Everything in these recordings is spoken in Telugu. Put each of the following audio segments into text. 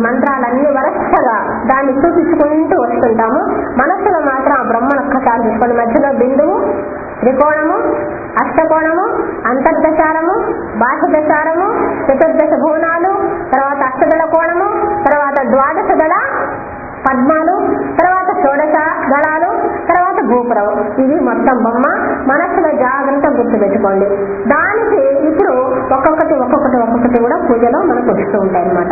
మంత్రాలన్నీ వరసగా దాన్ని చూపించుకుంటూ వస్తుంటాము. మనస్సులో మాత్రం ఆ బ్రహ్మను ఒక్కసారి చూసుకోండి. మధ్యలో బిందువు, త్రికోణము, అష్టకోణము, అంతర్దశారము, బాహ్యదశారము, చతుర్దశ భువనాలు, తర్వాత అష్టదళ కోణము, తర్వాత ద్వాదశ దళ పద్మాలు, తర్వాత షోడశ దళాలు, తర్వాత గోపురం. ఇది మొత్తం బొమ్మ. మనస్సులో జాగ్రత్త గుర్తు పెట్టుకోండి. దానికి ఇప్పుడు ఒక్కొక్కటి కూడా పూజలో మనకు వస్తూ ఉంటాయి అన్నమాట.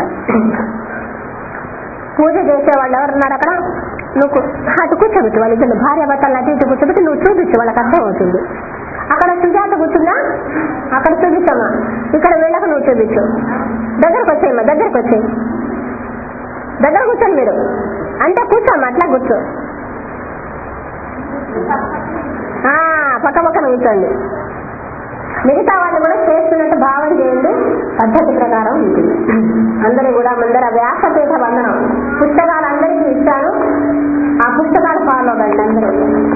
పూజ చేసేవాళ్ళు ఎవరున్నారు అక్కడ? నువ్వు అటు కూర్చోబెట్టు, వాళ్ళిద్దరు భార్య భర్తలు అటు ఇటు కూర్చోబెట్టి నువ్వు చూపించు, వాళ్ళకి అర్థం అవుతుంది. అక్కడ సుజాత కూర్చుందా, అక్కడ చూపించమ్మా. ఇక్కడ వీళ్ళకు నువ్వు చూపించు. దగ్గరకు వచ్చేయమ్మా, దగ్గరకు వచ్చేయి, దగ్గర కూర్చోండి మీరు. అంటే కూర్చోమ్మా, అట్లా కూర్చో, పక్క పక్కన కూర్చోండి. మిగతా వాళ్ళు కూడా చేస్తున్నట్టు భావన చేయండి. పద్ధతి ప్రకారం ఉంటుంది. అందరూ కూడా ముందర వ్యాసపీఠ వందనం పుస్తకాలు అందరికీ ఇస్తాను. ఆ పుస్తకాలు ఫాలో అవ్వండి అందరూ.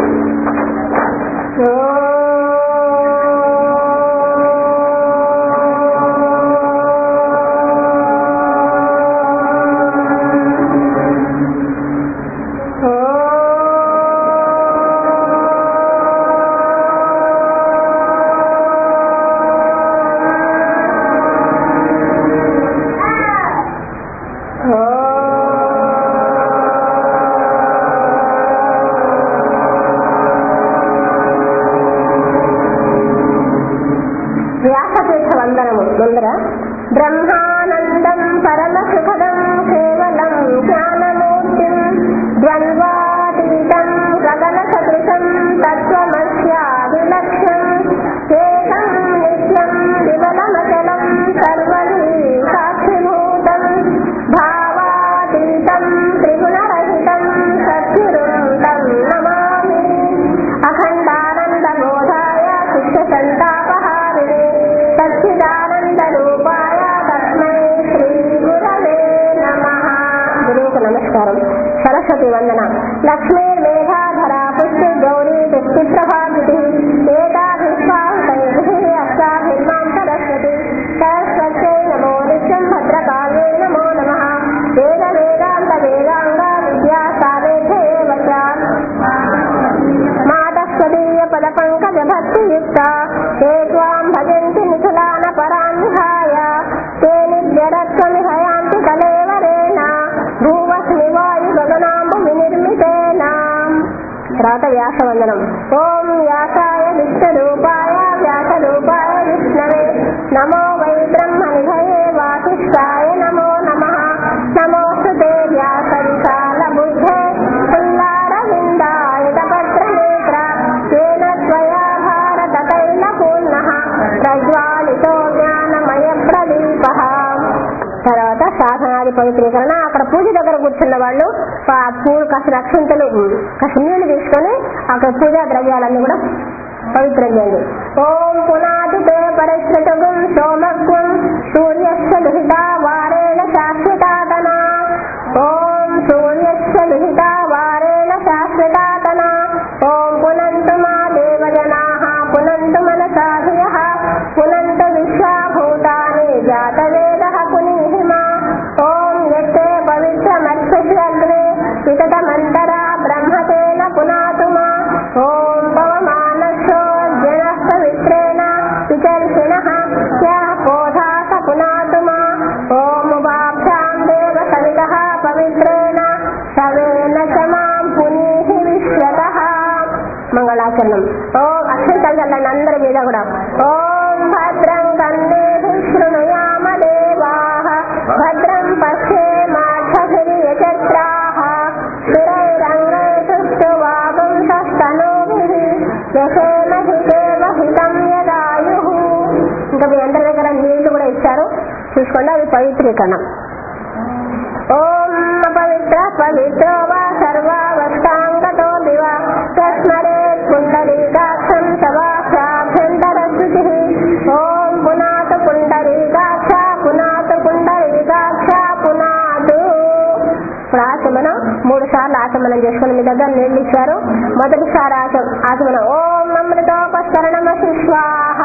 బ్రహ్మానందం పరమ సుఖదం కేవలం జ్ఞానమూర్తిం ద్వంద్వాతీతం గగన సదృశం తత్వమస్యాదిలక్ష్యం ఏకం నిత్యం విమలమచలం సర్వధీ సాక్షిభూతం భావాతీతం త్రిగుణరహితం సద్గురుం తం నమామి అఖండానంద బోధాయ శిష్య సంతాపహారిణే సచ్చిదానంద రూపాయ తస్మై శ్రీ గురవే నమః. గురువుకు నమస్కారం. సరస్వతి వందన. లక్ష్మీ మేధాధరా పుష్టి గౌరీ పుష్టి ప్రభావితి ఏకాభిస్వాహుతైః అష్టాభిర్మాం సరస్వతి సరస్వత్యై నమో నిత్యం భద్రకాళ్యై నమో నమః. వేద వేదాంత వేదాంగ విద్యా సాధేతే వచ మాతస్వదీయ పద పంకజ భక్తి యుక్త తే త్వాం భజంతి నిఖిలాన పరాన్ విహాయ తే నిత్యరత్వమిహ యాంతి కలేవరేణ భూవస్మి వాయు గగనాంబు వినిర్మితేన. తర్వాత వ్యాసవందనం. ఓం వ్యాసాయ విష్ణురూపాయ వ్యాసరూపాయ విష్ణవే నమో వై బ్రహ్మనిధయే వాసిష్ఠాయ నమో నమః. నమోస్తుతే వ్యాస విశాల బుద్ధే పుల్లారవిందాయ పత్రనేత్ర తేన త్వయా భారత తైల పూర్ణః ప్రజ్వాలితో జ్ఞానమయ ప్రదీపః. తర్వాత సాధనాది పవిత్రీకరణ. అక్కడ పూజ దగ్గర కూర్చున్న వాళ్ళు పూలు కాస్త అక్షంతలు కాస్త నీళ్లు తీసుకొని అక్కడ పూజా ద్రవ్యాలన్నీ కూడా పవిత్రం చేయండి. ఓం పునాదితే పరిశ్రుతుగం సోమగ్వం సూర్యస్య దుహిత వారేణ శాశ్వతాతన. ఓం సూర్యస్య దుహిత వారేణ శాశ్వతాతన. ఓం పునంతు మా దేవజనాః పునంతు మనసాధియః పునంతు విశ్వాభూతాని జాతవేదః పునీహిమా. ఓం యత్తే పవిత్రమర్చసి అగ్రే వితతమంతరా బ్రహ్మతేన పునాతుమా. ఓం పవమానస్సో జనః పవిత్రేణ విచర్షిణః యః కోధాస పునాతుమా. ఓం ఉపాభ్యాం దేవ సవితః పవిత్రేణ సవేన చమాం పునీహి విశ్వతః. మంగళాచరణం. ఓం అక్షంతలు చల్లండి అందరి మీద కూడా. ఓం భద్రం కన్నేభిః శృణుయామ దేవాః భద్రం పశ్యేమాక్షభిర్యజత్రాః స్థిరైరంగైః స్తువాగుంసస్తనూభిః యశేమహితం యదాయుః. ఇంకా మీ అందరి దగ్గర నీళ్లు కూడా ఇచ్చారు, చూసుకోండి, అవి పవిత్రీకరణ. ఓం అపవిత్ర పవిత్రో వా సర్వావస్థాంగతో దివ తస్మరేత్ పుండరీకాక్షం సవాభ్యంతర శుచిః. ఓం పునాతు పుండరీకాక్ష పునాతు పుండరీకాక్ష పునాతు. ఇప్పుడు ఆచమనం 3 సార్లు ఆచమనం చేసుకుని మీ దగ్గర నీళ్లు ఇచ్చారు. మొదటిసారి ఆచమనం. ఓం అమృతోపస్తరణమసి స్వాహ.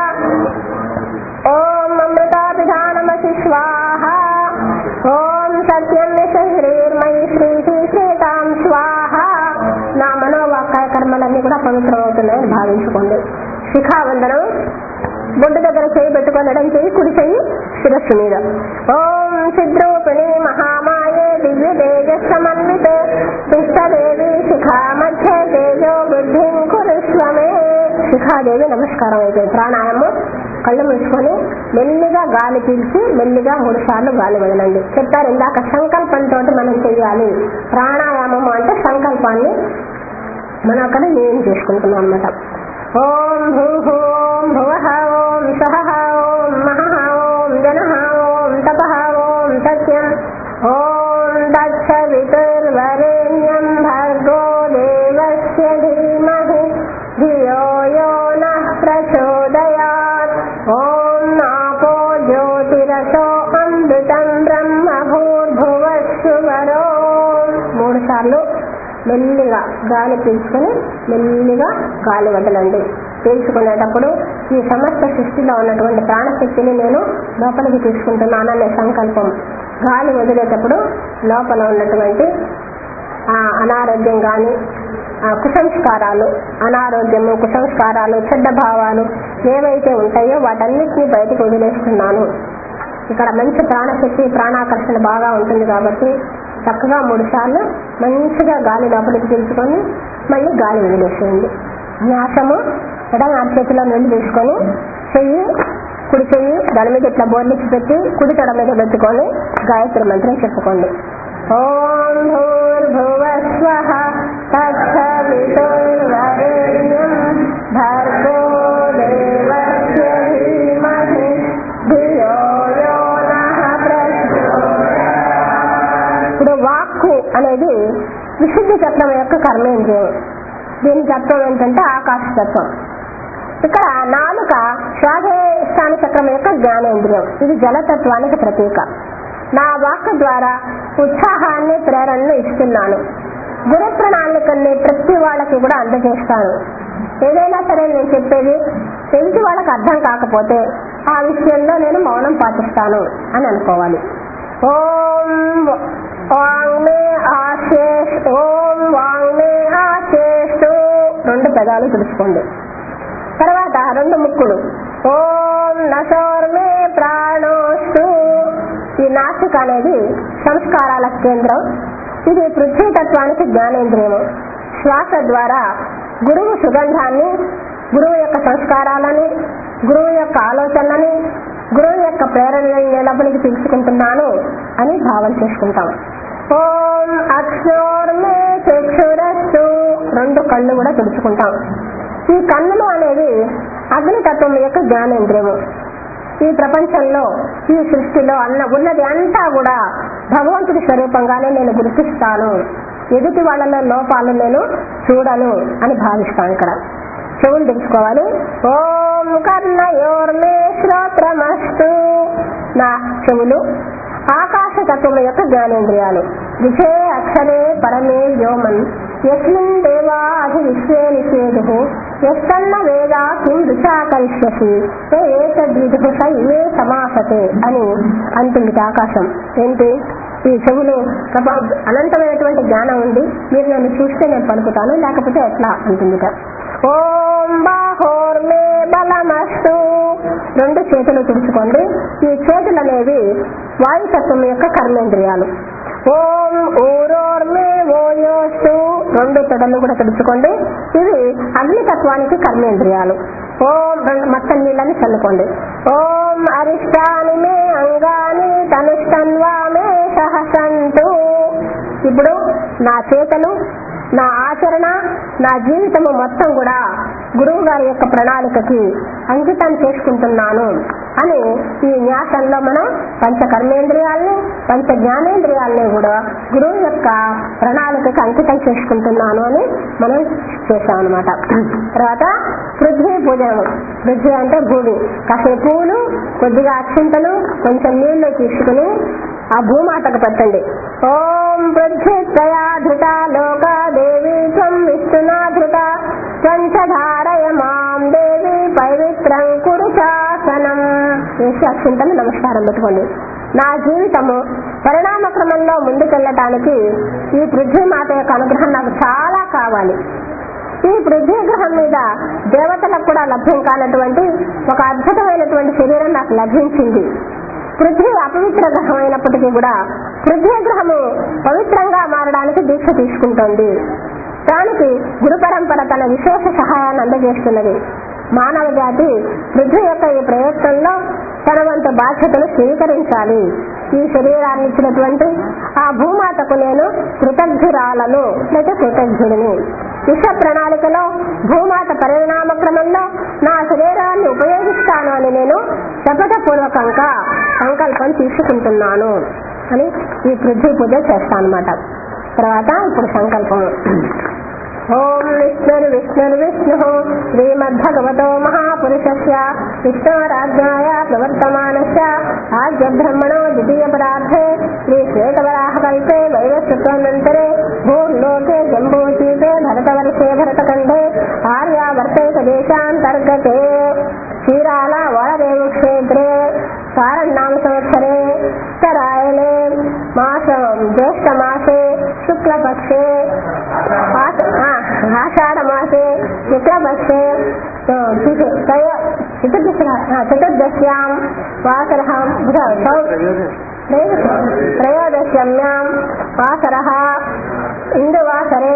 ఓం అమృతాభిధానమసి స్వాహ. ఓం సత్యం శరీర్మయి శ్రీహి శ్రీతాం స్వాహ. నా మనోవాక్కాయ కర్మలన్నీ కూడా పవిత్రమవుతున్నాయని భావించుకోండి. శిఖావందనం బొడ్డు దగ్గర చేయి పెట్టుకొని ఎడం చేయి, కుడి చేయి శిరస్సు మీద. ఓం సిద్రూపిణి మహామాయే దివ్య తేజస్సమన్వితే కృష్ణదేవి శిఖా మధ్య తేజో బుద్ధిం కురుష్వమే. శిఖాదేవి నమస్కారం అయిపోయింది. ప్రాణాయామం కళ్ళు మూసుకొని మెల్లిగా గాలి పీల్చి మెల్లిగా 3 సార్లు గాలి వదలండి. చెప్పారు ఇందాక సంకల్పంతో మనం చెయ్యాలి. ప్రాణాయామం అంటే సంకల్పాన్ని మనం అక్కడ ఏం చేసుకుంటున్నాం అన్నమాట. ఓం భూః ఓం భువః ఓం సహః ఓం మహః ఓం జనః ఓం తపః ఓం సత్యం ఓం తత్సవితుర్వరేణ్యం భర్గో దేవస్య ధీమహి ధియో యో నః ప్రచోదయాత్. ఓం ఆపో జ్యోతిరసో అమృతం బ్రహ్మ భూర్భువస్సువరో. 3 సార్లు మెల్లిగా గాలి పీల్చుకొని మెల్లిగా గాలి వదలండి. పీల్చుకునేటప్పుడు ఈ సమస్త సృష్టిలో ఉన్నటువంటి ప్రాణశక్తిని నేను లోపలికి తీసుకుంటున్నాననే సంకల్పం. గాలి వదిలేటప్పుడు లోపల ఉన్నటువంటి అనారోగ్యం కానీ కుసంస్కారాలు, అనారోగ్యము, కుసంస్కారాలు, చెడ్డ భావాలు ఏవైతే ఉంటాయో వాటన్నిటినీ బయటకు వదిలేస్తున్నాను. ఇక్కడ మంచి ప్రాణశక్తి, ప్రాణాకర్షణ బాగా ఉంటుంది కాబట్టి చక్కగా 3 సార్లు మంచిగా గాలి లోపలికి పీల్చుకొని మళ్ళీ గాలి వదిలేసేయండి. న్యాసము ఎడం అరచేతిలో నీళ్లు తీసుకొని చెయ్యి, కుడి చెయ్యి దాని మీద ఇట్లా బోర్లిచ్చి పెట్టి కుడి తొడ మీద పెట్టుకొని గాయత్రి మంత్రం చెప్పుకోండి. ఓం భూర్భువస్వః తత్సవితుర్వరేణ్యం భర్గో దేవస్య ధీమహి ధియో యో నః ప్రచోదయాత్. ఇప్పుడు వాక్కు అనేది విశుద్ధి తత్వం యొక్క కర్మేంద్రియం. దీని తత్వం ఏంటంటే ఆకాశతత్వం. ఇక్కడ నాలుక స్వాధిష్టాన చక్రం యొక్క జ్ఞానేంద్రియం. ఇది జలతత్వానికి ప్రతీక. నా వాక్ ద్వారా ఉత్సాహాన్ని, ప్రేరణను ఇస్తున్నాను. గురు ప్రణాళికల్ని ప్రతి వాళ్ళకి కూడా అందజేస్తాను. ఏదైనా సరే నేను చెప్పేది తెలిసి వాళ్ళకి అర్థం కాకపోతే ఆ విషయంలో నేను మౌనం పాటిస్తాను అని అనుకోవాలి. ఓం వాంగ్మే ఆశేష్, ఓం వాంగ్మే ఆశేషు 2 పెదాలు తెలుసుకోండి. తర్వాత 2 ముక్కులు. ఓం నశోర్మే ప్రాణోస్తు. ఈ నాసిక అనేది సంస్కారాల కేంద్రం. ఇది పృథ్వీతత్వానికి జ్ఞానేంద్రియము. శ్వాస ద్వారా గురువు సుగంధాన్ని, గురువు యొక్క సంస్కారాలని, గురువు యొక్క ఆలోచనలని, గురువు యొక్క ప్రేరణని లోపలికి తీసుకుంటున్నాను అని భావన చేసుకుంటాం. ఓం అక్షోర్మే చక్షురస్సు 2 కళ్ళు కూడా తెలుసుకుంటాం. ఈ కన్నులు అనేవి అగ్నితత్వం యొక్క జ్ఞానేంద్రియము. ఈ ప్రపంచంలో, ఈ సృష్టిలో ఉన్నది అంతా కూడా భగవంతుడి స్వరూపంగానే నేను గుర్తిస్తాను. ఎదుటి వాళ్ళలో లోపాలు నేను చూడను అని భావిస్తాను. ఇక్కడ చెవులు తెలుసుకోవాలి. ఓం కర్ణయోర్మే శ్రోత్రమస్తు. నా చెవులు ఆకాశతత్వం యొక్క జ్ఞానేంద్రియాలు. విషే అక్షరే పరమే వ్యోమన్ యస్మిన్ దేవా అధి విశ్వే నిషేధు యస్తన్న వేదా కిం రుచాకరిష్యసి ఏతద్విధు స ఇమే సమాసతే అని అంటుంది ఆకాశం. ఏంటి? ఈ చెవులు అనంతమైనటువంటి జ్ఞానం ఉంది. మీరు నన్ను చూస్తే నేను పలుకుతాను, లేకపోతే ఎట్లా అంటుంది. ఓం బాహోర్మే బలమస్తు. 2 చేతులు తుడుచుకోండి. ఈ చేతులు అనేవి వాయుతత్వం యొక్క కర్మేంద్రియాలు. ఓం ఊరోర్మే ఓయోస్తు. 2 తొడలు కూడా తుడుచుకోండి. ఇవి అగ్నితత్వానికి కర్మేంద్రియాలు. ఓం మొత్తం నీళ్ళని చల్లుకోండి. ఓం అరిష్టాని మే అంగాని తనుష్టన్వా మే సహసంతు. ఇప్పుడు నా చేతలు, నా ఆచరణ, నా జీవితము మొత్తం కూడా గురువు గారి యొక్క ప్రణాళికకి అంకితం చేసుకుంటున్నాను అని ఈ న్యాసంలో మనం పంచ కర్మేంద్రియాల్ని, పంచ జ్ఞానేంద్రియాల్ని కూడా గురువు యొక్క ప్రణాళికకి అంకితం చేసుకుంటున్నాను అని మనం చేశాం అనమాట. తర్వాత పృథ్వీ పూజనము. పృథ్వీ అంటే భూమి. కాసేపు పూలు, కొద్దిగా అక్షింతలు, కొంచెం నీళ్లు తీసుకుని ఆ భూమాతకు పెట్టండి. ఓం పృథ్వీత్వయా ధృత లోక దేవి త్వం విష్ణునాధృత పంచధారయ మాం దేవి పవిత్రం కురు శాసనం. వేసి అక్షింతలు నమస్కారం పెట్టుకోండి. నా జీవితము పరిణామ క్రమంలో ముందుకెళ్ళటానికి ఈ పృథ్వీమాత యొక్క అనుగ్రహం నాకు చాలా కావాలి. ఈ పృథ్వీ గ్రహం మీద దేవతలకు కూడా లభ్యం కానటువంటి ఒక అద్భుతమైనటువంటి శరీరం నాకు లభించింది. పృథ్వీ అపవిత్ర గ్రహం అయినప్పటికీ కూడా పృథ్వీ గ్రహము పవిత్రంగా మారడానికి దీక్ష తీసుకుంటోంది. దానికి గురు పరంపర తన విశేష సహాయాన్ని అందజేస్తున్నది. మానవ జాతి పృథ్వీ యొక్క ఈ ప్రయత్నంలో తన వంతు బాధ్యతను స్వీకరించాలి. ఈ శరీరాన్ని ఇచ్చినటువంటి ఆ భూమాతకు నేను కృతజ్ఞురాలను లేక కృతజ్ఞుడిని. విశ్వ ప్రణాళికలో భూమాత పరిణామ క్రమంలో నా శరీరాన్ని ఉపయోగిస్తాను అని నేను శపథపూర్వకంగా సంకల్పం తీసుకుంటున్నాను అని ఈ పృథ్వీ పూజ చేస్తానన్నమాట. తర్వాత ఇప్పుడు సంకల్పం. ఓం విష్ణుర్విష్ణుర్విష్ణు శ్రీమద్భగవతో మహాపురుషస్య విష్ణోరాజ్ఞాయ ప్రవర్తమానస్య ఆద్య బ్రహ్మణో ద్వితీయ పరార్థే శ్రీ శ్వేతవరాహకల్పే వైవస్వత్వానంతరే భూర్లోకే జంబూద్వీపే భరతవర్షే భరతఖండే ఆర్యావర్తే దేశాంతర్గతే క్షీరాల వడరేవు క్షేత్రే సారణ్యామ సంవత్సరే ఉత్తరాయణే మాసం జ్యేష్ఠ మాసే శుక్లపక్షే ఆషాఢ మాసే శుక్లపక్షే చతుర్దశ్యాం వాసరః త్రయోదశ్యాం వాసరః ఇందువాసరే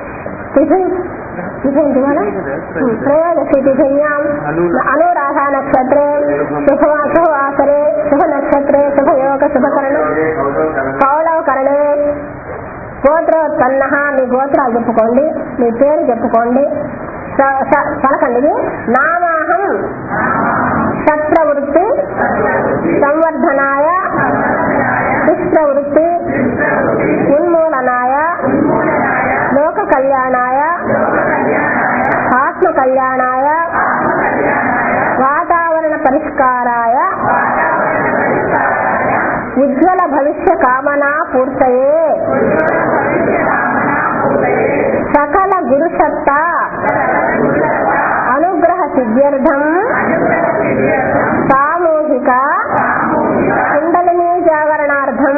త్రయోదశి తిథిన్యాం అనురాధా నక్షత్రే శుభవాసరే శుభ నక్షత్రే శుభయోగ శుభకరణ కౌళవకరణే గోత్రోత్పన్న. మీ గోత్రాలు చెప్పుకోండి, మీ పేరు చెప్పుకోండి, పలకండి. నామాహం శత్రవృత్తి సంవర్ధనాయ దుష్ప్రవృత్తి ఉన్మూలనాయ లోక కళ్యాణాయ ఆత్మ కళ్యాణాయ వాతావరణ పరిష్కారాయ ఉజ్వల భవిష్య కామనా పూర్తయే సకల గురుసత్తా అనుగ్రహ సిద్ధ్యర్థం సామూహిక కుండలినీ జాగరణార్థం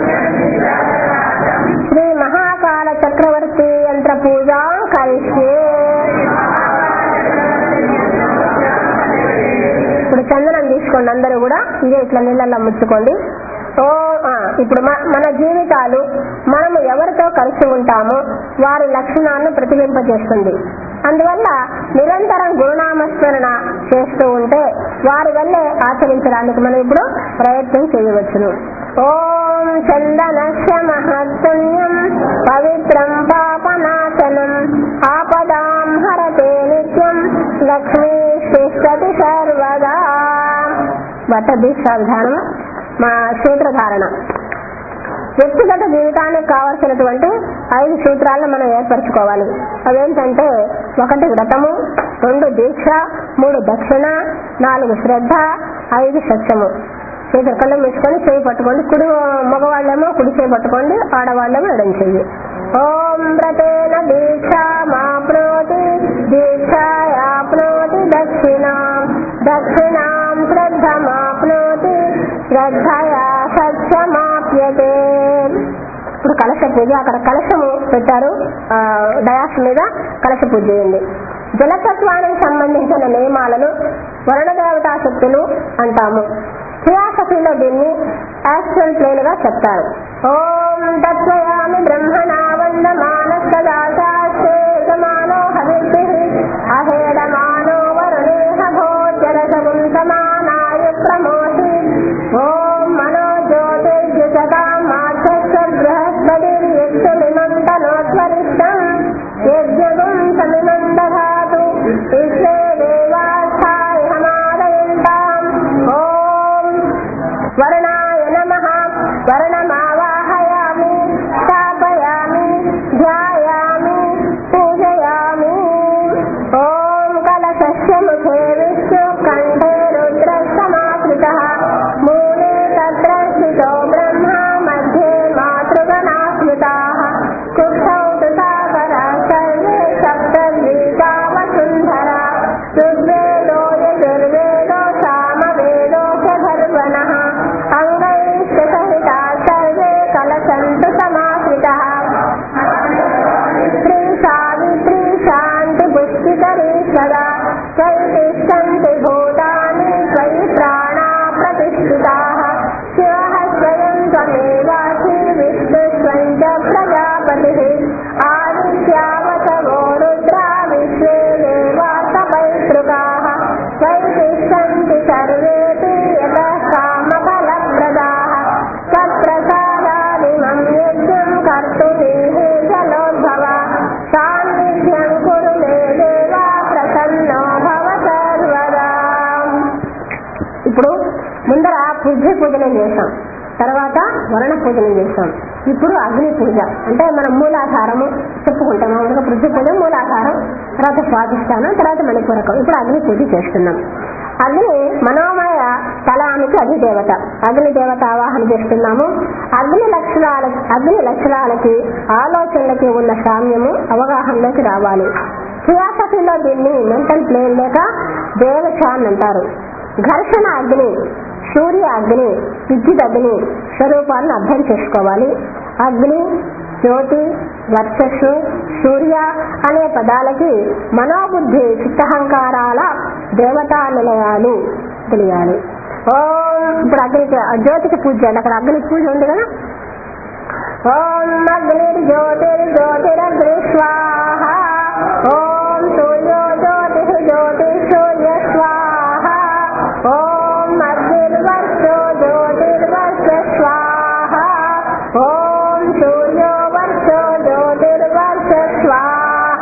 శ్రీ మహాకాల చక్రవర్తి యంత్ర పూజా కరిష్యే. ఇప్పుడు చందనం తీసుకోండి, అందరూ కూడా ఇదే ఇట్లా నీళ్ళల్లో ముచ్చుకోండి. ఇప్పుడు మన జీవితాలు మనము ఎవరితో కలిసి ఉంటామో వారి లక్షణాలను ప్రతిబింబచేస్తుంది. అందువల్ల నిరంతరం గురునామస్మరణ చేస్తూ ఉంటే వారి వల్లే ఆచరించడానికి మనం ఇప్పుడు ప్రయత్నం చేయవచ్చును. ఓం చందనస్య మహత్పుణ్యం పవిత్రం పాపనాశనం ఆపదాం హరతే నిత్యం లక్ష్మీ తిష్టతి సర్వదా. వట దీక్షా విధానం. మా సూత్రధారణ. వ్యక్తిగత జీవితానికి కావలసినటువంటి 5 సూత్రాలను మనం ఏర్పరచుకోవాలి. అవేంటంటే 1 వ్రతము, 2 దీక్ష, 3 దక్షిణ, 4 శ్రద్ధ, 5 సత్యము. చేతులు కళ్ళు మూసుకొని చేయి పట్టుకోండి. మగవాళ్ళేమో కుడి చేయి పట్టుకోండి, ఆడవాళ్ళేమో ఎడం చెయ్యి. ఓం వ్రతేన దీక్షా మాప్నోతి దీక్షాయాప్నోతి దక్షిణాం దక్షిణాం శ్రద్ధమాప్నోతి శ్రద్ధయా సత్యమాప్యతే. ఇప్పుడు కలశ పూజ. అక్కడ కలశము పెట్టారు, డయాస్ మీద కలశ పూజ చేయండి. జలతత్వానికి సంబంధించిన నియమాలను వరుణదేవతా శక్తులు అంటాము. థియాసఫీలో దీన్ని యాక్చువల్ ప్లేన్ గా చెప్తారు. ఓం తత్వయామి బ్రహ్మణా వందమానస్తదాశాస్త్రేయమానో హవిర్భిః అహేడమానో వరుణేహ భోజ్యరసగుం సమానాయ ప్రమోషి. ఓం మనో జ్యోతిర్యుషతాం మాధ్యస్య బృహస్పతిర్యక్షమిమం తనోత్వరిష్టం యజ్ఞగుం సమిమం దధాతు విశ్వే దేవాస్థాయ హమాదయంతాం. ఓం వరుణాయ నమః వరుణమావాహయామి స్థాపయామి ధ్యాయామి పూజయామి. ఓం కలశస్య ముఖే విష్ణు కంఠే రుద్ర సమాశ్రితః మూలే తత్ర స్థితో బ్రహ్మ మధ్యే మాతృగణా స్మృతాః కుక్షౌ తు సాగరః సర్వే సప్తద్వీపా వసుంధరా ఋగ్వేదో యజుర్వేదో సామవేదో చ ధర్వణః అంగైః పూజనం చేశాం, తర్వాత వరుణ పూజనం చేస్తాం. ఇప్పుడు అగ్ని పూజ అంటే మనం మూలాధారము చెప్పుకుంటాం. మామూలుగా పృథ్వీ పూజ మూలాధారం, తర్వాత స్వాధిష్టానం, తర్వాత మణిపూరకం. ఇప్పుడు అగ్ని పూజ చేస్తున్నాం. అగ్ని మనోమయ స్థలానికి అధిదేవత. అగ్ని దేవత ఆవాహన చేస్తున్నాము. అగ్ని లక్షణాలకి ఆలోచనలకి ఉన్న సామ్యము అవగాహనలోకి రావాలి. థియాసఫీలో దీన్ని మెంటల్ ప్లేన్ లేక దేవచాన్ అంటారు. ఘర్షణ అగ్ని, సూర్య అగ్ని, విద్యుత్ అగ్ని స్వరూపాలను అర్థం చేసుకోవాలి. అగ్ని, జ్యోతి, వర్చస్సు, సూర్య అనే పదాలకి మనోబుద్ధి చిత్తహంకారాల దేవతా నిలయాలు తెలియాలి. ఓం ఇప్పుడు అగ్నికి జ్యోతికి పూజ చేయాలి. అక్కడ అగ్ని పూజ ఉంది కదా. ఓం అగ్ని జ్యోతిరగ్ని స్వాహ. ఓం సూర్యో జ్యోతి జ్యోతి సూర్య స్వాహ. ఓం అగ్నిర్వర్షో జ్యోతిర్వర్ష స్వాహ. ఓం సూర్యో వర్షో జ్యోతిర్వర్ష స్వాహ.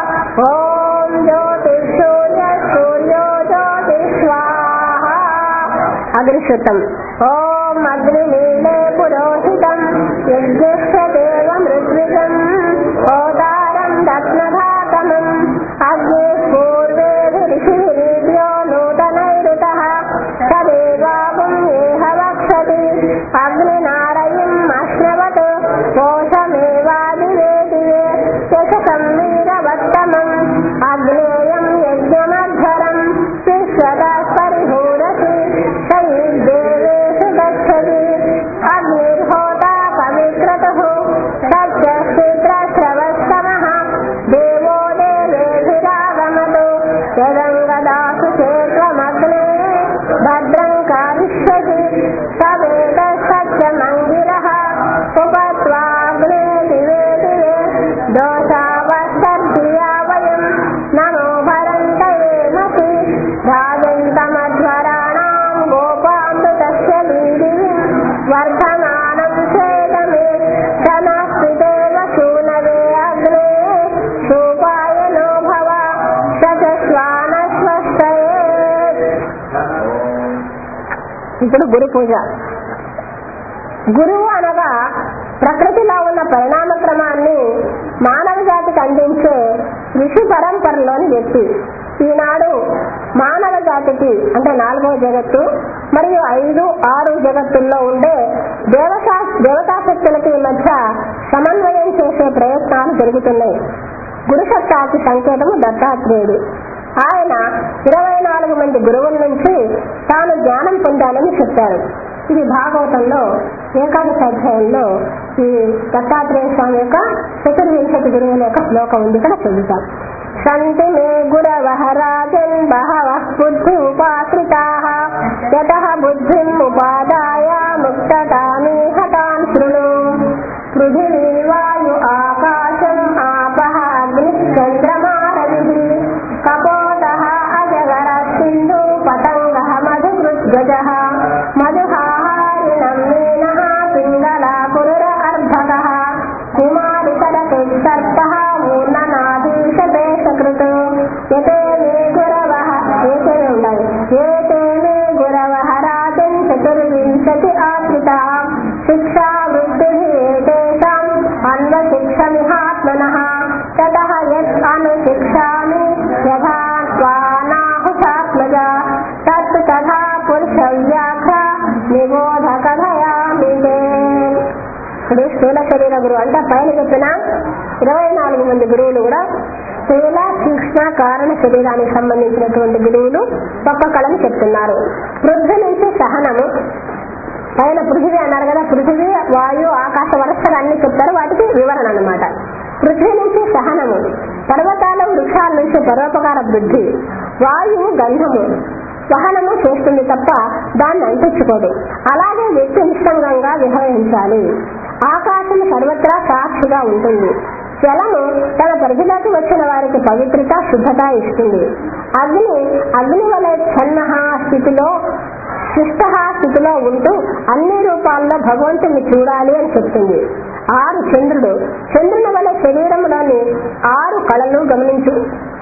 ఓం జ్యోతిర్సూర్య సూర్యో జ్యోతి స్వాహ. అగ్నిశుతం. ఓం అగ్నిమీలే పురోహితం యజ్ఞస్య దేవం ఋత్వికం ఓదారం రత్నధాతమం అగ్ని పూర్వేభిరిషిభిర్భ్యో నూతనైరుతః తదేవాపుం ఏహ వక్షతి అగ్నినారయం అశ్నవత్ పోషమేవాదివే దివే యశసం వీరవత్తమం అగ్నేయం యజ్ఞమధ్వరం విశ్వతః పరిహూరసి సైర్దేవేషు గచ్చతి అగ్నిర్హోతా పవిత్రతుః సత్యక్షేత్రశ్రవస్తమః దేవో దేవేభిరాగమతు యదంగదాసు చేత్వమగ్నే భద్రం కారిష్యతి సవేత సత్యమంగిరః ఉపత్వాగ్నే దివే దివే దోషావస్తర్ధియా వయం నమో భరంతయేమసి రాజంతమధ్వరాణాం గోపామృతస్య వీరివిం వర్ధమానం చేదమే ధనస్తిదేవ శూనవే అగ్నే శూపాయనో భవ శతశ్వానశ్వస్తయే. ఇప్పుడు గురు పూజ. గురువు అనగా ప్రకృతిలో ఉన్న పరిణామ క్రమాన్ని మానవ జాతికి అందించే ఋషి పరంపరలోని వ్యక్తి. ఈనాడు మానవ జాతికి అంటే 4వ జగత్తు మరియు 5, 6 జగత్తుల్లో ఉండే దేవతాశక్తులకి మధ్య సమన్వయం చేసే ప్రయత్నాలు జరుగుతున్నాయి. గురుసత్తాకి సంకేతము దత్తాత్రేయుడు. ఆయన 24 మంది గురువుల నుంచి తాను జ్ఞానం పొందాలని చెప్పారు. ఇది భాగవతంలో ఏకాదశి అధ్యాయంలో ఈ దత్తాత్రేయ స్వామి యొక్క 24 గురువుల యొక్క శ్లోకం ఉంది. ఇక్కడ చదువుతాం. సంతి మే గురవః రాజన్ బహవః బుద్ధి ఉపాశ్రితాః యతః బుద్ధిం ఉపాదాయ ముక్తతామీహ తాన్ శృణు. పృథివీ వాయు ఆకాశం ఆపః అగ్నిః చంద్రమా రవిః కపోతః అజగర సింధు పతంగః మధుకృద్గజః మధుహాహారిణం మీనః పింగళా కురుర అర్భకః కుమారికరతిసర్పః మూర్ణనాభీషదేశకృత్ యతే మే గురవః ఏతే మే గురవః రాజన్ చతుర్వింశతి ఆశ్రితాః శిక్షా వృద్ధిః ఏతేషాం అన్వశిక్షమిహాత్మనః తతః యత్ అనుశిక్షామి యథా స్వానాహుషాత్మజా తత్ తథా పురుషవ్యాఖ్య నిబోధకథయామి తే. ఇప్పుడు స్థూల శరీర గురువు అంటే పైన చెప్పిన 24 మంది గురువులు కూడా స్థూల సూక్ష్మ కారణ శరీరానికి సంబంధించినటువంటి గురువులు ఒక్కొక్కళ్ళని చెప్తున్నారు. పృథ్వీ నుంచి సహనము, పైన పృథివీ అన్నారు కదా, పృథివీ వాయు ఆకాశ వరుసగా అన్ని చెప్తారు, వాటికి వివరణ అన్నమాట. పృథ్వీ నుంచి సహనము, పర్వతాలు వృక్షాల నుంచి పరోపకార బుద్ధి, వాయువు గంధము సహనము చేస్తుంది తప్ప దాన్ని అంటించుకోదు. అలాగే వ్యక్తి నిష్ఠంగా విహరించాలి. ఆకాశం సర్వత్రా సాక్షిగా ఉంటుంది. జలము తన పరిధిలోకి వచ్చిన వారికి పవిత్రత శుద్ధత ఇస్తుంది. అగ్ని వలె ఛన్నః స్థితిలో శిష్ట స్థితిలో ఉంటూ అన్ని రూపాల్లో భగవంతుని చూడాలి అని చెప్తుంది. 6 చంద్రుని వలె శరీరంలోని 6 కళలు గమనించు.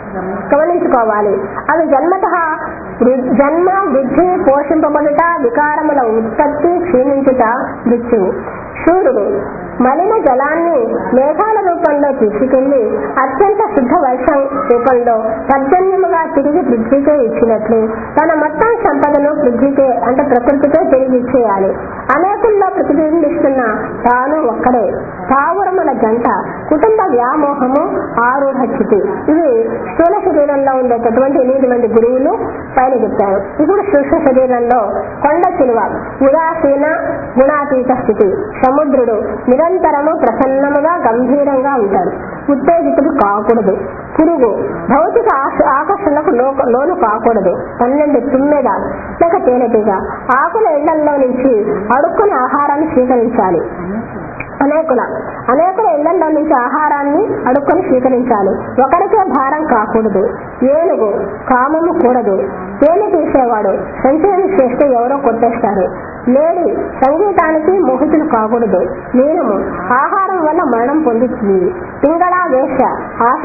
గమనించుకోవాలి. అవి జన్మ వృద్ధి, పోషింపబడుట, వికారముల ఉత్పత్తి, క్షీణించుట, మృత్యువు. సూర్యుడు మలిన జలాన్ని మేఘాల రూపంలో తీసుకెళ్లి అత్యంత శుద్ధ వర్షం రూపంలో పర్జన్యముగా తిరిగి పృథ్వీకే ఇచ్చినట్లు తన మొత్తం సంపదను పృథ్వీకే అంటే ప్రకృతికే తిరిగి ఇచ్చేయాలి. అనేకుల్లో ప్రతిబింబిస్తున్న తాను ఒక్కడే. పావురముల జంట, కుటుంబ వ్యామోహము, ఆరూఢ స్థితి. ఇవి స్థూల శరీరంలో ఉండేటటువంటి 8 మంది గురువులు పైన చెప్పారు. ఇప్పుడు సూక్ష్మ శరీరంలో కొండ చిలువ, ఉదాసీన గుణాతీత స్థితి. సముద్రుడు నిరంతరము ప్రసన్నముగా గంభీరంగా ఉంటాడు, ఉత్తేజితుడు కాకూడదు. పురుగు భౌతిక ఆకర్షణకు లోను కాకూడదు. 12 తుమ్మెద లేక తేనెటీగ ఆకుల ఇళ్లలో నుంచి అడుక్కుని ఆహారాన్ని స్వీకరించాలి. అనేకుల ఇళ్లలో నుంచి ఆహారాన్ని అడుక్కొని స్వీకరించాలి. ఒకరికే భారం కాకూడదు. ఏనుగు కామము కూడదు. తేనె తీసేవాడు సంచయం చేస్తే ఎవరో కొట్టేస్తారు. లేడి సంగీతానికి మోహితులు కాకూడదు. నీరము ఆహారం వల్ల మరణం పొందుతుంది. పింగళా వేష ఆశ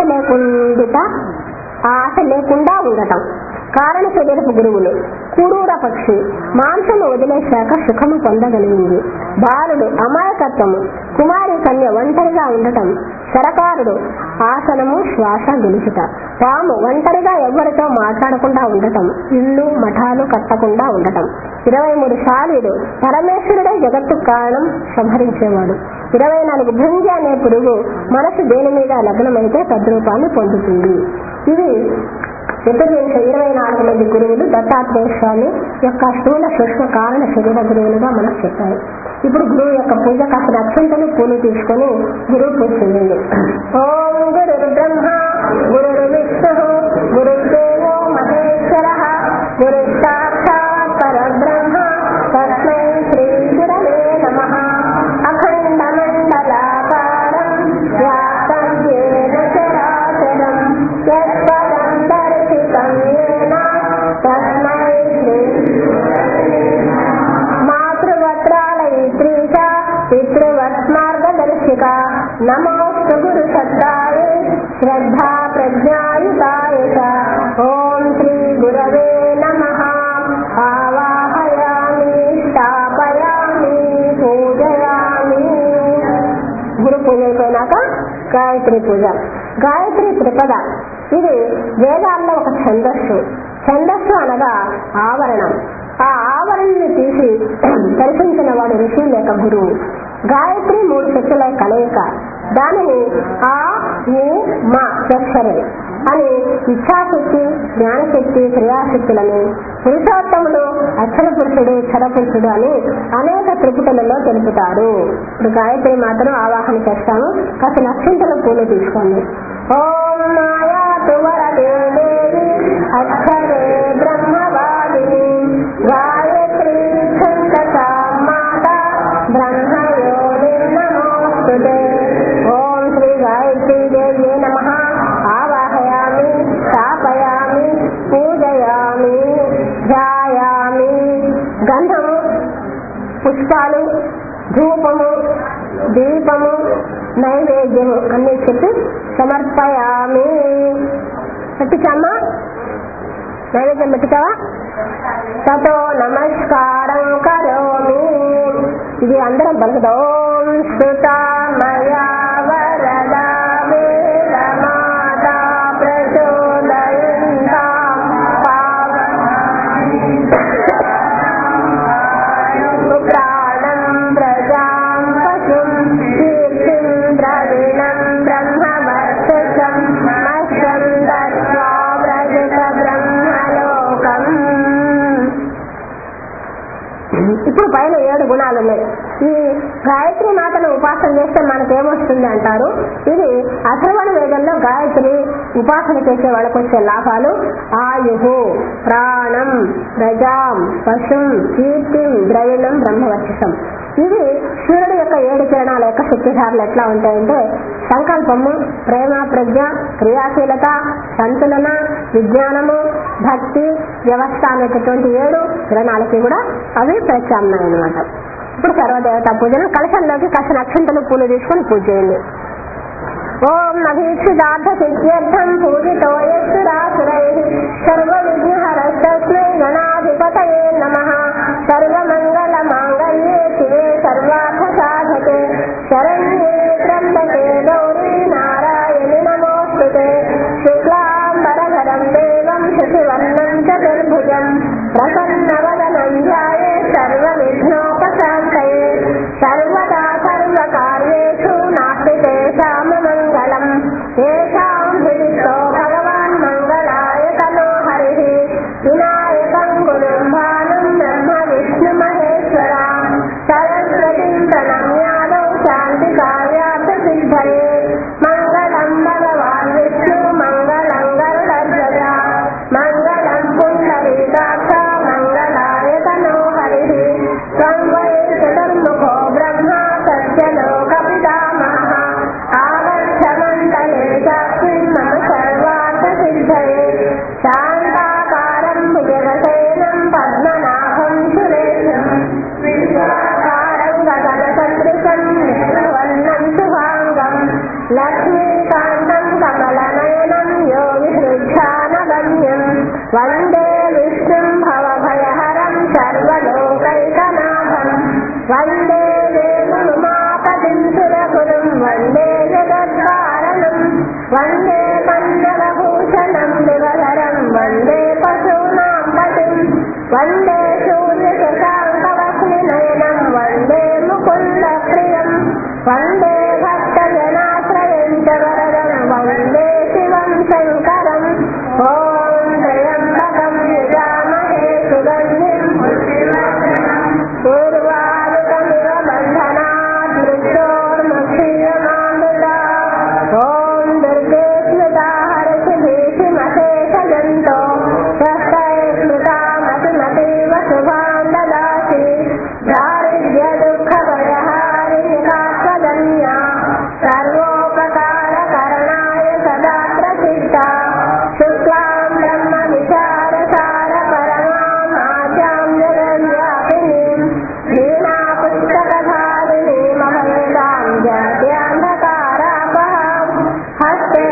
లేకుండా ఉండటం. కారణ శరీరపు గురువులు కురూర పక్షి మాంసము వదిలేశాక సుఖము పొందగలిగింది. బాలుడు అమాయకత్వము, కుమారి కన్య ఒంటరిగా ఉండటం. సరకారుడు ఆసనము శ్వాస గెలుచుట. పాము ఒంటరిగా ఎవరితో మాట్లాడకుండా ఉండటం. ఇల్లు మఠాలు కట్టకుండా ఉండటం. 23 శాలీడు పరమేశ్వరుడే జగత్తు కారణం సంహరించేవాడు. 24 భృంగి అనే పురుగు మనసు దేని మీద లగ్నమైతే తద్రూపాన్ని పొందుతుంది. ఇవి 24 మంది గురువులు దత్తాత్రేయ స్వామి యొక్క స్థూల సూక్ష్మ కారణ శరీర గురువులుగా మనకు చెప్పారు. ఇప్పుడు గురువు యొక్క పూజ కాసిన అత్యంతలు పూలు తీసుకొని గురువు పూజ చేయండి. ఓం గురు బ్రహ్మ గురు విష్ణు గురుదేవో మహేశ్వరః గురు సాక్షాత్ పరబ్రహ్మ తస్మై శ్రీ గురవే నమః. అఖండ మండలాకారం వ్యాప్తం యేన చరాచరం యత్పదం దర్శితం యేన తస్మై శ్రీ మాతృవత్రాలయిత్రీ చ పితృవత్ మార్గదర్శిక. నమోస్తు గురు శబ్దాయ శ్రద్ధా ప్రజ్ఞాయుతాయ చ. ఓం శ్రీ గురవే నమః. ఆవాహయామి స్థాపయామి పూజయామి. గురు పూజ అయిపోయినాక గాయత్రి పూజ. గాయత్రి త్రిపద. ఇది వేదాల్లో ఒక ఛందస్సు. ఛందస్సు అనగా ఆవరణం. ఆ ఆవరణని తీసి దర్శించిన వాడు ఋషి లేక గురువు. గాయత్రి 3 శక్తుల కలయిక. దానిని ఆ ఉ మా అక్షరే అని ఇచ్ఛాశక్తి, జ్ఞానశక్తి, క్రియాశక్తులని, పురుషోత్తముడు, అక్షర పురుషుడు, క్షరపురుషుడు అని అనేక త్రిపుటలలో తెలుపుతారు. ఇప్పుడు గాయత్రి మాత్రం ఆవాహన చేస్తాము. కాస్త నక్షంతల పూలు తీసుకోండి. ఓం మాయాతు వరదే దేవి అక్షరే బ్రహ్మవాదిని గాయత్రి ఛందసా మాతా బ్రహ్మయోని నమోస్తుతే. ఓం శ్రీ గాయత్రీ దేవ్యే నమః. ఆవాహయామి స్థాపయామి పూజయామి ధ్యాయామి. గంధము, పుష్పాలు, ధూపము, దీపము, నైవేద్యము అన్ని చెప్పి సమర్పయామి. పెట్టించమ్మా, నైవేద్యం పెట్టుతావా? తతో నమస్కారం కరోమి. ఇది అందరం పలుకుదా. ఓం శ్రుతా మయా వరదా వేదమాతా ప్రచోదయంతాం ప్రాణం ప్రజాం పశుం కీర్తిం ద్రవిణం బ్రహ్మవర్చసం మహ్యం దత్వా వ్రజత బ్రహ్మలోకం. ఇప్పుడు పైన 7 గుణాలు ఉన్నాయి. ఈ గాయత్రి మాతను ఉపాసన చేస్తే మనకేమొస్తుంది అంటారు. ఇది అథర్వణ వేదంలో గాయత్రి ఉపాసన చేసే వాళ్ళకు వచ్చే లాభాలు: ఆయు, ప్రాణం, ప్రజాం, పశుం, కీర్తిం, ద్రవిణం, బ్రహ్మవర్చసం. ఇవి సూర్యుడు యొక్క 7 కిరణాల యొక్క శక్తిధారలు ఎట్లా ఉంటాయంటే సంకల్పము, ప్రేమ, ప్రజ్ఞ, క్రియాశీలత, సంతులన, విజ్ఞానము, భక్తి, వ్యవస్థ అనేటటువంటి 7 కిరణాలకి కూడా అవి ప్రత్యామ్నాయం అన్నమాట. ఇప్పుడు సర్వదేవతా పూజను కలశంలోకి కాసిన అక్షంతలు పూలు తీసుకొని పూజ చేయండి. ఓం అభీక్షితార్థ సిద్ధ్యర్థం పూజితో యస్సురాసురైః సర్వవిఘ్నహరస్తస్మై గణాధిపతయే నమః. సర్వమంగళమాంగళ్యే శివే సర్వార్థసాధకే శరణ్యే త్ర్యంబకే గౌరీ నారాయణి నమోస్తుతే. శుక్లాంబరధరం దేవం శశివర్ణం చతుర్భుజం ప్రసన్నవదనం ధ్యాయే సర్వవిఘ్నోపశాంతయే. సర్వదా సర్వకార్యేషు నాస్తి తేషామమంగళం. తేషాం హృదిస్థో భగవాన్ మంగళాయ తనో హరిః. వినాయకం గురుం భానుం బ్రహ్మ విష్ణు మహేశ్వరా. సరస్వతిం ప్రణమ్యాదో శాంతి కార్యార్థ సిద్ధయే. మంగళం భగవాన్ విష్ణు మంగళం గరుడధ్వజ మంగళం పుండరీకాక్ష మంగళాయ తనో హరిః. త్వం వై చతుర్ముఖో బ్రహ్మ సత్యలోక పితామహః. ఆగచ్చమంతలే సాక్షిం మమ సర్వార్థ సిద్ధయే. శాంతాకారం భుజగశయనం పద్మనాభం సురేశం విశ్వాకారం గగనసదృశం మేఘవర్ణం శుభాంగం లక్ష్మీకాంతం కమలనయనం యోగి హృద్ధ్యానగమ్యం. వందే విష్ణుం భవభయహరం సర్వలోకైకనాథం. వందే వేణుమాపతిం సురగురుం వందే జగత్కారణం. వందే మంగళభూషణం దివధరం వందే పశూనాం పతిం. వందే సూర్యశశాంకవక్లినయనం వందే ముకుందప్రియం. వందే భక్తజనాశ్రయం చ వరదం వందే శివం శంకరం. ఓం త్రయంబకం యజామహే సుగంధిం పూర్వారుకమివ బంధనాత్ మృత్యోర్ముక్షీయమామృతాత్. ఓం దుర్గే స్మృతా హర్షిభీషిమశేషజంతో స్వస్థయే స్మృతామతిమతీవ శుభాం దదాసి. దారిద్ర్య దుఃఖభయహారిణి కాత్వదన్యా సర్వోపకారకరణాయ సదా ప్రసిద్ధా. శుక్లాం బ్రహ్మ విచారసార పరమాం ఆద్యాం జగద్వ్యాపినీం వీణా పుస్తకధారిణీం అభయదాం జాత్యాంధకారాపహాం. హస్తే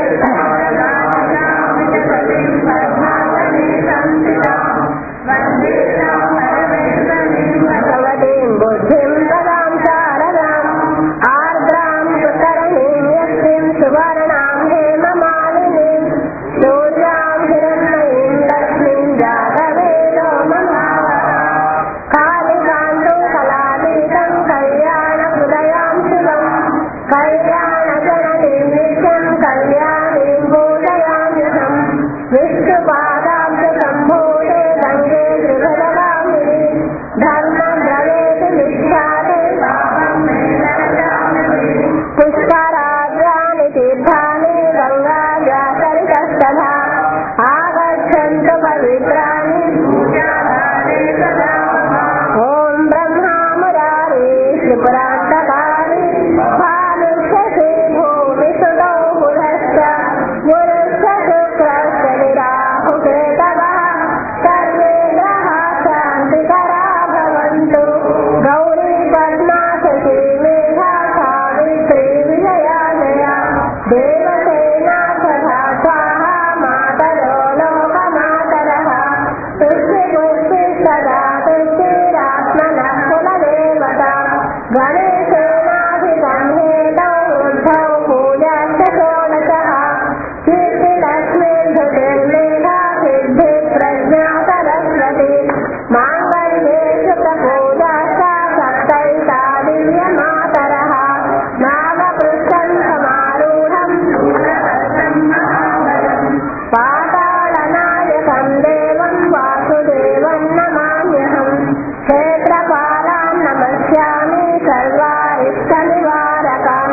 భగవతీం బుద్ధిం దదాం శారదాం ఆర్ద్రాం సుతరణీం యస్మిం సువర్ణాం హేమమాలినీం సూర్యాం హిరణ్మయీం లక్ష్మీం జాతవేదో మహావహ. కాళికాంతం కళాతీతం కళ్యాణహృదయాం శివం కళ్యాణజననీం నిత్యం కళ్యాణీం పూజయామ్యహం. విష్ణుపాదాబ్జ సంభూతే గంగే త్రిభుజగామిని ధర్మద్రవేతి విఖ్యాతే పుష్కరాజ్యాని తీర్థాని గంగాజాసరితస్తథా. ఆగచ్చन्तు పవిత్రాణి ఓం బ్రహ్మా మురారి త్రిపురాంతకారి భానుష్యసి భూమిసుతౌ బుధశ్చ గురుశ్చ శుక్రశ్చ నిరాహుకేతవః. సర్వే గ్రహాः శాంతికరా భవంతు. గౌరీ పద్మా శశీ మేఘా సావిత్రీ విజయా జయా. దేవసేనా సదా స్వాహా మాతరో లోకమాతరః. తుష్టిపుష్టి సదా తుష్టిరాత్మనః కులదేవతా. గణేశేనాధికం హేతౌ వృద్ధౌ పూజాశ్చ షోడశః. కీర్తిలక్ష్మీర్ధృతిర్మేధా సిద్ధి ప్రజ్ఞా సరస్వతి. మాంగళ్యే శుక్లపూజాశ్చ సప్తైతా దివ్యమాతరః. నాగపృష్టం సమారూఢం పాతాళనాయకం దేవం వాసుదేవం నమామ్యహం. క్షేత్రపాలాం నమస్యామి సర్వారిష్టనివారకాం.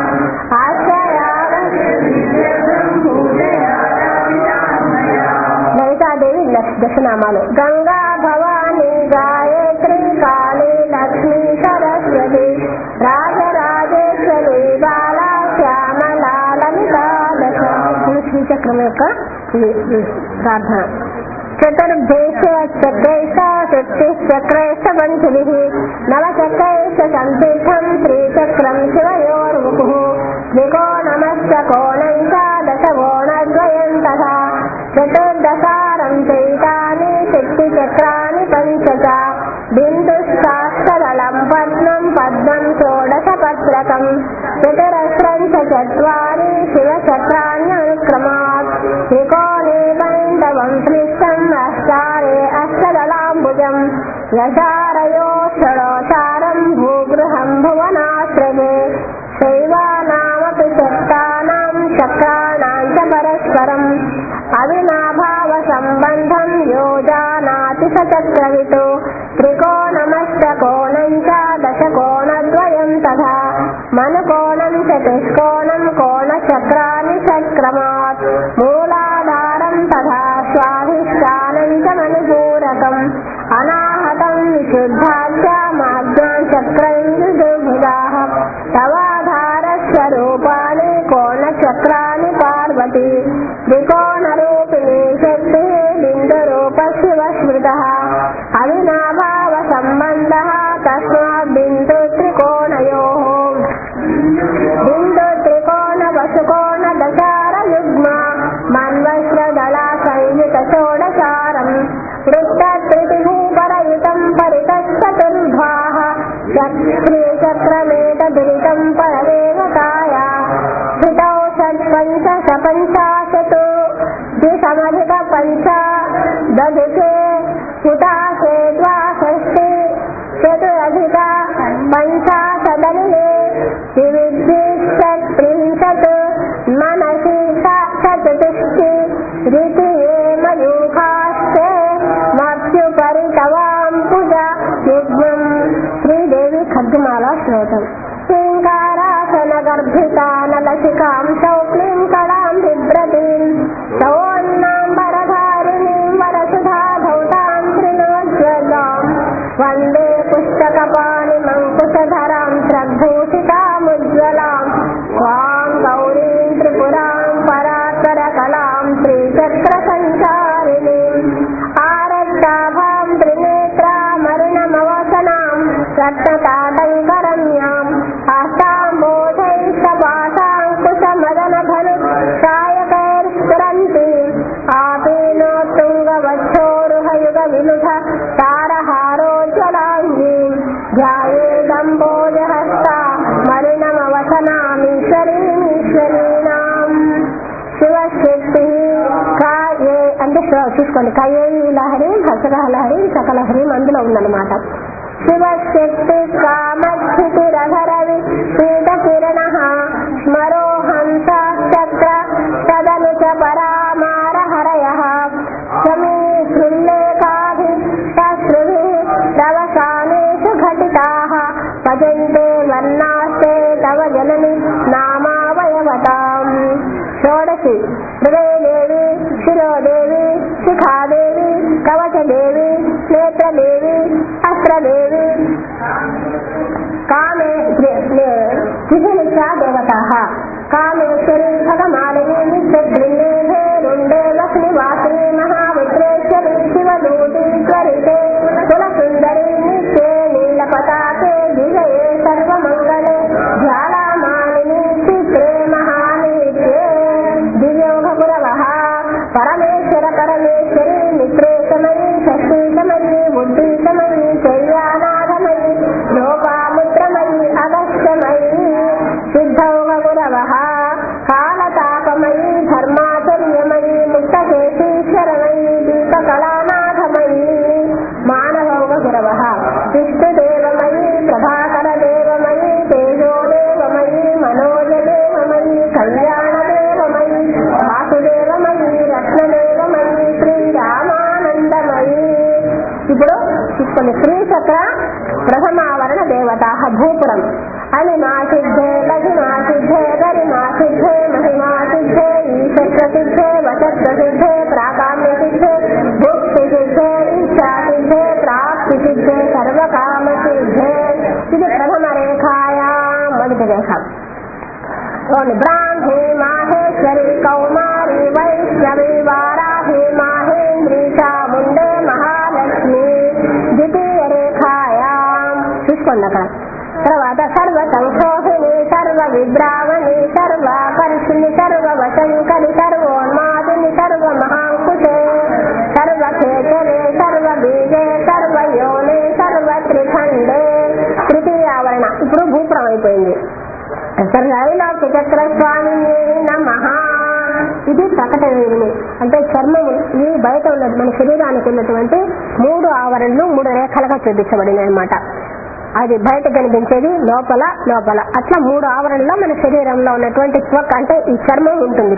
లలితాదేవి దశనామాలు. గంగా భవాని గాయత్రి కాళీ లక్ష్మీ సరస్వతి రాజరాజేశ్వరి బాలా శ్యామలా లలితా దశ. శ్రీచక్రం యొక్క ప్రార్థన. చతుర్భేష చక్రైష శక్తిశ్చక్రైష పంచభిః నవచక్రైష సంసిద్ధం శ్రీచక్రం శివయోర్ముఖుః. త్రికోణమస్య కోణం చ దశకోణద్వయం తథా చతుర్దశారం చైతాని శక్తి చక్రాని పంచ చ బిందుశ్చాష్టదళం పద్మం పద్మం షోడశపత్రకం చతురస్రం చ చత్వారి శివచక్రాణ్యనుక్రమాత్ త్రికోణే పైండవం క్లిష్టం అష్టారే అష్టదళాంబుజం యశారయో షడోచారం భూగృహం భువనాశ్రమే శైవానామపి శక్తానాం చక్రాణాం చ పరస్పరం అవినాభావ సంబంధం యో జానాతి స చక్రవితో త్రికోణమష్టకోణం చ దశకోణద్వయం తథా మనుకోణం చతుష్కోణం కోణచక్రాని షట్క్రమాత్ మూలాధారం తథా స్వాధిష్టానం చ మణిపూరకం అనాహతం విశుద్ధాఖ్యామాజ్ఞాం చక్రైర్విదుర్భుజాః తవాధారస్య రూపాణి కోణచక్రాని పార్వతీ త్రికోణరూపిణీ శక్తి బిందురూప శివస్మృతః అవినాభావ సంబంధః తస్మాత్ బిందు త్రికోణయోః బిందు త్రికోణ పశుకోణ దశార యుగ్మ మన్వస్రదళా సంయుత షోడచారం వృత్త త్రిభూపరయుతం పరితశ్చతుర్భాః చక్రమేత దురితం పరదేవతాయా స్థితౌ షట్పంచ సపంచాశత్ ద్విసమధిక పంచ దధికే హుతాశే ద్వాషష్ఠి చతురధిక పంచాశదలిలే త్రివిద్విషట్త్రింశత్ మనసి చతుష్టి రితియే మయూఖాస్తే మత్స్యుపరితవాంపుజ యుగ్మం. శ్రీదేవి ఖడ్గమాల శ్లోకం. శ్రీంకారాసన గర్భితానలసికాం శౌక్లీం కళాం బిభ్రతీం సౌన్నాంబరధారిణీం వరసుధా ధౌతాం త్రిలోక్యగాం వందే పుస్తకపాణిమంకుశధరాం శ్రగ్భూషితాముజ్వలాం స్వాం గౌరీం త్రిపురాం పరాత్పరకలాం శ్రీచక్రసంచారిణీం ఆరక్తాభాం త్రినేత్రామరుణమవసనాం రత్నతాటంకరమ్యాం అష్టాంబోధైస్తపాశాంకుశమదనభను సాయకైర్స్ఫురంతీం ఆపీనోత్తుంగవచ్చోరుహయుగ విలుఢ తారహారోజ్వలాంగీం ధ్యాయేదంబోజహస్తా మరుణమవసనామీశ్వరీమీశ్వరీణాం. శివశక్తి కాయే అంటే చూసుకోండి, కయేయి లహరి హసర లహరి సకల హరి అందులో ఉందన్నమాట. శివశక్తి కామస్థితిరధరవి శీతకిరణ స్మరో హంసచక్ర తదను చ పరామారహరయ సమీ హృల్లేఖాభిశ్రుభి తవసానేషు ఘటితాః భజంతే వర్ణాస్తే తవ జనని నామావయవతాం. షోడశి హృదయదేవి శిరోదేవి శిఖాదేవి కవచదేవి నేత్రదేవి అస్త్రదేవి కామే త్రిశినిచా దేవతాః కామేశ్వరి భగమాలిని నిత్యబృందే భేరుండే లక్ష్మీవాసిని మహావిద్రేశ్వరి శివదూతీశ్వరితే కులసుందరి నిత్యే నీలపతాకే విజయే సర్వమంగళే ధ్యాళామాలిని చిత్రే మహానిత్యే దివ్యోగపురవః పరమేశ్వర పరమేశ్వరి నిత్రేశమయీ షష్ఠీశమయీ బుద్ధీశమయీ చైర్యానాథమయీ లోపాముద్రమయీ అగస్త్యమయీ సిద్ధౌగపురవః కాలతాపమయీ ధర్మాచర్యమయీ ముక్తకేశీశ్వరమయీ దీపకళానాథమయీ మానవౌగపురవః విష్ణుదేవమయీ ప్రభాకరదేవమయీ తేజోదేవమయీ మనోజదేవమయీ కళ్యాణదేవమయీ వాసుదేవమయీ రత్నదేవమయీ శ్రీరామానందమయీ. ఇప్పుడు చూసుకోండి, శ్రీచక్ర ప్రథమావరణ దేవతాః భూపురం అనిమా సిద్ధే లఘిమా సిద్ధే గరిమా సిద్ధే మహిమా సిద్ధే ఈశక్ర సిద్ధే వశక్ర సిద్ధే ప్రాకామ్య సిద్ధే భుక్తి సిద్ధే ఇచ్చా సిద్ధే ప్రాప్తి సిద్ధే సర్వకామ సిద్ధే. ఇది ప్రథమ రేఖాయా మొదటి రేఖ. బ్రాహ్మీ మాహేశ్వరి కౌమారి వైష్ణవి వారాహి మాహేంద్రి చాముండే మహాలక్ష్మి ద్వితీయ రేఖాయా. చూసుకోండి అక్కడ. తర్వాత సర్వ సంశోభిని సర్వ విద్రావణి సర్వాకర్ష సర్వవర్షిణి సర్వవశంకరి సర్వోన్మాదిని సర్వమహాంకుశే సర్వక్షేత్రే సర్వబీజే సర్వయోనే సర్వత్రిఖండే. తృతీయ ఆవరణ ఇప్పుడు భూపురం అయిపోయింది. రైలోకి చక్రస్వామి నమః. ఇది ప్రకట వేదిని అంటే చర్మము ఈ బయట ఉన్న మన శరీరానికి ఉన్నటువంటి 3 ఆవరణలు 3 రేఖలుగా చూపించబడినాయి అనమాట. అది బయట కనిపించేది లోపల లోపల అట్లా 3 ఆవరణలో మన శరీరంలో ఉన్నటువంటి త్వక్ అంటే ఈ చర్మం ఉంటుంది.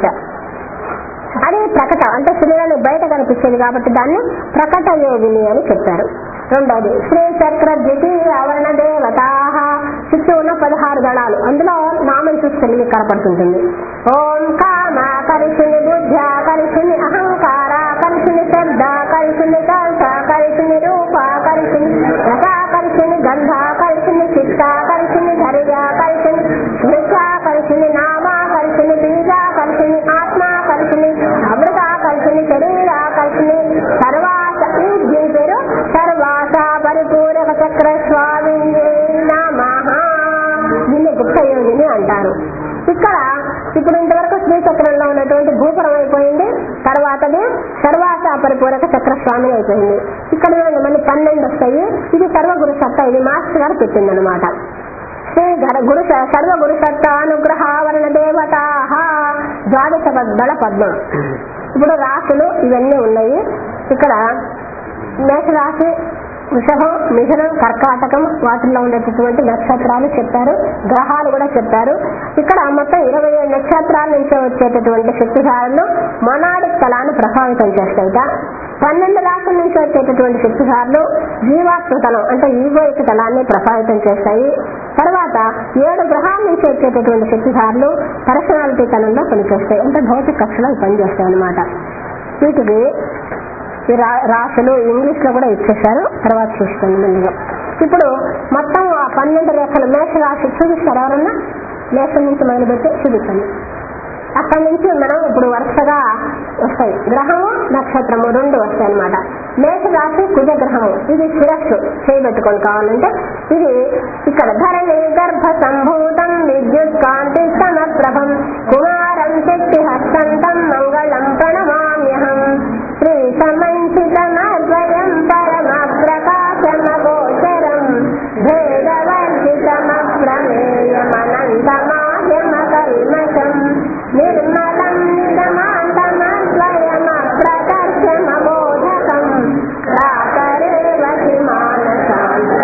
అది ప్రకట అంటే శరీరాన్ని బయట కనిపించేది కాబట్టి దాన్ని ప్రకట వేదిని అని చెప్పారు. రెండోది శ్రీచక్ర ద్వితీయ ఆవరణ దేవతా. చుట్టూ ఉన్న 16 దళాలు అందులో నామం చూసుకుని మీకు కనపడుతుంటుంది. ఓం కామ కరిషుని బుద్ధ కరిషుని అహంకార కరిషుని శ్రద్ధ కరిషుని కర్ష కరిషుని రూప కరిషుని రస కరిషుని గంధ కరిషుని చిత్త కరిషుని ధైర్య కరిషుని స్మృత కరిషుని నామ కరిషుని బీజ కరిషుని ఆత్మ కరిషుని అమృత కరిషుని శరీర కరిషుని సర్వాస. ఈ దీని పేరు సర్వాస పరిపూరక చక్ర స్వామి నమః. దీన్ని గుప్త యోగిని అంటారు. ఇక్కడ ఇప్పుడు ఇంతవరకు శ్రీచక్రంలో ఉన్నటువంటి భూపురం అయిపోయింది. తర్వాతది సర్వాస పరిపూరక చక్రస్వామి అయిపోయింది. ఇక్కడ మళ్ళీ 12 వస్తాయి. ఇది సర్వగురు సత్తా. ఇది మాస్టర్ గారు పెట్టిందనమాట. శ్రీ గురు సర్వగురు సత్తా అనుగ్రహావరణ దేవతా ద్వాదశ దళ పద్మం. ఇప్పుడు రాశులు ఇవన్నీ ఉన్నాయి. ఇక్కడ మేషరాశి, వృషభం, మిథునం, కర్కాటకం వాటిల్లో ఉండేటటువంటి నక్షత్రాలు చెప్పారు. గ్రహాలు కూడా చెప్పారు. ఇక్కడ మొత్తం 27 నక్షత్రాల నుంచి వచ్చేటటువంటి శక్తిధారలు మొనాడిక్ తలాన్ని ప్రభావితం చేస్తాయిట. 12 రాశుల నుంచి వచ్చేటటువంటి శక్తిధారలు జీవాత్మ తలం అంటే ఈగోయిక తలాన్ని ప్రభావితం చేస్తాయి. తర్వాత 7 గ్రహాల నుంచి వచ్చేటటువంటి శక్తిధారలు పర్సనాలిటీ తలంలో పనిచేస్తాయి. అంటే భౌతిక కక్షలో పనిచేస్తాయి అన్నమాట. వీటికి ఈ రాశులు ఇంగ్లీష్ లో కూడా ఇచ్చేసారు. తర్వాత చూసుకోండి ముందుగా. ఇప్పుడు మొత్తం ఆ 12 రేఖలు మేష రాశి చూపిస్తారు. ఎవరన్నా మేషం నుంచి మొదలుపెట్టి చూపించండి. అక్కడి నుంచి మనం ఇప్పుడు వరుసగా వస్తాయి. గ్రహము నక్షత్రము 2 వస్తాయి అనమాట. మేష రాశి కుజగ్రహము. ఇది శిరస్సు చేయబెట్టుకొని కావాలంటే ఇది ఇక్కడ ధరణి గర్భ సంభూతం విద్యుత్ కాంతి సమప్రభం కుమారం శక్తి హస్తంతం మంగళం ప్రణమామ్యహం శ్రీ సమంచితమద్వయం పరమ ప్రకాశమగోచరం భేదవర్జితమప్రమేయమనంతమాద్యమ కల్మషం నిర్మలం నిగమాంతమద్వయమప్రదర్శమబోధకం రాతరేవతి మానసాంత.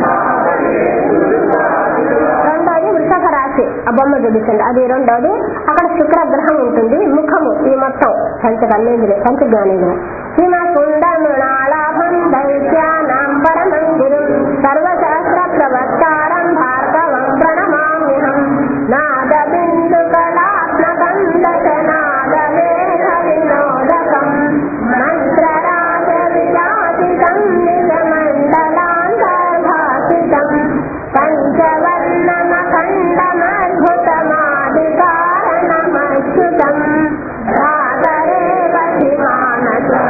రెండోది వృషభ రాశి. ఆ బొమ్మ చూపించండి. అది రెండోది. అక్కడ శుక్రగ్రహం ఉంటుంది. ముఖము ఈ మొత్తం పంచకర్మేంద్రియ పంచజ్ఞానేంద్రియ హిమకుండమృణాలాభం దైత్యానాం పరమం గురుం సర్వశాస్త్ర ప్రవక్తారం భార్గవం ప్రణమామ్యహం నాద బిందు కళాత్మకం దశనాద వేద వినోదకం మంత్రరాజ విరాజితం నిజమండలాంతర్భాసితం పంచవర్ణమఖండమద్భుతమాదికారణమచ్యుతం రాగరేవతి మానసం.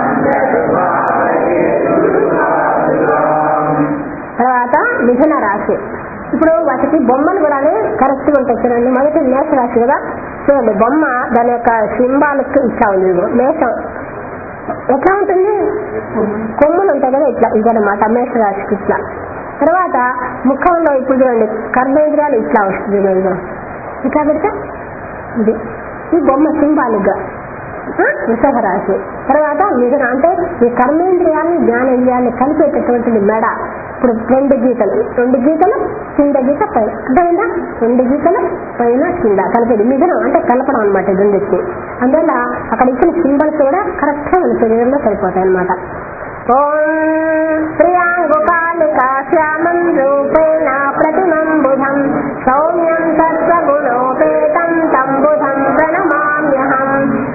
తర్వాత మిథున రాశి. ఇప్పుడు వాటికి బొమ్మలు కూడా కరెక్ట్ గా ఉంటాయి. చూడండి, మొదటి మేష రాశి కదా. చూడండి బొమ్మ దాని యొక్క సింబాలిక్ ఇట్లా ఉంది. మేషం ఎట్లా ఉంటుంది? కొమ్ములు ఉంటాయి కదా ఇట్లా. ఇదనమాట మేష రాశికి ఇట్లా. తర్వాత ముఖంలో ఇప్పుడు చూడండి కర్మేంద్రియాలు ఇట్లా వస్తుంది. ఇట్లా పెడితే ఇది ఈ బొమ్మ సింబాలిక్ గా వృషభ రాశి. తర్వాత మిథున అంటే ఈ కర్మేంద్రియాన్ని జ్ఞానేంద్రియాన్ని కలిపేటటువంటి మెడ. ఇప్పుడు 2 గీతలు కింద గీత పైన. అర్థమైందా? 2 గీతలు పైన కింద కలిపేది మిథునం అంటే కలపడం అనమాట. రెండింటికి అందువల్ల అక్కడ ఇచ్చిన సింబల్స్ కూడా కరెక్ట్ గా మన శరీరంలో సరిపోతాయి అనమాట. ఓం ప్రియాంగుకాలికా శ్యామం రూపేణ ప్రతిమం బుధం సౌమ్యం సత్వగుణోపేతం తం బుధం ప్రణమామ్యహం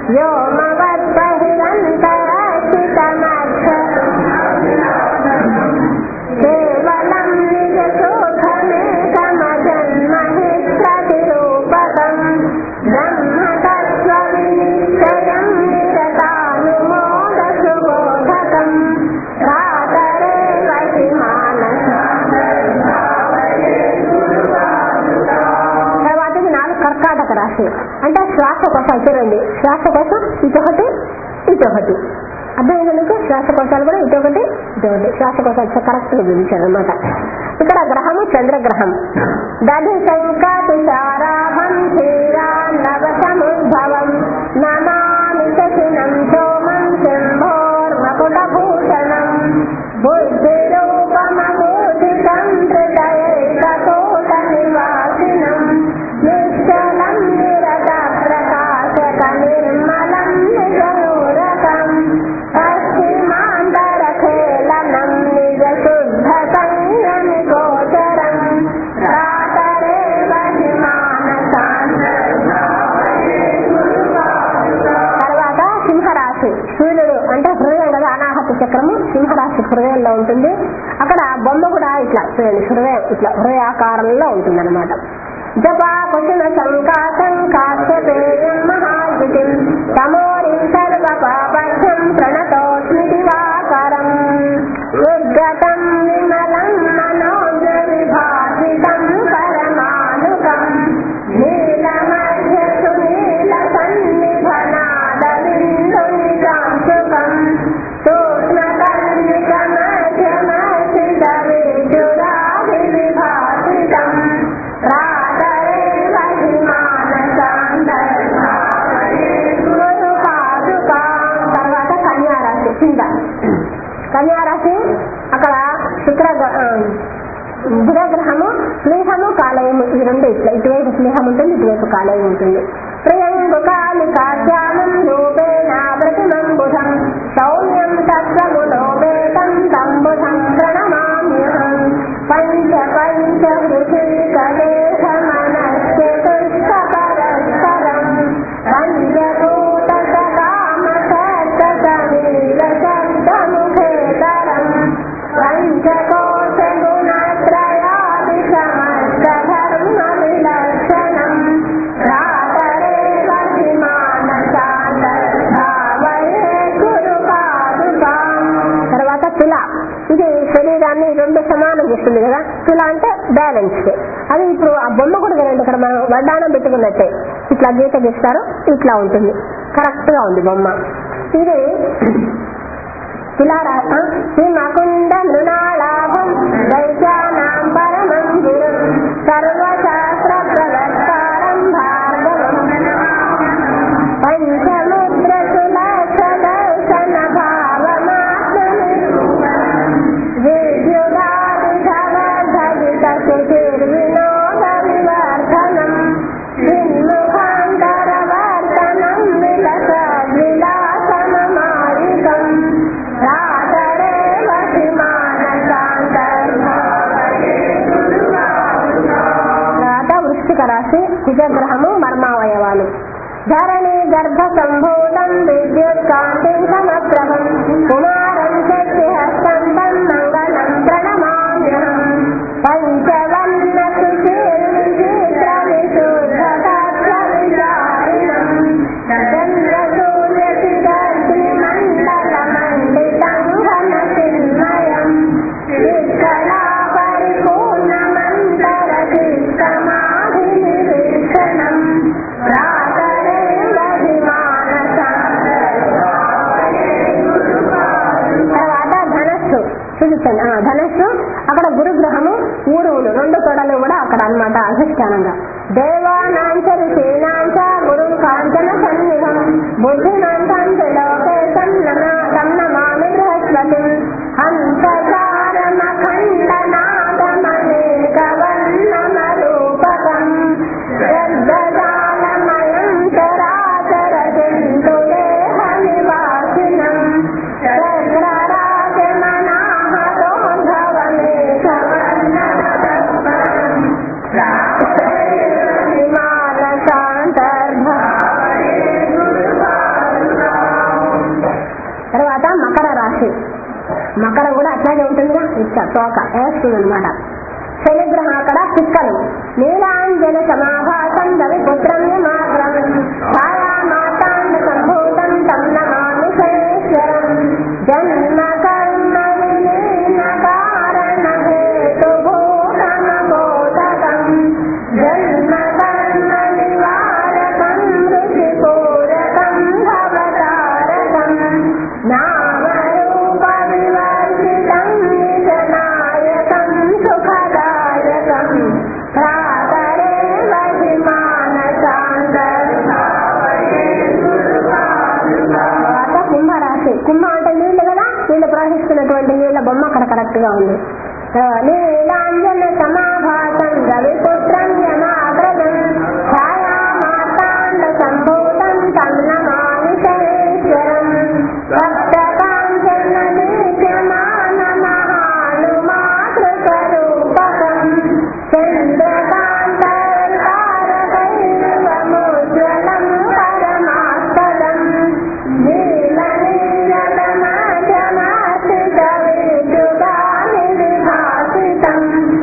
వ్యోమవద్బహిరంతరక్షితమక్ష కేవలం నిజశోధమేకమజన్మహి ప్రతిరూపకం బ్రహ్మతత్వ వినిశ్చయం నిరతానుమోద సుబోధకం రాతరేవతి మానస. తర్వాత రాశి. అంటే శ్వాసకోశాలు చూడండి, శ్వాసకోశం ఇటొకటి ఇటొకటి, అర్థమైందుకు శ్వాసకోశాలు కూడా ఇటొకటి ఇటొకటి, శ్వాసకోశాలు కరెక్ట్ గా చూపించారు అనమాట. ఇక్కడ గ్రహము చంద్రగ్రహం. దధి శంకతుషారాభం క్షీరాన్నవసముద్భవం నమామి శశినం సోమం శంభోర్మకుటభూషణం బుద్ధిరూపమభూషితం త్రిదయైకకోట నివాసినం నిశ్చలం నిరత ప్రకాశక నిర్మలం నిజనూరకం పశ్చిమాంతరఖేళనం నిజ శుద్ధ సంయమి గోచరం రాతరే తర్వాత సింహరాశి. సూర్యుడు అంటే హృదయం కదా, అనాహత చక్రము సింహరాశి హృదయంలో ఉంటుంది. అక్కడ బొమ్మ కూడా ఇట్లా చూడండి, హృదయం ఇట్లా హృదయాకారంలో ఉంటుంది అనమాట. జపా కుశల సంకాశం కాశ్యపేయం మహాద్యుతిం తమోరిం సర్వపాపక్షం ప్రణతోస్మి దివాకరం ఉద్గతం విమలం మనోజ విభాసితం పరమానుకం నీలమధ్య సునీల సన్నిభనాద బిందు నిజాంశుకం సూక్ష్మకర్ణికమధ్యమసిద విద్యురాది విభాసితం రాతరే తర్వాత కన్యారాశి కింద. కన్యారాశి అక్కడ బుధగ్రహము, స్నేహము, కాలయము, ఈ రెండు ఇట్లా ఇటువైపు స్నేహం ఉంటుంది, ఇటువైపు కాలయం ఉంటుంది. ప్రియంగుకాలికాశ్యామం రూపేణ ప్రతిమం బుధం సౌమ్యం తత్వములోపేతం తం బుధం ప్రణమామ్యహం పంచ పంచ హృషికలేశ మనశ్చతుష్ట పరస్పరం పంచభూత కామ సర్కట నీల శబ్దముఖేతరం పంచకోశ గుణత్రయాది సమస్త ధర్మ విలక్షణం రాతరే వసిమానసాంతర్భావయే గురు పాదుకాం. తర్వాత తుల. ఇది శరీరాన్ని రెండు సమానం చేస్తుంది కదా. తుల అంటే బ్యాలెన్స్. అది ఇప్పుడు ఆ బొమ్మ కూడా కదండి, ఇక్కడ మనం వడ్డానం పెట్టుకున్నట్టే ఇట్లా గీత గీస్తారు, ఇట్లా ఉంటుంది, కరెక్ట్ గా ఉంది బొమ్మ. ఇది తులారాశ. శ్రీమకుండ మృణాళాభం దైత్యానాం పరమం గురుం సర్వశాస్త్ర ప్రదత్తారం భార్గవం పంచముద్ర సులక్షదర్శన భావమాత్మనిరూపణం విద్యుదాదిధవర్ధజిత శుచిర్వినోద వివర్ధనం చిన్ముఖాంతరవర్తనం విలస విలాసమమాయికం రాతరే వసిమానసాంతర్భావయే గురు పాదుకాం. తర్వాత వృశ్చిక రాశి. కుజగ్రహము, మర్మావయవాలు. ధరణి గర్భ సంభూతం విద్యుత్ కాంతిం సమప్రభం కుమారం శక్తిహస్తం తం మంగళం ప్రణమామ్యహం పంచవర్ణ సుశీర్విచిత్ర విశుద్ధ తత్వ విచారిణం చంద్ర సూర్య చిదగ్ని మండల మండితం ఘన చిన్మయం వికలా పరిపూర్ణమంతర చిత్తమాధి నిరీక్షణం రాతరే వసిమానసాంతర్భావయే గురు పాదుకాం. తర్వాత ధనస్సు చూపించండి. ధనస్సు అక్కడ గురుగ్రహము, ఊరువులు రెండు తొడలు కూడా అక్కడ అన్నమాట అధిష్టానంగా. దేవానాంచ ఋషీనాంచ గురుం కాంచన సన్నిధం బుద్ధిమంతం లోకేశం తం నమామి బృహస్పతిం హంసచారమఖండనాదమనేకవర్ణమరూపకం శ్రద్ధజాలమయం చరాచర జంతు దేహ నివాసినం చక్రరాజమనాహతోద్భవమేకవర్ణమతఃపరం తర్వాత మకర రాశి. మకరం కూడా అట్లాగే ఉంటుందిగా, ఇచ్చా తోక వేస్తుంది అనమాట. శనిగ్రహం అక్కడ పిక్కలు. నీలాంజన సమాభాసం రవి పుత్రం మాత్రం ఛాయామాతాండ సంభూతం తం నమామి శనేశ్వరం జన్మ కర్మ విలీన కారణ హేతుభూతమబోధకం జన్మ కర్మ నివారణ కరెక్ట్ గా ఉంది. నీలాంజన సమాభాసం రవిపుత్రం యమాగ్రజం ఛాయా మార్తాండ సంభూతం తం నమామి శనేశ్వరం భక్తకాంచన దీప్యమాన మహానుమాతృస్వరూపకం చంద్రకాంతైర్తారకైర్వముజ్వలం పరమాస్పదం నీలనీలమాజమాశ్రిత విద్యుగాని విభాసితం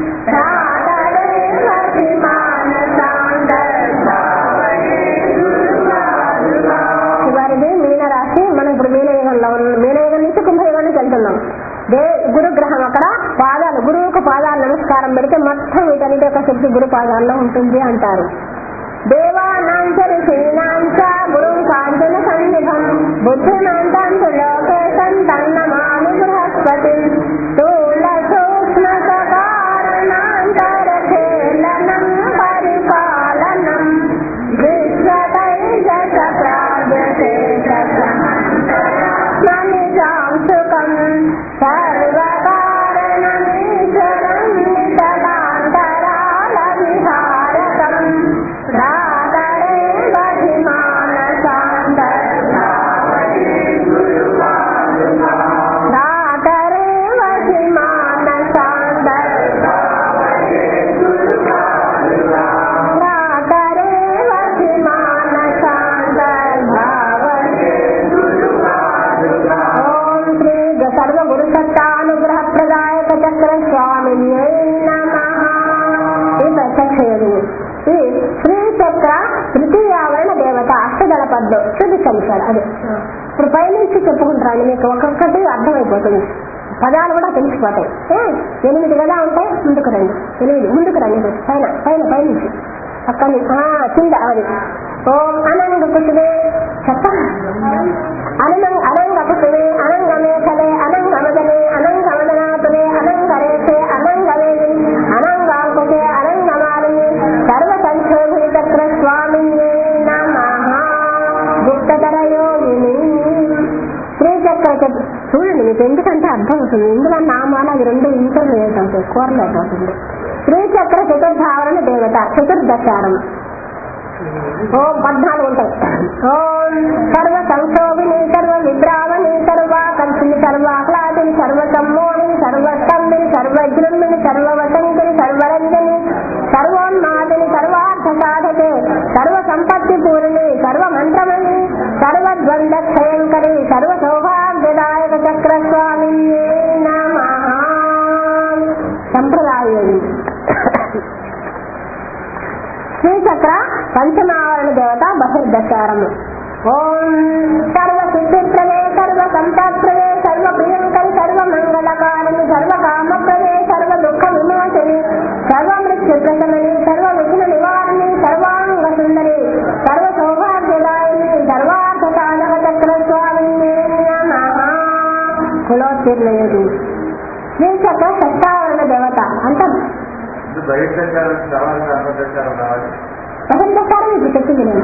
సాదరేవతి మానసాంతర్భావనే గురువాదుగా. చివరిది మీనరాశి. మనం ఇప్పుడు మీనయుగంలో ఉన్నాం. మీనయుగం నుంచి కుంభయుగానికి వెళ్తున్నాం. గురుగ్రహం అక్కడ పాదాలు, గురువుకు పాదాలు నమస్కారం పెడితే మొత్తం వీటన్నిటి యొక్క శక్తి గురు పాదాల్లో ఉంటుంది అంటారు. దేవానాంచ ఋషీనాంచ గురుం కాంచన సన్నిధం బుద్ధిమంతం లోకేశం తన్నమామి బృహస్పతి స్థూల సూక్ష్మ సకారణాంతరఖేళనం పరిపాలనం విశ్వతైజస ప్రాజ్ఞశేషమనిజాంశుకం సర్వకారణమీశ్వరం నితలాంతరాల విహారకం రాతరేవ హిమానసాంతర్భావనే గురువాదుగా. రాతరేవ హిమానసాంతర్భావనే గురువాదుగా. రాతరేవ హిమానసాంతర్భావనే గురువాదుగా. ఓం శ్రీ సర్వగురు సత్తానుగ్రహ ప్రదాయక చక్ర స్వామిన్యై నమః. ఈ ప్రత్యక్ష యోగిని ఈ శ్రీచక్ర తృతీయావరణ దేవత అష్టదళ పద్మం చూపించాలి. అదే ఇప్పుడు పైనుంచి చెప్పుకుంటారండి, మీకు ఒక్కొక్కటి అర్థమైపోతుంది, పదాలు కూడా తెలిసిపోతాయి. 8 కదా ఉంటాయి. ముందుకు రండి, 8 ముందుకు రండి. పైన పైన పైనుంచి అక్కడి కింద అది ఓం అనంగ కుసుమే చెప్ప అనంగ కుసుమే అనంగమేఖలే అనంగమదనే అనంగమదనాతులే అనంగరేఖే అనంగవేణి అనంగాంకుశే అనంగమాలిని సర్వసంక్షోభిని చక్ర స్వామిన్యే నమః. గుప్తతర యోగిని శ్రీచక్ర చూడండి, మీకు ఎందుకంటే అర్థం అవుతుంది. ఇందులో నామాలు అవి 2 ఇంటర్వ్యూస్ అవుతాయి, కోరలేట్ అవుతుంది. శ్రీచక్ర చతుర్థావరణ దేవత చతుర్దశారం. ఓం 14 ఉంటాయి. ఓం సర్వ సంక్షోభిని సర్వ విద్రావణి సర్వాకంక్షిని సర్వాహ్లాదిని సర్వ సమ్మోహిని సర్వస్తంభిని సర్వజృంభిని సర్వవసంకిని సర్వరంజని సర్వోన్మాదిని సర్వార్థ సాధకే సర్వ సంపత్తి పూరిణి సర్వ మంత్రమణి సర్వద్వంద్వ క్షయంకరి సర్వ సౌభాగ్యదాయక చక్ర స్వామిన్యే నమః. సంప్రదాయం శ్రీచక్ర పంచమావరణ దేవత బహిర్దశారము. ఓం సర్వ సిద్ధిప్రదే సర్వ సంపత్ప్రదే సర్వ ప్రియంకరి సర్వ మంగళకారిణి సర్వ కామప్రదే సర్వ దుఃఖ విమోచని సర్వ మృత్యు ప్రశమని సర్వ విఘ్న నివారణి సర్వాంగ సుందరి సర్వ సౌభాగ్యదాయిని సర్వార్థ సాధక చక్ర స్వామిన్యే నమః. కులోత్తీర్ణయోగి శ్రీచక్ర షష్టావరణ దేవత అంటారు. బహిర్దశారం ఇప్పుడు చెప్పింది నేను.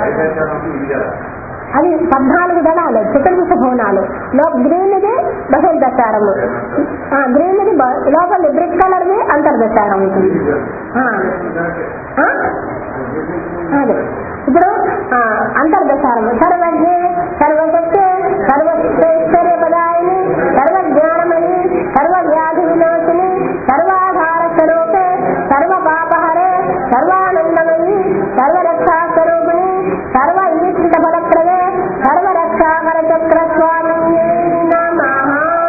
అది 14 దళాలు చతుర్దశ భవనాలు. గ్రీన్ది బహిర్దశారము, గ్రీన్ది లోపల బ్రిక్ కలర్ది అంతర్దశారం ఉంటుంది. అదే ఇప్పుడు అంతర్దశారము సర్వజ్ఞే సర్వశక్తే సర్వైశ్వర్య పదాయిని సర్వజ్ఞానమణి సర్వ వ్యాధి వినాశిని సర్వాధార స్వరూపే సర్వ పాపహరే సర్వానందమయి సర్వరక్షా స్వరూపిణి సర్వ ఈప్సిత ఫలప్రదే సర్వరక్షాకర చక్ర స్వామిన్యే నమః.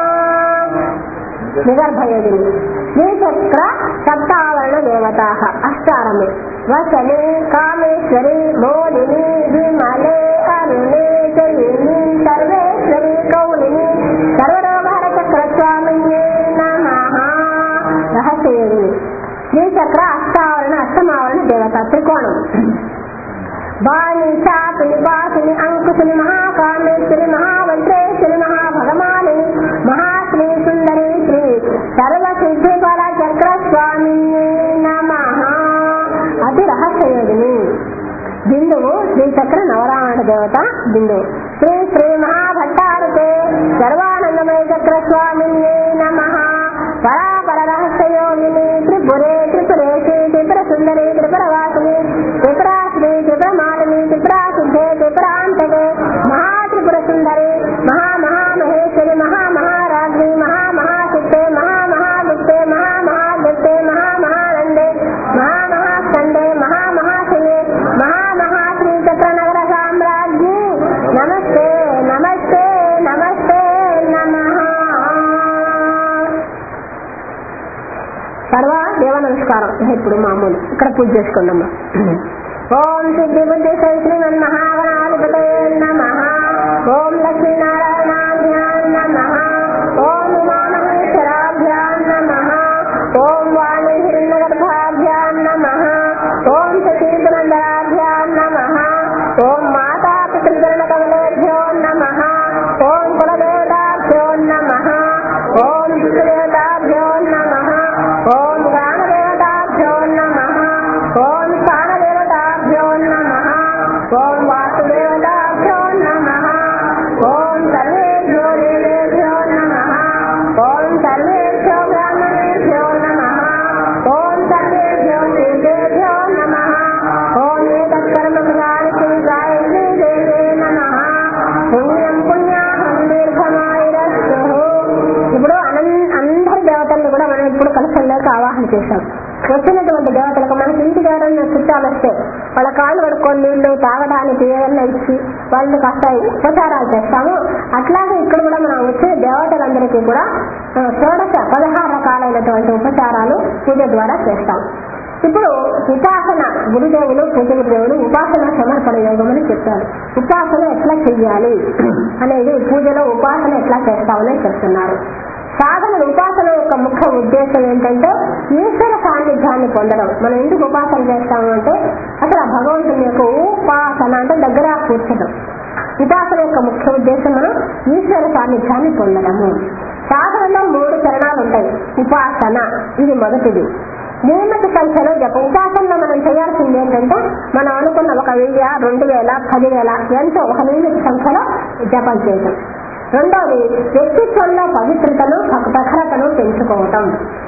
నిగర్భయోగిని శ్రీచక్ర సప్తావరణ దేవతా అష్టారమే. వసనే కామేశ్వరి మోదిని విమలే అరుణే జయిని సర్వేశ్వరి కౌలిని సర్వరోగహర చక్ర స్వామిన్యే నమః. రహస్యయోగిని శ్రీచక్ర అష్టావరణ అష్టమావరణ దేవత త్రికోణం. వాణి చాపిని వాసిని అంకుశిని మహాకామేశ్వరి మహావజ్రేశ్వరి మహాభగమాలిని మహాశ్రీ సుందరి శ్రీ సర్వసిద్ధి ఫల చక్ర స్వామిన్యే నమః. అతి రహస్యయోగిని బిందువు శ్రీచక్ర నవరావణ దేవత బిందువు. శ్రీ శ్రీ మహాభట్టారుకే సర్వానందమయ చక్ర స్వామిన్యే నమః. పరాపర రహస్యయోగిని త్రిపురే త్రిపురేశి త్రిపుర సుందరి త్రిపురవాసిని త్రిపురాశ్రీ త్రిపురమాలిని త్రిపురాసిద్ధే త్రిపురాంతకే మహాత్రిపుర సుందరి మహామహామహేశ్వరి మహామహారాజ్ఞి మహామహాసిద్ధే మహామహావిద్యే మహామహాదిత్తే మహామహానందే మహామహాస్కందే మహామహాశయే మహామహాశ్రీ చక్రనగర సామ్రాజ్ఞి నమస్తే నమస్తే నమస్తే నమః. సర్వ దేవ నమస్కారం. ఇప్పుడు మామూలు ఇక్కడ పూజ చేసుకుందామా. ఓం సిద్ధి బుద్ధి శ్రీమన్ మహాగణాధిపతే నమః. ఓం లక్ష్మీనారాయణాభ్యాం నమః. ఓం ఉమామహేశ్వరాభ్యాం నమః. ఓం వాణి హిరణ్యగర్భాభ్యాం నమః. ఓం సతీపురందరాభ్యాం నమః. ఓం మాతా పితృగణ కమలేభ్యో నమః. ఓం కులదేవతాభ్యో నమః. ఓం పితృదేవతాభ్యో నమః. ఓం గ్రామదేవతాభ్యో నమః. ఓం స్థానదేవతాభ్యో నమః. ఓం వాసుదేవతాభ్యో నమః. ఓం సర్వేభ్యో దేవేభ్యో నమః. ఓం సర్వేభ్యో బ్రాహ్మణేభ్యో నమః. ఓం సర్వేభ్యో దేవేభ్యో నమః. ఓం ఏతత్కర్మకారిణి గాయత్రీ దేవే నమః. పుణ్యం పుణ్యాహం దీర్ఘమాయురస్తు. ఇప్పుడు అందరి దేవతల్ని కూడా మనం ఇప్పుడు కలశంలోకి ఆవాహన చేశాం. వచ్చినటువంటి దేవతలకు మనకి ఇంటికి ఎవరైనా చుట్టాలు వస్తే వాళ్ళ కాళ్ళు కడుక్కొని నీళ్లు తాగడానికి ఏదైనా ఇచ్చి వాళ్ళు కాస్త ఉపచారాలు చేస్తాము. అట్లాగే ఇక్కడ కూడా మనం వచ్చిన దేవతలందరికీ కూడా 16 రకాలైనటువంటి ఉపచారాలు పూజ ద్వారా చేస్తాం. ఇప్పుడు ఉపాసన గురుదేవులు పూజ గురుదేవులు ఉపాసన సమర్పణ యోగం అని చెప్పారు. ఉపాసన ఎట్లా చెయ్యాలి అనేది పూజలో ఉపాసన ఎట్లా చేస్తామని చెప్తున్నారు. సాధన ఉపాసన యొక్క ముఖ్య ఉద్దేశం ఏంటంటే ఈశ్వర సాన్నిధ్యాన్ని పొందడం. మనం ఎందుకు ఉపాసన చేస్తాము అంటే అసలు ఆ భగవంతుని యొక్క ఉపాసన అంటే దగ్గర కూర్చడం. ఉపాసన యొక్క ముఖ్య ఉద్దేశం మనం ఈశ్వర సాన్నిధ్యాన్ని పొందడము. సాధనలో 3 చరణాలు ఉంటాయి. ఉపాసన ఇది మొదటిది. నియమిత సంఖ్యలో జపం. ఉపాసనలో మనం చేయాల్సింది ఏంటంటే మనం అనుకున్న 1000, 2000, 10,000 ఎంతో ఒక నియమిత సంఖ్యలో జపం చేయటం. రెండోది వ్యక్తిత్వంలో పవిత్రతను ప్రఖరతను పెంచుకోవటం.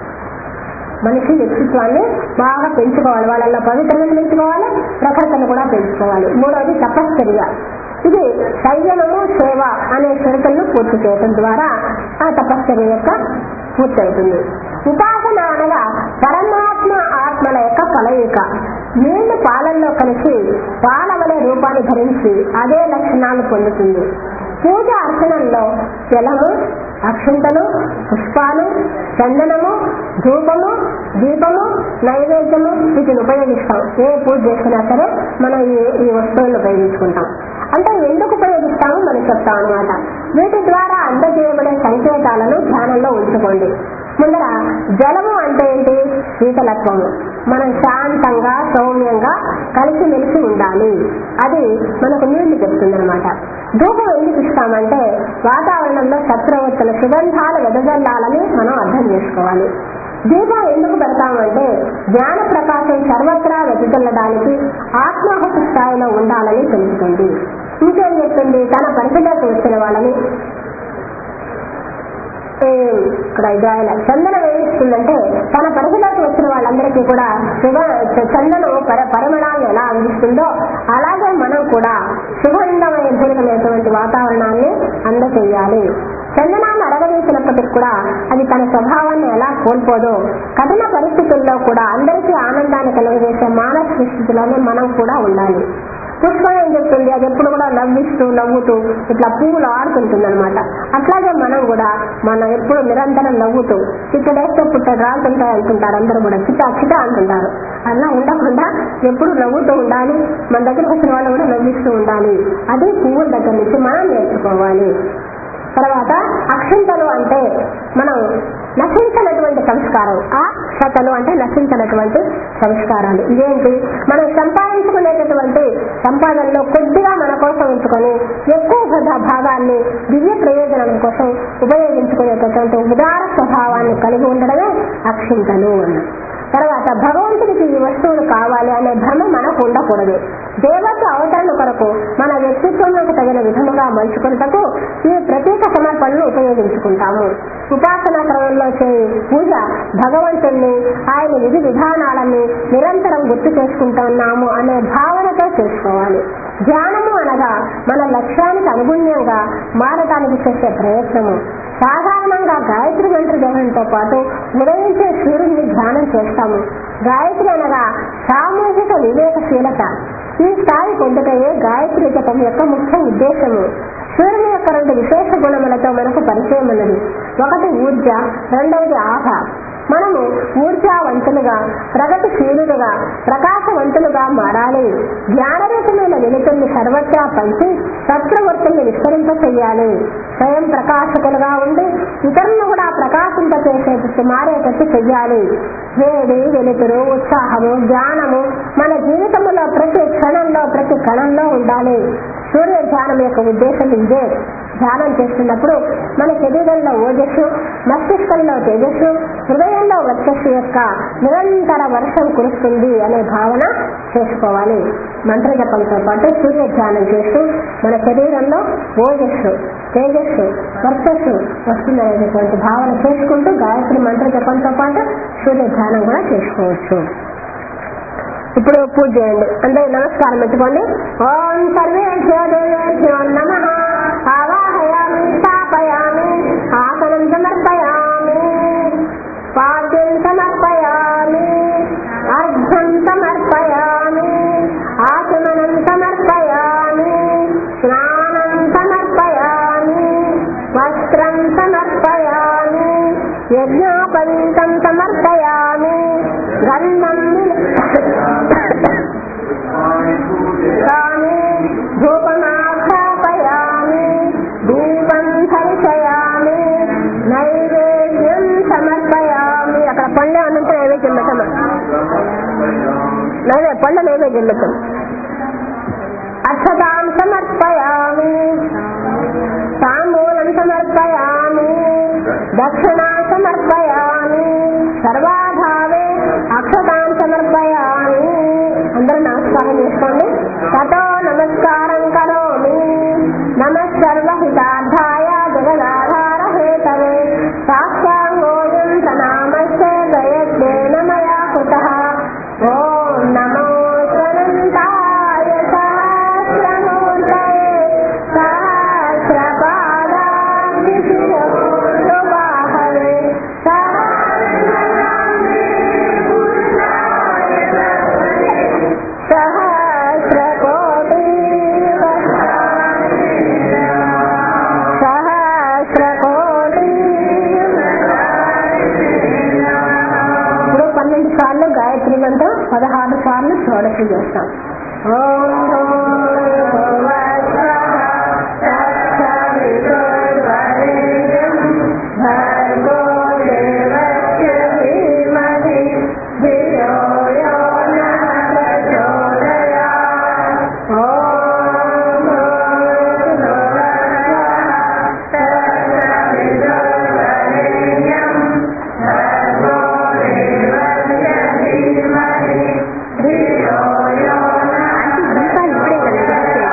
మనిషి వ్యక్తిత్వాన్ని బాగా పెంచుకోవాలి. వాళ్ళల్లో పవిత్రతను పెంచుకోవాలి, ప్రఖరతను కూడా పెంచుకోవాలి. మూడవది తపశ్చర్య. ఇది సంయమము సేవ అనే షరతులను పూర్తి చేయడం ద్వారా ఆ తపశ్చర్య యొక్క పూర్తి అవుతుంది. ఉపాసన అనగా పరమాత్మ ఆత్మల యొక్క కలయిక. నీళ్లు పాలల్లో కలిసి పాలవలే రూపాన్ని ధరించి అదే లక్షణాలు పొందుతుంది. పూజ అర్చనల్లో జలము, అక్షింతలు, పుష్పాలు, చందనము, ధూపము, దీపము, నైవేద్యము వీటిని ఉపయోగిస్తాం. ఏ పూజ చేసినా సరే మనం ఈ వస్తువులను ఉపయోగించుకుంటాం. అంటే ఎందుకు ఉపయోగిస్తామో మనం చెప్తాం అన్నమాట. వీటి ద్వారా అందజేయబడే సంకేతాలను ధ్యానంలో ఉంచుకోండి. ముందర జలము అంటే ఏంటి? శీతలత్వము. మనం శాంతంగా సౌమ్యంగా కలిసిమెలిసి ఉండాలి. అది మనకు నీళ్లు చెప్తుంది అనమాట. ధూపం ఎందుకు ఇస్తామంటే వాతావరణంలో చక్రవర్తుల సుగంధాలు వెదజల్లాలని మనం అర్థం చేసుకోవాలి. దీపం ఎందుకు పెడతామంటే జ్ఞాన ప్రకాశం సర్వత్రా వెదజల్లడానికి ఆత్మాహుతి స్థాయిలో ఉండాలని తెలుస్తుంది. ఇంకేం చెప్తుంది? తన పరిధిలోకి వచ్చిన వాళ్ళని ఇక్కడ చందనం ఏమిస్తుందంటే తన పరిధిలోకి వచ్చిన వాళ్ళందరికీ కూడా చందనం పరిమళాన్ని ఎలా అందిస్తుందో అలాగే మనం కూడా శుభందమైనటువంటి వాతావరణాన్ని అందజేయాలి. చందనాన్ని అరగదీసినప్పటికీ కూడా అది తన స్వభావాన్ని ఎలా కోల్పోదో కఠిన పరిస్థితుల్లో కూడా అందరికీ ఆనందాన్ని కలుగజేసే మానసిక స్థితిలోనే మనం కూడా ఉండాలి. పుష్పం ఏం చెప్తుంది? అది ఎప్పుడు కూడా నవ్వుతూ ఇట్లా పువ్వులు ఆడుతుంటుంది అనమాట. అట్లాగే మనం ఎప్పుడు నిరంతరం నవ్వుతూ చిక్కడేస్తే పుట్టడు రాలుతుంటాయి అంటుంటారు. అందరూ కూడా చిట అంటుంటారు. అలా ఉండకుండా ఎప్పుడు నవ్వుతూ ఉండాలి. మన దగ్గరకు వచ్చిన వాళ్ళు కూడా నవ్విస్తూ ఉండాలి. అది పువ్వుల దగ్గర నుంచి మనం నేర్చుకోవాలి. తర్వాత అక్షింతలు అంటే మనం నశించినటువంటి సంస్కారం. ఆ క్షతలు అంటే నశించినటువంటి సంస్కారాలు. ఇదేంటి? మనం సంపాదించుకునేటటువంటి సంపాదనలో కొద్దిగా మన కోసం ఉంచుకొని ఎక్కువ భాగాన్ని దివ్య ప్రయోజనం కోసం ఉపయోగించుకునేటటువంటి ఉదార స్వభావాన్ని కలిగి ఉండడమే అక్షింతలు అన్న. తర్వాత భగవంతుడికి ఈ వస్తువులు కావాలి అనే భ్రమ మనకు ఉండకూడదు. దేవత అవతరణ కొరకు మన వ్యక్తిత్వంలోకి తగిన విధముగా మలుచుకున్నటకు ఈ ప్రత్యేక సమర్పణను ఉపయోగించుకుంటాము. ఉపాసనా క్రమంలో చేయి పూజ భగవంతుణ్ణి, ఆయన విధి విధానాలని నిరంతరం గుర్తు చేసుకుంటున్నాము అనే భావనతో చేసుకోవాలి. ధ్యానము అనగా మన లక్ష్యానికి అనుగుణ్యంగా మారటానికి చేసే ప్రయత్నము. సాధారణంగా గాయత్రి మంత్ర జపంతో పాటు ఉదయించే సూర్యుడిని ధ్యానం చేస్తాము. గాయత్రి అనగా సామూహిక వివేకశీలత. ఈ స్థాయి పొందుటయే గాయత్రి జపం యొక్క ముఖ్య ఉద్దేశము. సూర్యుని యొక్క 2 విశేష గుణములతో మనకు పరిచయం ఉన్నది. ఒకటి ఊర్జ, రెండవది ఆభ. మనము ఊర్జావంతులుగా, ప్రగతిశీలుగా, ప్రకాశవంతులుగా మారాలి. జ్ఞానరూపమైన వెలుతుల్ని సర్వత్రా పంచి సత్ప్రవృత్తుల్ని విస్తరింప చెయ్యాలి. స్వయం ప్రకాశకులుగా ఉండి ఇతరులను కూడా ప్రకాశింపచేసేటట్టు మారేటట్టు చెయ్యాలి. వేడి, వెలుతురు, ఉత్సాహము, జ్ఞానము మన జీవితంలో ప్రతి క్షణంలో, ప్రతి కణంలో ఉండాలి. సూర్య ధ్యానం యొక్క ఉద్దేశం ఇదే. ధ్యానం చేస్తున్నప్పుడు మన శరీరంలో ఓజస్సు, మస్తిష్కంలో తేజస్సు, హృదయంలో వర్చస్సు యొక్క నిరంతర వర్షం కురుస్తుంది అనే భావన చేసుకోవాలి. మంత్ర జపంతో పాటు సూర్య ధ్యానం చేస్తూ మన శరీరంలో ఓజస్సు, తేజస్సు, వర్చస్సు వస్తుందనేటువంటి భావన చేసుకుంటూ గాయత్రి మంత్ర జపంతో పాటు సూర్య ధ్యానం కూడా చేసుకోవచ్చు. ఇప్పుడు పూజ చేయండి. అందరూ నమస్కారం పెట్టుకోండి. ఓం సర్వేభ్యో దేవేభ్యో నమః. ఆవాహయామి, స్థాపయామి, ఆసనం సమర్పయామి, పాద్యం సమర్పయామి, అర్ఘ్యం సమర్పయామి, ఆచమనం సమర్పయామి, స్నానం సమర్పయామి, వస్త్రం సమర్పయామి, యజ్ఞోపవీతం సమర్పయామి, గంధం ధూపమాఖ్యాపయామి, దీపం ధరిషయామి, నైవేద్యం సమర్పయామి. అక్కడ పండ్లే అన్నంత నైవేద్యం పెట్టాము. పండ్ల నైవేద్యం పెట్టాం. అక్షతాం సమర్పయామి, తాంబూలం సమర్పయామి, దక్షిణా సమర్పయామి, సర్వాధావే అక్షతాం సమర్పయామి. అందరూ నమస్కారం చేసుకోండి. తతో నమస్కారం కరోమి. నమః సర్వహితార్థాయ జగదాధార హేతవే సాక్షాంగోయం ప్రణామస్తే దయద్దేన మయా కృతః. ఓం నమో అనంతాయ సహస్రమూర్తయే సహస్రపాదాబ్జి శిరోబాహవే సార్లు గాయత్రి మంత్రం 16 సార్లు షోడశి చేస్తాం. ఓం దీపాలు ఇప్పుడే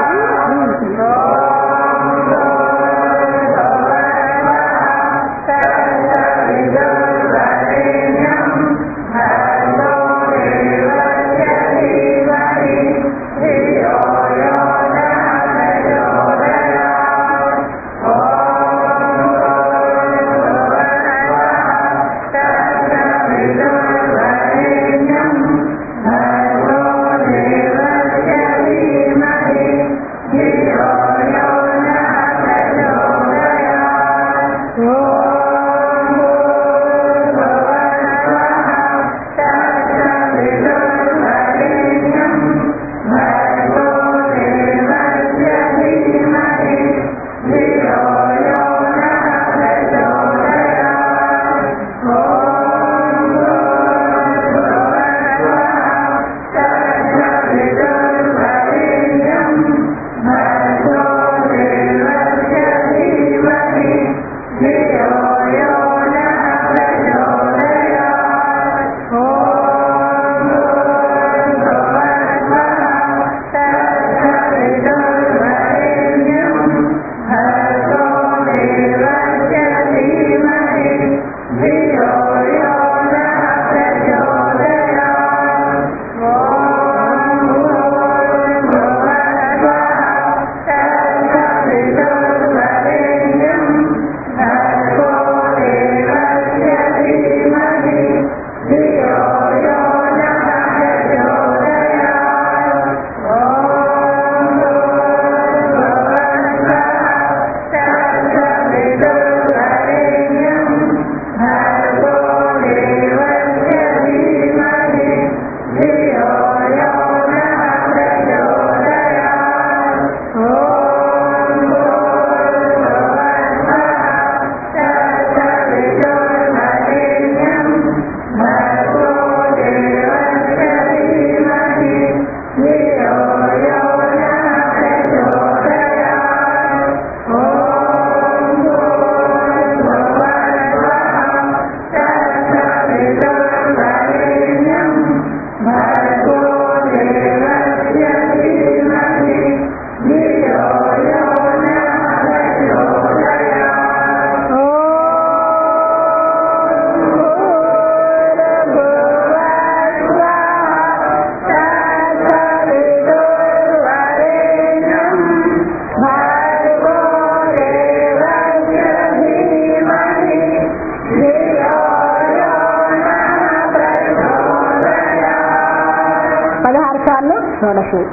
మంత్రము షోడశి.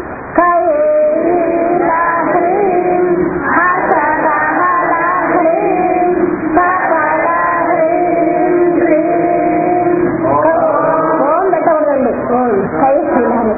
ఓం పెట్టకూడదండి, ఓం కై శ్రీలాలి.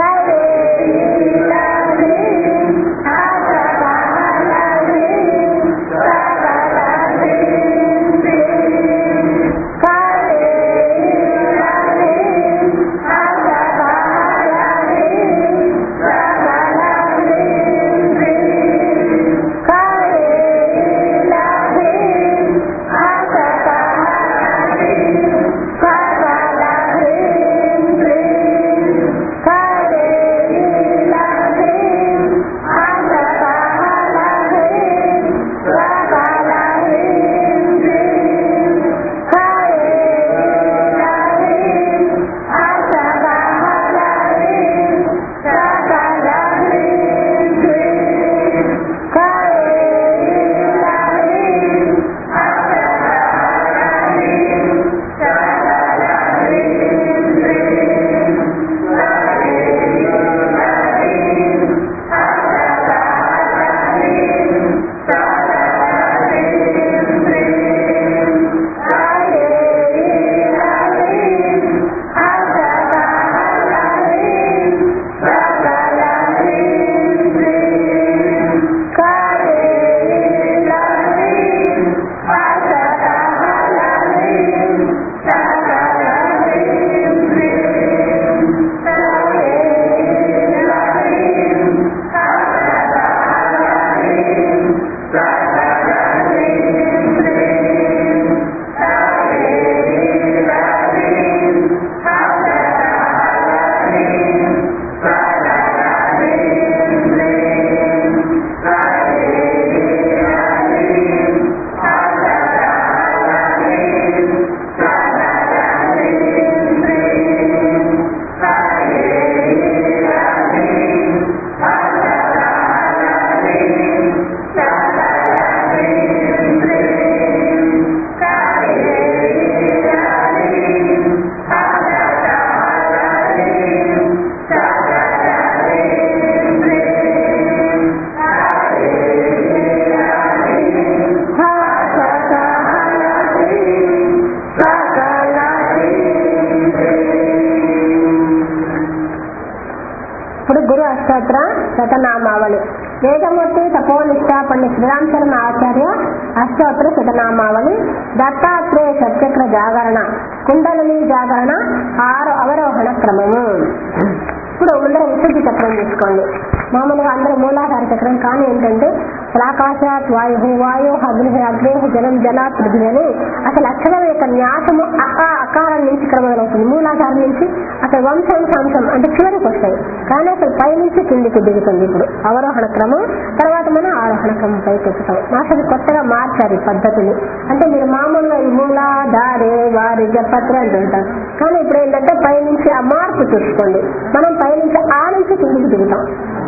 శతనామావళి. వేదమూర్తి తపోనిష్ట పండిత శ్రీరామ్ శర్మ ఆచార్య అష్టోత్తర శతనామావళి. దత్తాత్రేయ షట్చక్ర జాగరణ, కుండలిని జాగరణ, 6 అవరోహణ క్రమము. ఇప్పుడు ముందర విశుద్ధి చక్రం తీసుకోండి. మామూలుగా అందరూ మూలాధార చక్రం, కానీ ఏంటంటే అసలు ఆకాశాత్ వాయు, వాయు అగ్ని, అగ్నే జలం, జలాత్ పృథివీ అని అసలు అక్షరం యొక్క న్యాసము అకారం నుంచి క్రమమవుతుంది. మూలాధారం నుంచి అసలు వంశం సంశం అంటే చివరికి వస్తాయి, కానీ అసలు పై నుంచి కిందికి దిగుతుంది. ఇప్పుడు అవరోహణ క్రమం, తర్వాత మనం ఆరోహణ క్రమం పైకి ఎక్కుతాం. మాకు కొత్తగా మార్చారు ఈ పద్ధతిని. అంటే మీరు మామూలుగా ఈ మూలాధారే వారి జపత్ర అంటుంటారు, కానీ ఇప్పుడు ఏంటంటే పై నుంచి ఆ మార్పు చూసుకోండి. మనం పై నుంచి ఆ నుంచి కిందికి దిగుతాం.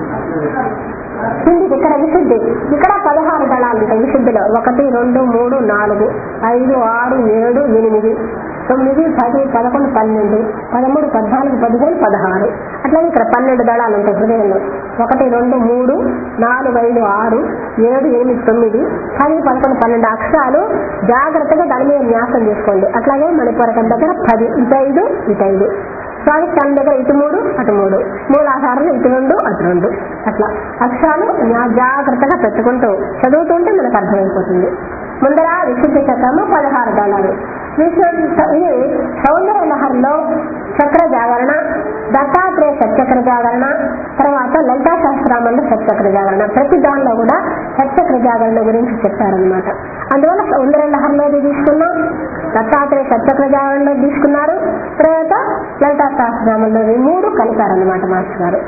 కిందికి ఇక్కడ విశుద్ధి, ఇక్కడ 16 దళాలు ఉంటాయి విశుద్ధిలో. 1, 2, 3, 4, 5, 6, 7, 8, 9, 10, 11, 12, 13, 14, 15, 16. అట్లాగే ఇక్కడ 12 దళాలు ఉంటాయి హృదయంలో. 1, 2, 3, 4, 5, 6, 7, 8, 9, 10, 11, 12 అక్షరాలు జాగ్రత్తగా దాని మీద న్యాసం చేసుకోండి. అట్లాగే మణిపూరకం దగ్గర 10, ఇటు 5, ఇటు 5. స్వాదిష్టానం దగ్గర ఇటు 3, అటు 3, మూలాధారం ఇటు 2, అటు 2. అట్లా అక్షరాలు జాగ్రత్తగా పెట్టుకుంటూ చదువుతుంటే మనకు అర్థమైపోతుంది. ముందర విశుద్ధి చక్రము 16 దళాలు. ఇది సౌందర్య లహరిలో చక్ర జాగరణ, దత్తాత్రేయ షట్చక్ర జాగరణ, తర్వాత లలితా సహస్రామంలో షట్చక్ర జాగరణ. ప్రతి దానిలో కూడా షట్చక్ర జాగరణ గురించి చెప్పారనమాట. అందువల్ల సౌందర్య లహరిలోది తీసుకున్నాం, దత్తాత్రేయ షట్చక్ర జాగరణలో తీసుకున్నారు, తర్వాత లలితా సహస్రామంలో 3 కలిపారనమాట మాస్టర్ గారు.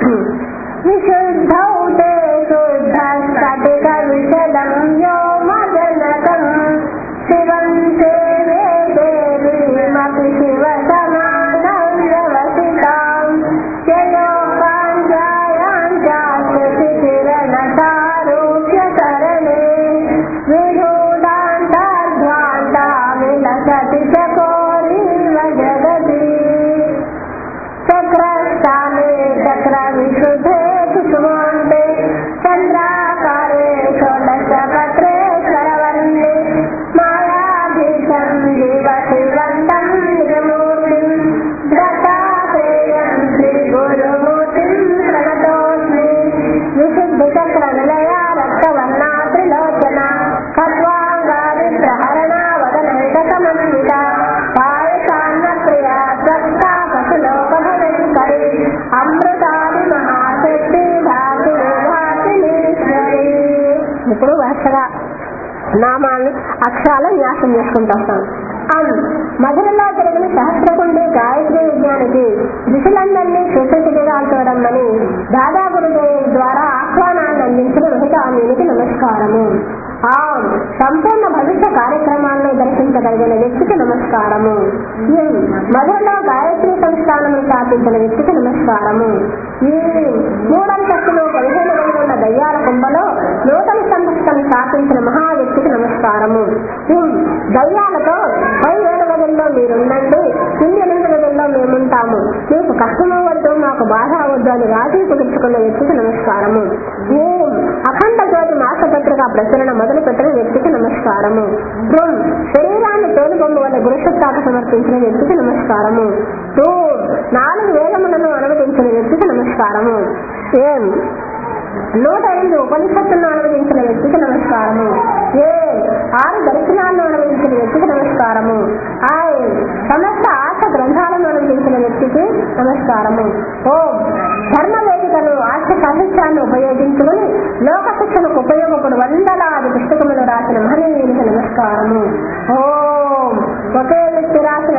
విశుద్ధౌతే శుద్ధ స్ఫటిక విశదం వ్యోమజనకం శివం సేవే దేవీమపి శివ సమాన వ్యవసితాం యయోగాంజాయాంజాస్తి కిరణ సారూప్య కరణే విధూడాంతాధ్వాంతా విలసతి చకోరీవ జగతి చక్రస్థానే చక్ర विशुद्धे कुसुमान्ते चन्द्राकारे षोडशपत्रे स्वरवर्णे मायाधीशं जीवशिवन्तं निजमूर्तिं दत्तात्रेयं श्रीगुरुमूर्तिं प्रणतोऽस्मि विशुद्धचक्रनिलया रक्तवर्णा त्रिलोचना खट्वाङ्गादिप्रहरणा वदनैकसमन्विता पायसान्नप्रिया त्वक्ता पशुलोकभयङ्करी अमृतादिमहाशक्ति भासिनीश्वरी. ఇప్పుడు వరుసగా నామాన్ని అక్షరాలు న్యాసం చేసుకుంటూ వస్తాం. మధురలో జరిగిన సహస్రకుండి గాయత్రి విజ్ఞానికి ఋషులందరినీ క్షేత్రశిబిరాలతో రమ్మని దాదా గురుదేవ్ ద్వారా ఆహ్వానాన్ని అందించిన రోహితామీనికి నమస్కారము. సంపూర్ణ భవిష్య కార్యక్రమాలను దర్శించగలిగిన వ్యక్తికి నమస్కారము. మధురలో గాయత్రి సంస్థానము స్థాపించిన వ్యక్తికి నమస్కారము. ఈ మూడంతస్తులు 15 రోజుల దయ్యాల కుంభలో నూతన సంస్థను స్థాపించిన మహా వ్యక్తికి నమస్కారము. దయ్యాలతో పై 7 గదుల్లో మీరుండండి, కింది 8 గదుల్లో మేముంటాము, మీకు కష్టము వద్దు మాకు బాధ వద్దు అని రాజీ కుదుర్చుకున్న వ్యక్తికి నమస్కారము. అఖండ జ్యోతి మాసపత్రిక ప్రచురణ మొదలు పెట్టిన వ్యక్తికి నమస్కారము. శరీరాన్ని తేలుబొమ్మ వల్ల గురుసత్తాకు సమర్పించిన వ్యక్తికి నమస్కారము. 4 వేదములను అనువదించిన వ్యక్తికి నమస్కారము. 108 ఉపనిషత్తులను అనువదించిన వ్యక్తికి నమస్కారము. 6 దర్శనాలను అనువదించిన వ్యక్తికి నమస్కారము. సమస్త ఆశ గ్రంథాలను అనువదించిన వ్యక్తికి నమస్కారము. ధర్మ వేదికను ఆశ సాహిత్యాన్ని ఉపయోగించుకుని లోక శిక్షణకు ఉపయోగపడు వందలాది పుస్తకములు రాసిన మహనీయునికి నమస్కారము. ఒకే వ్యక్తి రాసిన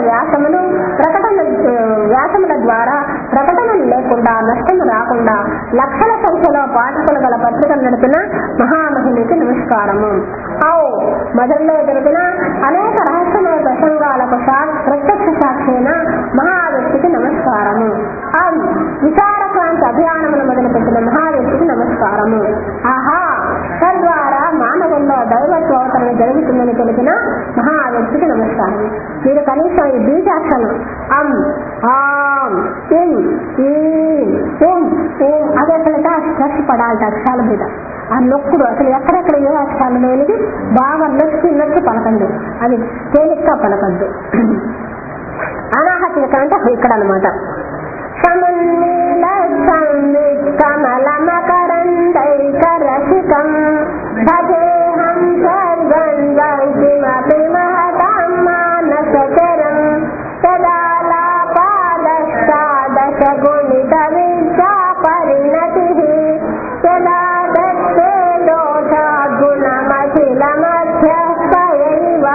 వ్యాసముల ద్వారా ప్రకటనలు లేకుండా నష్టము రాకుండా లక్షల సంఖ్యలో పాఠకులు గల పత్రికలు నడిపిన మహామహిళకి నమస్కారము. మొదల్లో జరిగిన అనేక రహస్యమయ ప్రసంగాలకు ప్రత్యక్ష సాక్షైన మహావ్యక్తికి నమస్కారము. విచారక్రాంతి అభియానమును మొదలుపెట్టిన మహావ్యక్తికి నమస్కారము. తద్వారా మానవుల్లో దైవత్వ అవతరణ జరుగుతుందని తెలిపిన మహావ్యక్తికి నమస్కారం. మీరు కనీసం ఈ బీజాక్షరం అదే ఫలిత స్ట్రెస్ పడాలి అక్షరాల మీద. ఆ నొక్కుడు అసలు ఎక్కడెక్కడ ఏ అక్షరాలు లేనిది బాగా నొక్కి పలకండి, అది తేలిగ్గా పలకద్దు. అనాహతి అంటే ఇక్కడ అనమాట. కమలమకరందైకరసికం భజేహం సర్వం వైకిమపి మహతాం మానసచరం సదాలాపాదష్టాదశ గుణిత విద్యా పరిణతిః యదా దత్తే దోషా గుణమఖిలమధ్యస్థయైవ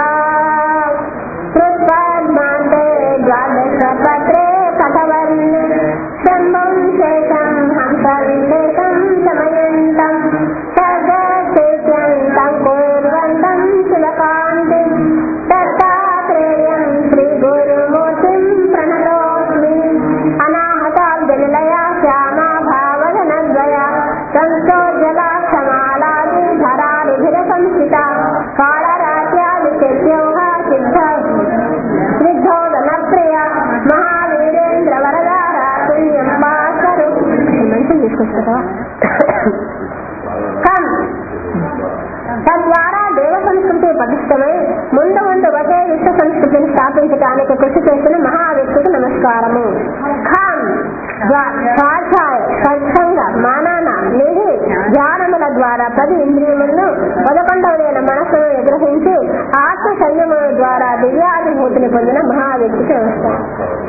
కృత్పద్మాంతే ద్వాదశపత్రే కథవర్ణే శంభం శేషం హంసవిలేకం సమయంతం సర్వశేష్యంతం కుర్వంతం శివకాంతిం దత్తాత్రేయం శ్రీగురుమూర్తిం ప్రణతోస్మి. అనాహతాబ్జనిలయా శ్యామా భావధనద్వయ సంస్థోజ్జలాక్షమాలాది ధరారుధిర సంస్థిత కాళరాత్యాది చర్యోగ సిద్ధోదనప్రియ మహావీరేంద్ర వరదారా పుణ్యం భాస్కరు. మనిషిని తీసుకొస్తావా? తద్వారా దేవ సంస్కృతి పటిష్టమై ముందు ఒకే విశ్వ సంస్కృతిని స్థాపించడానికి కృషి చేసిన మహావ్యక్తికి నమస్కారము. స్వాధ్యాయ సత్సంగ మానన నిధి ధ్యానముల ద్వారా 10 ఇంద్రియములను 11వ మనస్సును నిగ్రహించి ఆత్మ సంయమం ద్వారా దివ్యానుభూతిని పొందిన మహావ్యక్తికి నమస్కారం.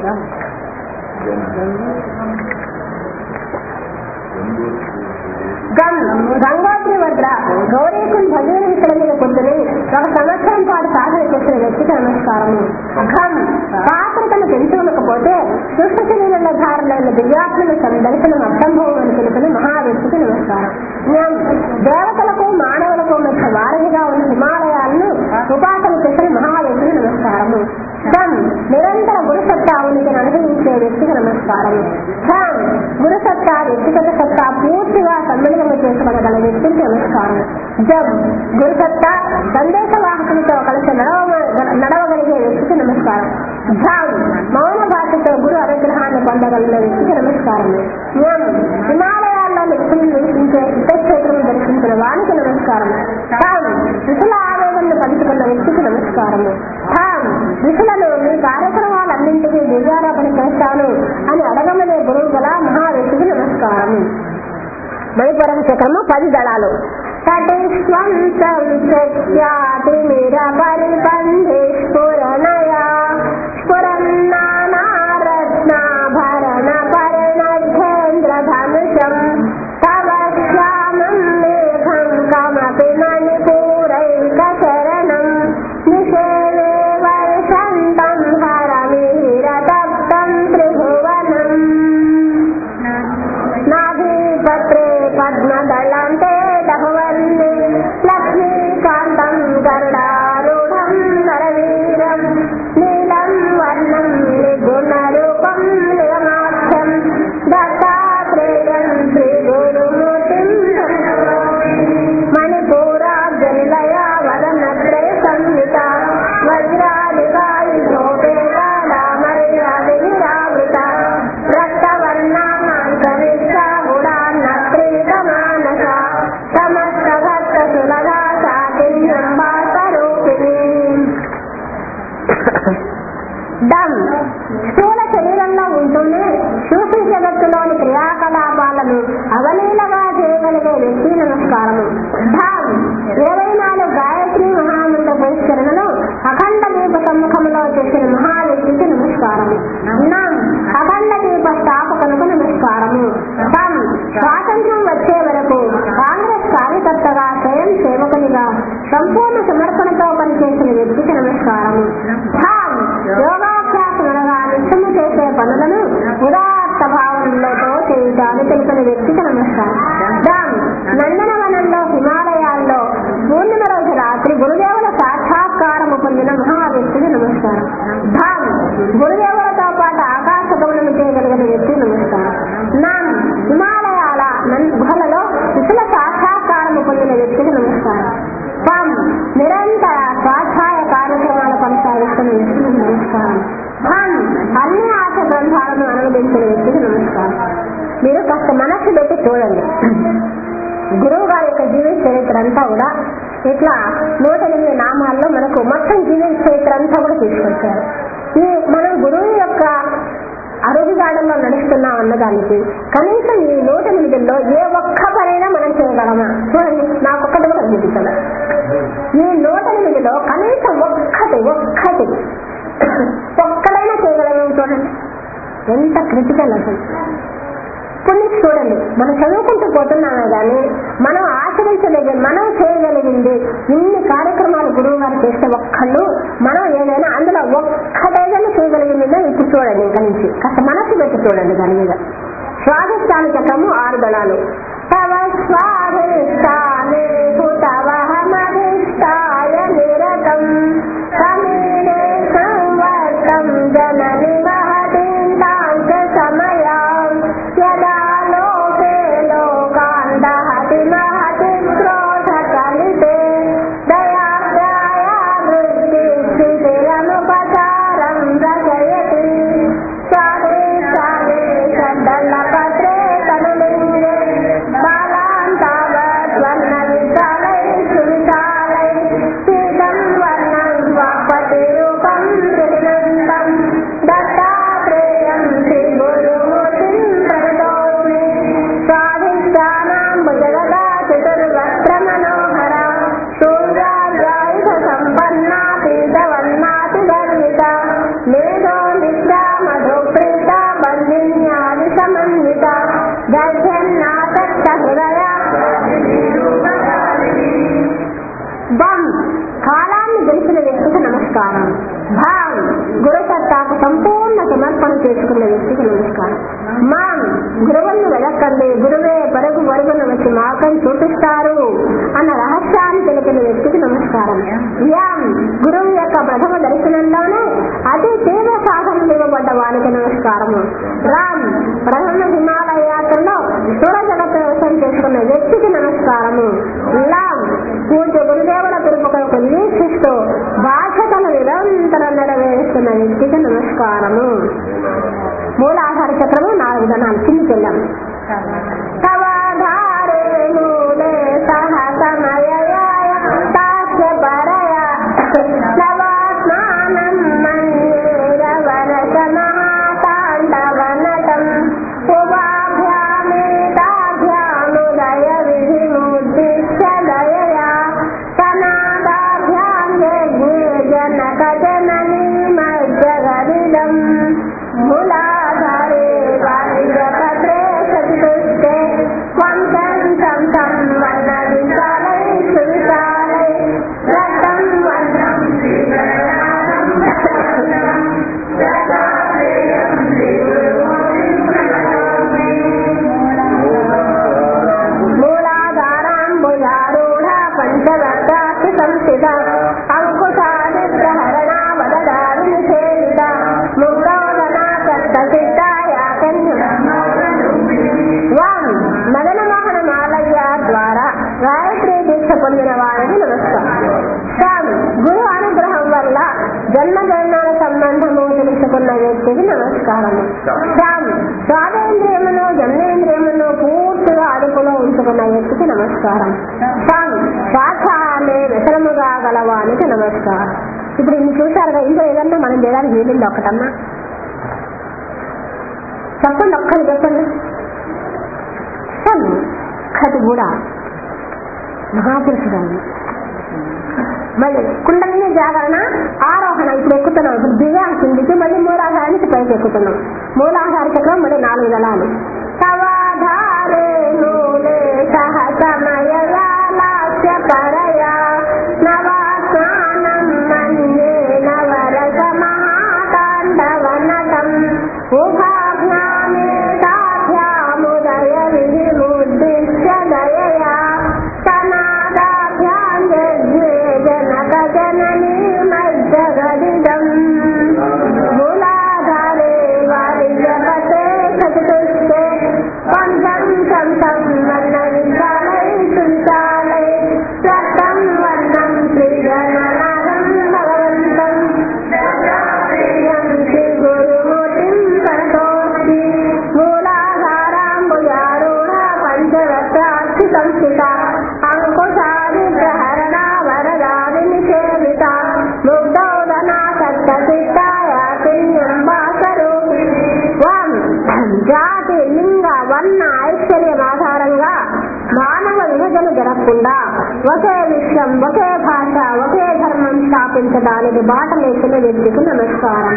గంగోత్రి వద్ర గౌరీకుని భజన విషయం మీద పొద్దుని 1 సంవత్సరం పాటు సాధన చేసిన వ్యక్తికి నమస్కారము. పాత్రికను తెలుసుకోకపోతే సృష్ట శరీరంలో ధారణైన దివ్యాత్మను దర్శనం అసంభవం అని తెలిపిన మహావ్యక్తికి నమస్కారం. దేవతలకు మానవులకు మధ్య వారధిగా ఉన్న హిమాలయాలను ఉపాసన చేసిన మహావ్యక్తికి నమస్కారము. నిరంతర గురుసత్తా ఉనికిని అనుభవించే వ్యక్తికి నమస్కారము. గురుసత్తా వ్యక్తిగత సత్తా పూర్తిగా సమ్మిళనము చేసుకోగల వ్యక్తికి నమస్కారం. గురుసత్తా సందేశవాహకులతో కలిసి నడవగలిగే వ్యక్తికి నమస్కారం. మౌన భాషతో గురు అనుగ్రహాన్ని పొందగలిగిన వ్యక్తికి నమస్కారం. హిమాలయ వానికి నమస్కారం. ఠాం ఋషుల ఆవేదనను పంచుకున్న వ్యక్తికి నమస్కారము. ఠాం ఋషులను మీ కార్యక్రమాలన్నింటికీ బీజారోపణ చేస్తాను అని అడగమనే గురువు గల మహావ్యక్తికి నమస్కారము. మణిపురం చక్రము 10 దళాలు. సటిస్వం సంఖ్యాతి మీర పరిబంధి స్ఫురణయా స్ఫురన్నారత్నాభరణ పరిణధ్యేంద్ర ధనుషం తవ శ్యామం మేఘం కమపి మణిపూరైక శరణం నిషేవే వర్షంతం హరమిహిర తప్తం త్రిభువనం నాభీపత్రే పద్మదళంతే భవన్నే లక్ష్మీకాంతం గరుడారూఢం నరవీరం నీలం వర్ణం నిగుణరూపం నిగమాఖ్యం దత్తాత్రేయం శ్రీ గురుమూర్తిం మణిపూరాబ్జనిలయ వదనత్రే సంహిత వజ్రాధికాయుధోపేత రామర్యాదిరావృత రక్తవర్ణామాంతరిక్ష గుడాన్నత్రీతమానస సమస్త భక్త సులభా సాకిన్యంబాస్వరూపిణి. డమ్ స్థూల శరీరంలో ఉంటూనే సూక్ష్మ జగత్తులోని క్రియాకలాపాలను అవలీలగా చేయగలిగే వ్యక్తి నమస్కారము. ఢామ్ 24 గాయత్రి మహామంత్ర బహిష్కరణను అఖండ దీప సమ్ముఖంలో చేసిన మహావ్యక్తికి నమస్కారము. నాం అఖండ దీప స్థాపకులకు నమస్కారము. ఠం స్వాతంత్ర్యం వచ్చే వరకు కాంగ్రెస్ కార్యకర్తగా స్వయం సేవకునిగా సంపూర్ణ సమర్పణతో పనిచేసిన వ్యక్తికి నమస్కారము. ఠాం యోగాభ్యాసనగా నిత్యము చేసే పనులను ఉదాత్త భావనలతో చేయుటాన్ని తెలిపిన వ్యక్తికి నమస్కారం. డామ్ నందనవనంలో హిమాలయాల్లో పూర్ణిమ రోజు రాత్రి గురుదేవుల సాక్షాత్కారము పొందిన మహావ్యక్తికి నమస్కారం. ధామ్ గురుదేవులతో పాటు ఆకాశ గమనం చేయగలిగిన వ్యక్తికి నమస్కారం. నాం హిమాలయాల గుహలలో ఋషుల సాక్షాత్కారము పొందిన వ్యక్తికి నమస్కారం. పం నిరంతర స్వాధ్యాయ కార్యక్రమాలు కొనసాగిస్తున్న వ్యక్తికి నమస్కారం. హం అన్ని ఆశ గ్రంథాలను అనువదించిన వ్యక్తికి నమస్కారం. మీరు కాస్త మనస్సు పెట్టి చూడండి. గురువు గారి యొక్క జీవిత చరిత్ర అంతా కూడా ఇట్లా 108 నామాల్లో మనకు మొత్తం జీవిత చరిత్ర అంతా కూడా తీసుకొచ్చారు. ఈ మనం గురువు యొక్క అడుగుజాడల్లో నడుస్తున్నాం అన్నదానికి కనీసం ఈ 108లో ఏ ఒక్క పనైనా మనం చేయగలమా? చూడండి, నాకొక్కటి కూడా అనిపించదు. ఈ 108లో కనీసం ఒక్కడైనా చేయగలమేమో చూడండి. ఎంత క్రిటికల్ అసలు. కొన్ని చూడండి, మనం చదువుకుంటూ పోతున్నామే కానీ మనం ఆచరించలేదు, మనం చేయగలిగింది ఇన్ని కార్యక్రమాలు గురువు గారు చేస్తే ఒక్కళ్ళు మనం ఏదైనా అందులో ఒక్కటైనా చేయగలిగిందో ఇప్పుడు చూడండి. ఇంకా నుంచి కాస్త మనసు పెట్టి చూడండి దాని మీద. స్వాధిష్టాన చక్రము 6 దళాలు. తవ స్వాధిష్టానే హుతవహమధిష్టాయ నిరతం సమీరే సంవర్తం జనని మహతీంతాంచ సమయాం యదా లోకే లోకాన్ దహతి మహతి క్రోధ కలితే దయాప్రాయా వృత్తి స్థితిరనుపచారం రచయతి స్వాధిష్టానే షడ్దళపత్రే తనులింగే బాలాంతావత్ వర్ణ విశాలై సువిశాలై పీతం వర్ణం వాక్పతి రూపం త్రినంతం దత్తాత్రేయం శ్రీ గురుమూర్తిం ప్రణతోస్మి స్వాధిష్టానాం భుజగదా చతుర్వక్త్ర మనోహర సూర్యాయుధ సంపన్న పీతవర్ణాతి గర్విత మేధో నిద్రా మధుప్రీత బంధిన్యాది సమన్విత గర్భన్నాసక్త హృదయ బం కాలాన్ని గెలిచిన వ్యక్తికి నమస్కారం. భాం గురుసత్తాకు సంపూర్ణ సమర్పణ చేసుకున్న వ్యక్తికి నమస్కారం. మాం గురువుల్ని వెదక్కండి, గురువే పరుగు పరుగున వచ్చి మార్గం చూపిస్తారు అన్న రహస్యాన్ని తెలిపిన వ్యక్తికి నమస్కారం. యాం గురువు యొక్క ప్రథమ దర్శనంలోనే అతి తీవ్ర సాధనలు ఇవ్వబడ్డ వానికి నమస్కారము. రామ్ ప్రథమ హిమాలయ యాత్రలో స్థూల జగత్ వ్యవసాయం చేసుకున్న వ్యక్తికి నమస్కారము. లాం పూజ గురుదేవుల పిలుపుకు వీక్షిస్తూ బాధ్యతను నిరంతరం నెరవేరుస్తున్న వ్యక్తికి నమస్కారము. మూలాధార చక్రము 4 దళాలు. కిందికి వెళ్ళాము. తవాధారే మూలే సహ నమస్కారము. స్వాదేంద్రియమును జన్నేంద్రియమును పూర్తిగా అదుపులో ఉంచుకున్న వ్యక్తికి నమస్కారం. శ్వాసనే వ్యసనముగా గలవానికి నమస్కారం. ఇప్పుడు ఇన్ని చూశారుగా, ఇంట్లో ఏదన్నా మనం చేయడానికి వీలింది ఒకటన్నా చెప్పండి, ఒక్కటి చెప్పండి. అది కూడా మహాపురుషుడు. మళ్ళీ కుండలిని జాగరణ ఆరోహణ ఇప్పుడు ఎక్కుతున్నాం. ఇప్పుడు దివ్యాల కిందికి మళ్ళీ మూలాధారానికి పైకి ఎక్కుతున్నాం. మూలాధార చక్రం మళ్ళీ 4 దళాలు. సవాధారే మూలే సహసమయలాస్య పరయా నవాస్నానం మన్యే నవరస మహాతాండవనటం ఉభాజ్ఞానే సాధ్యాముదయ విముద్దిశ్య దయయా జననీ మజ్జగదిదం మూలాధారే వారిజపతే సతుస్తే పంచం సంసం వర్ణ విశాలై సుశాలై రక్తం వర్ణం శ్రీగణనాథం భగవంతం ప్రియం శ్రీ గురుమూర్తిం సంతోషి మూలాధారాంబుజారూఢ పంచరత్నాక్షి సంస్థిత అంకుశాది ప్రహరణ వరదాది నిషేవిత ముగ్ధౌదనా సప్తసిద్ధాయాతిన్యంబాసరూపి జాతి లింగ వర్ణ ఐశ్వర్యం ఆధారంగా మానవ విభజన జరగకుండా ఒకే విశ్వం, ఒకే భాష, ఒకే ధర్మం స్థాపించడానికి బాట లేచిన వ్యక్తికి నమస్కారం.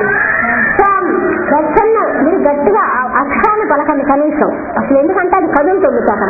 మీరు గట్టిగా అక్షరాన్ని పలకండి కనీసం, అసలు ఎందుకంటే అది కదులుతుంది అక్కడ.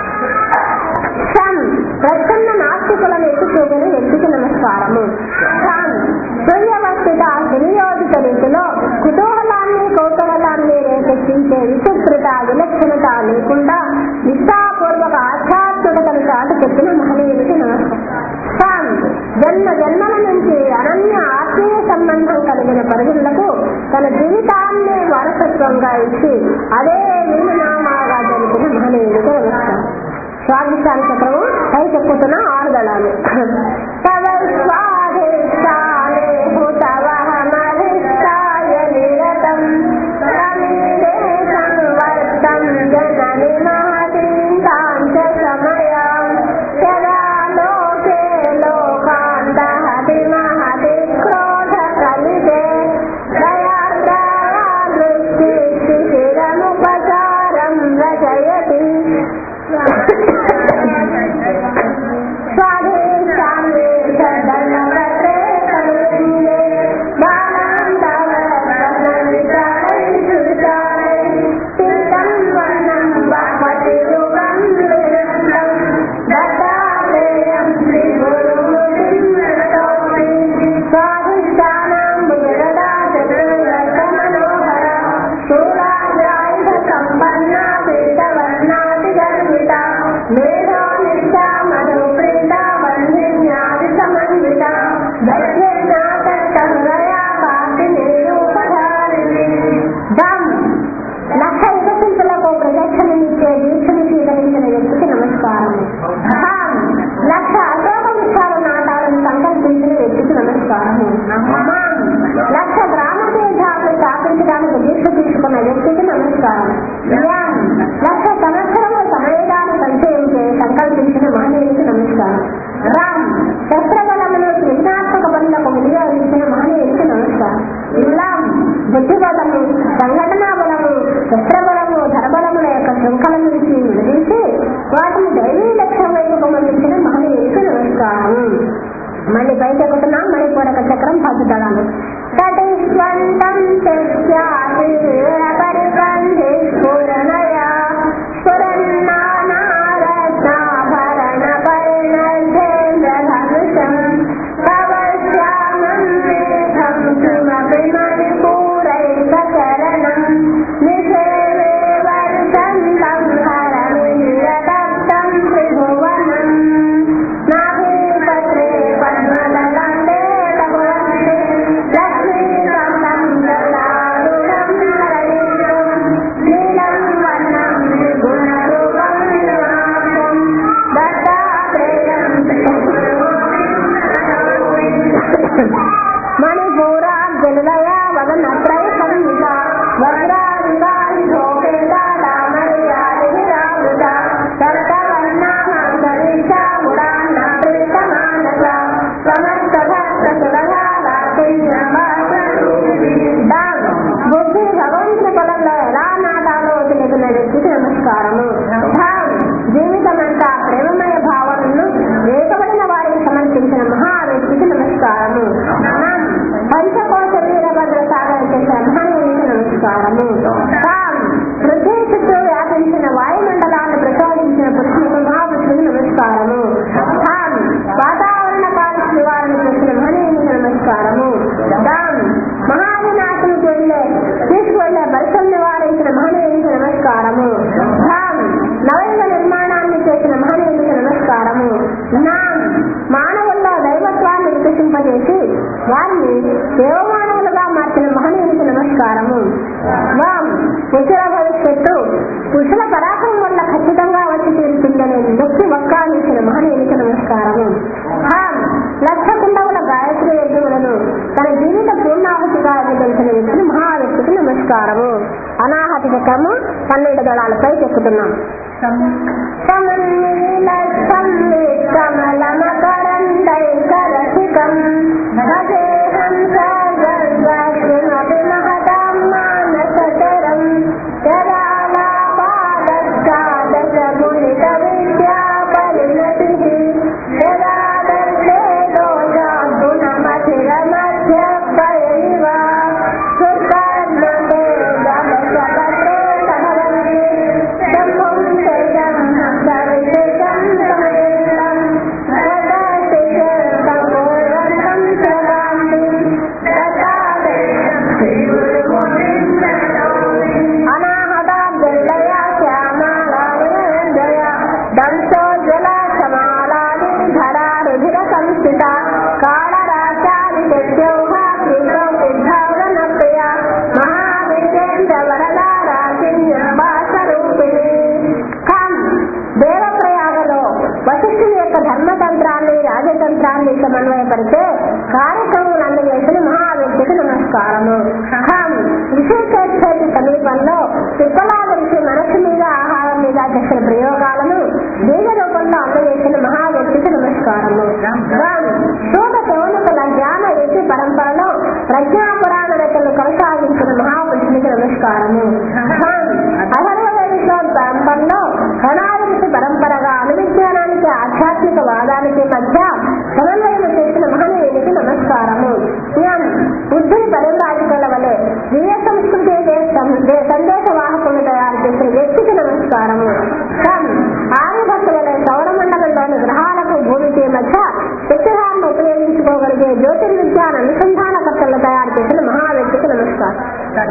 ప్రసన్న నాస్తికులను ఎత్తి చూపిన వ్యక్తికి నమస్కారము. సూర్యవస్థిత వినియోగిత రీతిలో కుతూహలాన్ని కౌతూహలాన్ని రేకెత్తించే విచిత్రత విలక్షణత లేకుండా నిష్ఠాపూర్వక ఆధ్యాత్మికతను చాటు చెప్పిన మహనీయునికి నమస్కారం. జన్మ జన్మల నుంచి అనన్య ఆత్మీయ సంబంధం కలిగిన పరిధులకు తన జీవితాన్ని వారసత్వంగా ఇచ్చి అదే వీలునామాగా జరిపిన మహనీయునికి నమస్కారం. స్వాధిష్టాన చక్రము పై చెప్పుతున్న 6 దళాలు. తవస్వాధిష్టాయ నిరతం ప్రమీదే సంవర్తం జనని మహతీంతాంచ సమయాం యదా లోకే లోకాంతహతి మహతి క్రోధ కలితే దయార్ద్రయా దృష్టి శిశిరముపచారం రచయతి స్వాధిష్టానే సదనవతే కలిందే బాలాంతవత్సనవిచారై సుచారై తీర్థం వర్ణం భగవతి రూపం నిరంతం దత్తాత్రేయం శ్రీ గురుమూర్తిం నతోస్మి స్వాధిష్టానం భుజగదా చతుర్రథ మనోహర శూలాయుధ సంపన్న పీఠవర్ణాతి గర్విత మేధో నిష్ఠా మధుప్రీత వందిన్యాది సమన్విత దక్షిణాకర్తహృదయా కాంతి నిరూపధారిణి. లక్ష వికసింపులకు ప్రదక్షిణనిచ్చే దీక్షను స్వీకరించిన వ్యక్తికి నమస్కారం. లక్ష అశోక వృక్షాలు నాటాలను సంకల్పించిన వ్యక్తికి నమస్కారము. లక్ష గ్రామ తీర్థాలను స్థాపించడానికి దీక్ష తీసుకున్న వ్యక్తికి నమస్కారం. లక్ష సంవత్సరముల సమయదాన్ని సంచయించే సంకల్పించిన మహనీయునికి నమస్కారం. శస్త్రబలమును సృజనాత్మక పనులకు వినియోగించిన మహనీయునికి నమస్కారం. బుద్ధిబలము, సంఘటనా బలము, శస్త్రబలము, ధరబలముల యొక్క శృంఖల నుంచి విడిపించి వాటిని దైవీ లక్ష్యం వైపుకు మళ్ళించిన మహనీయునికి నమస్కారం. మళ్ళీ పైకి ఎక్కుతున్నాం. మణిపూరక చక్రం 10 దళాలు. తటిస్వంతం చస్యాతి పరిబంధి స్ఫురణయా స్ఫురన్నానారత్నాభరణ పరిణర్ధేంద్రధనుషం తవశ్యామం మేఘం కిమపి మణిపూరైకచరణం నిషేవే వర్షంతం హరమి నిరతప్తం త్రిభువనం నాభీపత్రే పద్మదళంతే లక్ష్మీకాంతం నమస్కారము. పంచకోశ వీరభద్ర సాగర్ చేసిన మహనీయునికి నమస్కారము. పృథ్వీ చుట్టూ వ్యాపించిన వాయుమండలాన్ని ప్రసాదించిన పురుషులకు మహాపురుషులకు నమస్కారము. వాతావరణ కాలుష్య నివారణ చేసిన మహనీయునికి నమస్కారము. మహావినాశులకు తీసుకువెళ్లే బలిసం నివారించిన మహనీయునికి నమస్కారము. నవయుగ నిర్మాణాన్ని చేసిన మహనీయునికి నమస్కారము. మానవుల్లో దైవత్వాన్ని వికసింపజేసి వారిని దేవమానవులుగా మార్చిన మహనీయునికి నమస్కారము. ఉజ్వల భవిష్యత్తు పురుషుల పరాక్రమం వల్ల ఖచ్చితంగా వచ్చి తీరుతుందనే నొక్కి వక్కానించిన మహనీయునికి నమస్కారము. లక్ష కుండవుల గాయత్రి యజ్ఞములను తన జీవిత పూర్ణాహుతిగా ఎదిగించిన వ్యక్తిని మహావ్యక్తికి నమస్కారము. అనాహతి చక్రము 12 దళాలపై చెప్పుతున్నాం. ధర్మతంత్రాన్ని సమన్వయపరిచే కార్యక్రమాలు అందజేసిన మహావ్యక్తికి నమస్కారము. విశేషేశ్వరి సమీపంలో తిప్పలాదర్శి మనస్సు మీద ఆహారం మీద చేసిన ప్రయోగాలను బీజ రూపంలో అందజేసిన మహావ్యక్తికి నమస్కారము. శోధ శౌనకుల జ్ఞాన యుద్ధి పరంపరలో ప్రజ్ఞాపురాణ రచనలు కొనసాగించిన మహాపురుషునికి నమస్కారము. అధర్వవేదిక పరంపరలో ఘనాదర్శి పరంపరగా అనువిజ్ఞానానికి ఆధ్యాత్మిక వాదానికి మధ్య సమన్వయం చేసిన మహనీయునికి నమస్కారము. బుద్ధి పరివ్రాజకుల వలె దివ్య సంస్కృతి సందేశ వాహకులు తయారు చేసిన వ్యక్తికి నమస్కారము. ఆర్యభక్తు వలె సౌరమండలంలోని గ్రహాలకు భూమికి మధ్య శక్తిహాన్ని ఉపయోగించుకోగలిగే జ్యోతిర్విజ్ఞాన అనుసంధానకర్తలు తయారు చేసిన మహావ్యక్తికి నమస్కారం.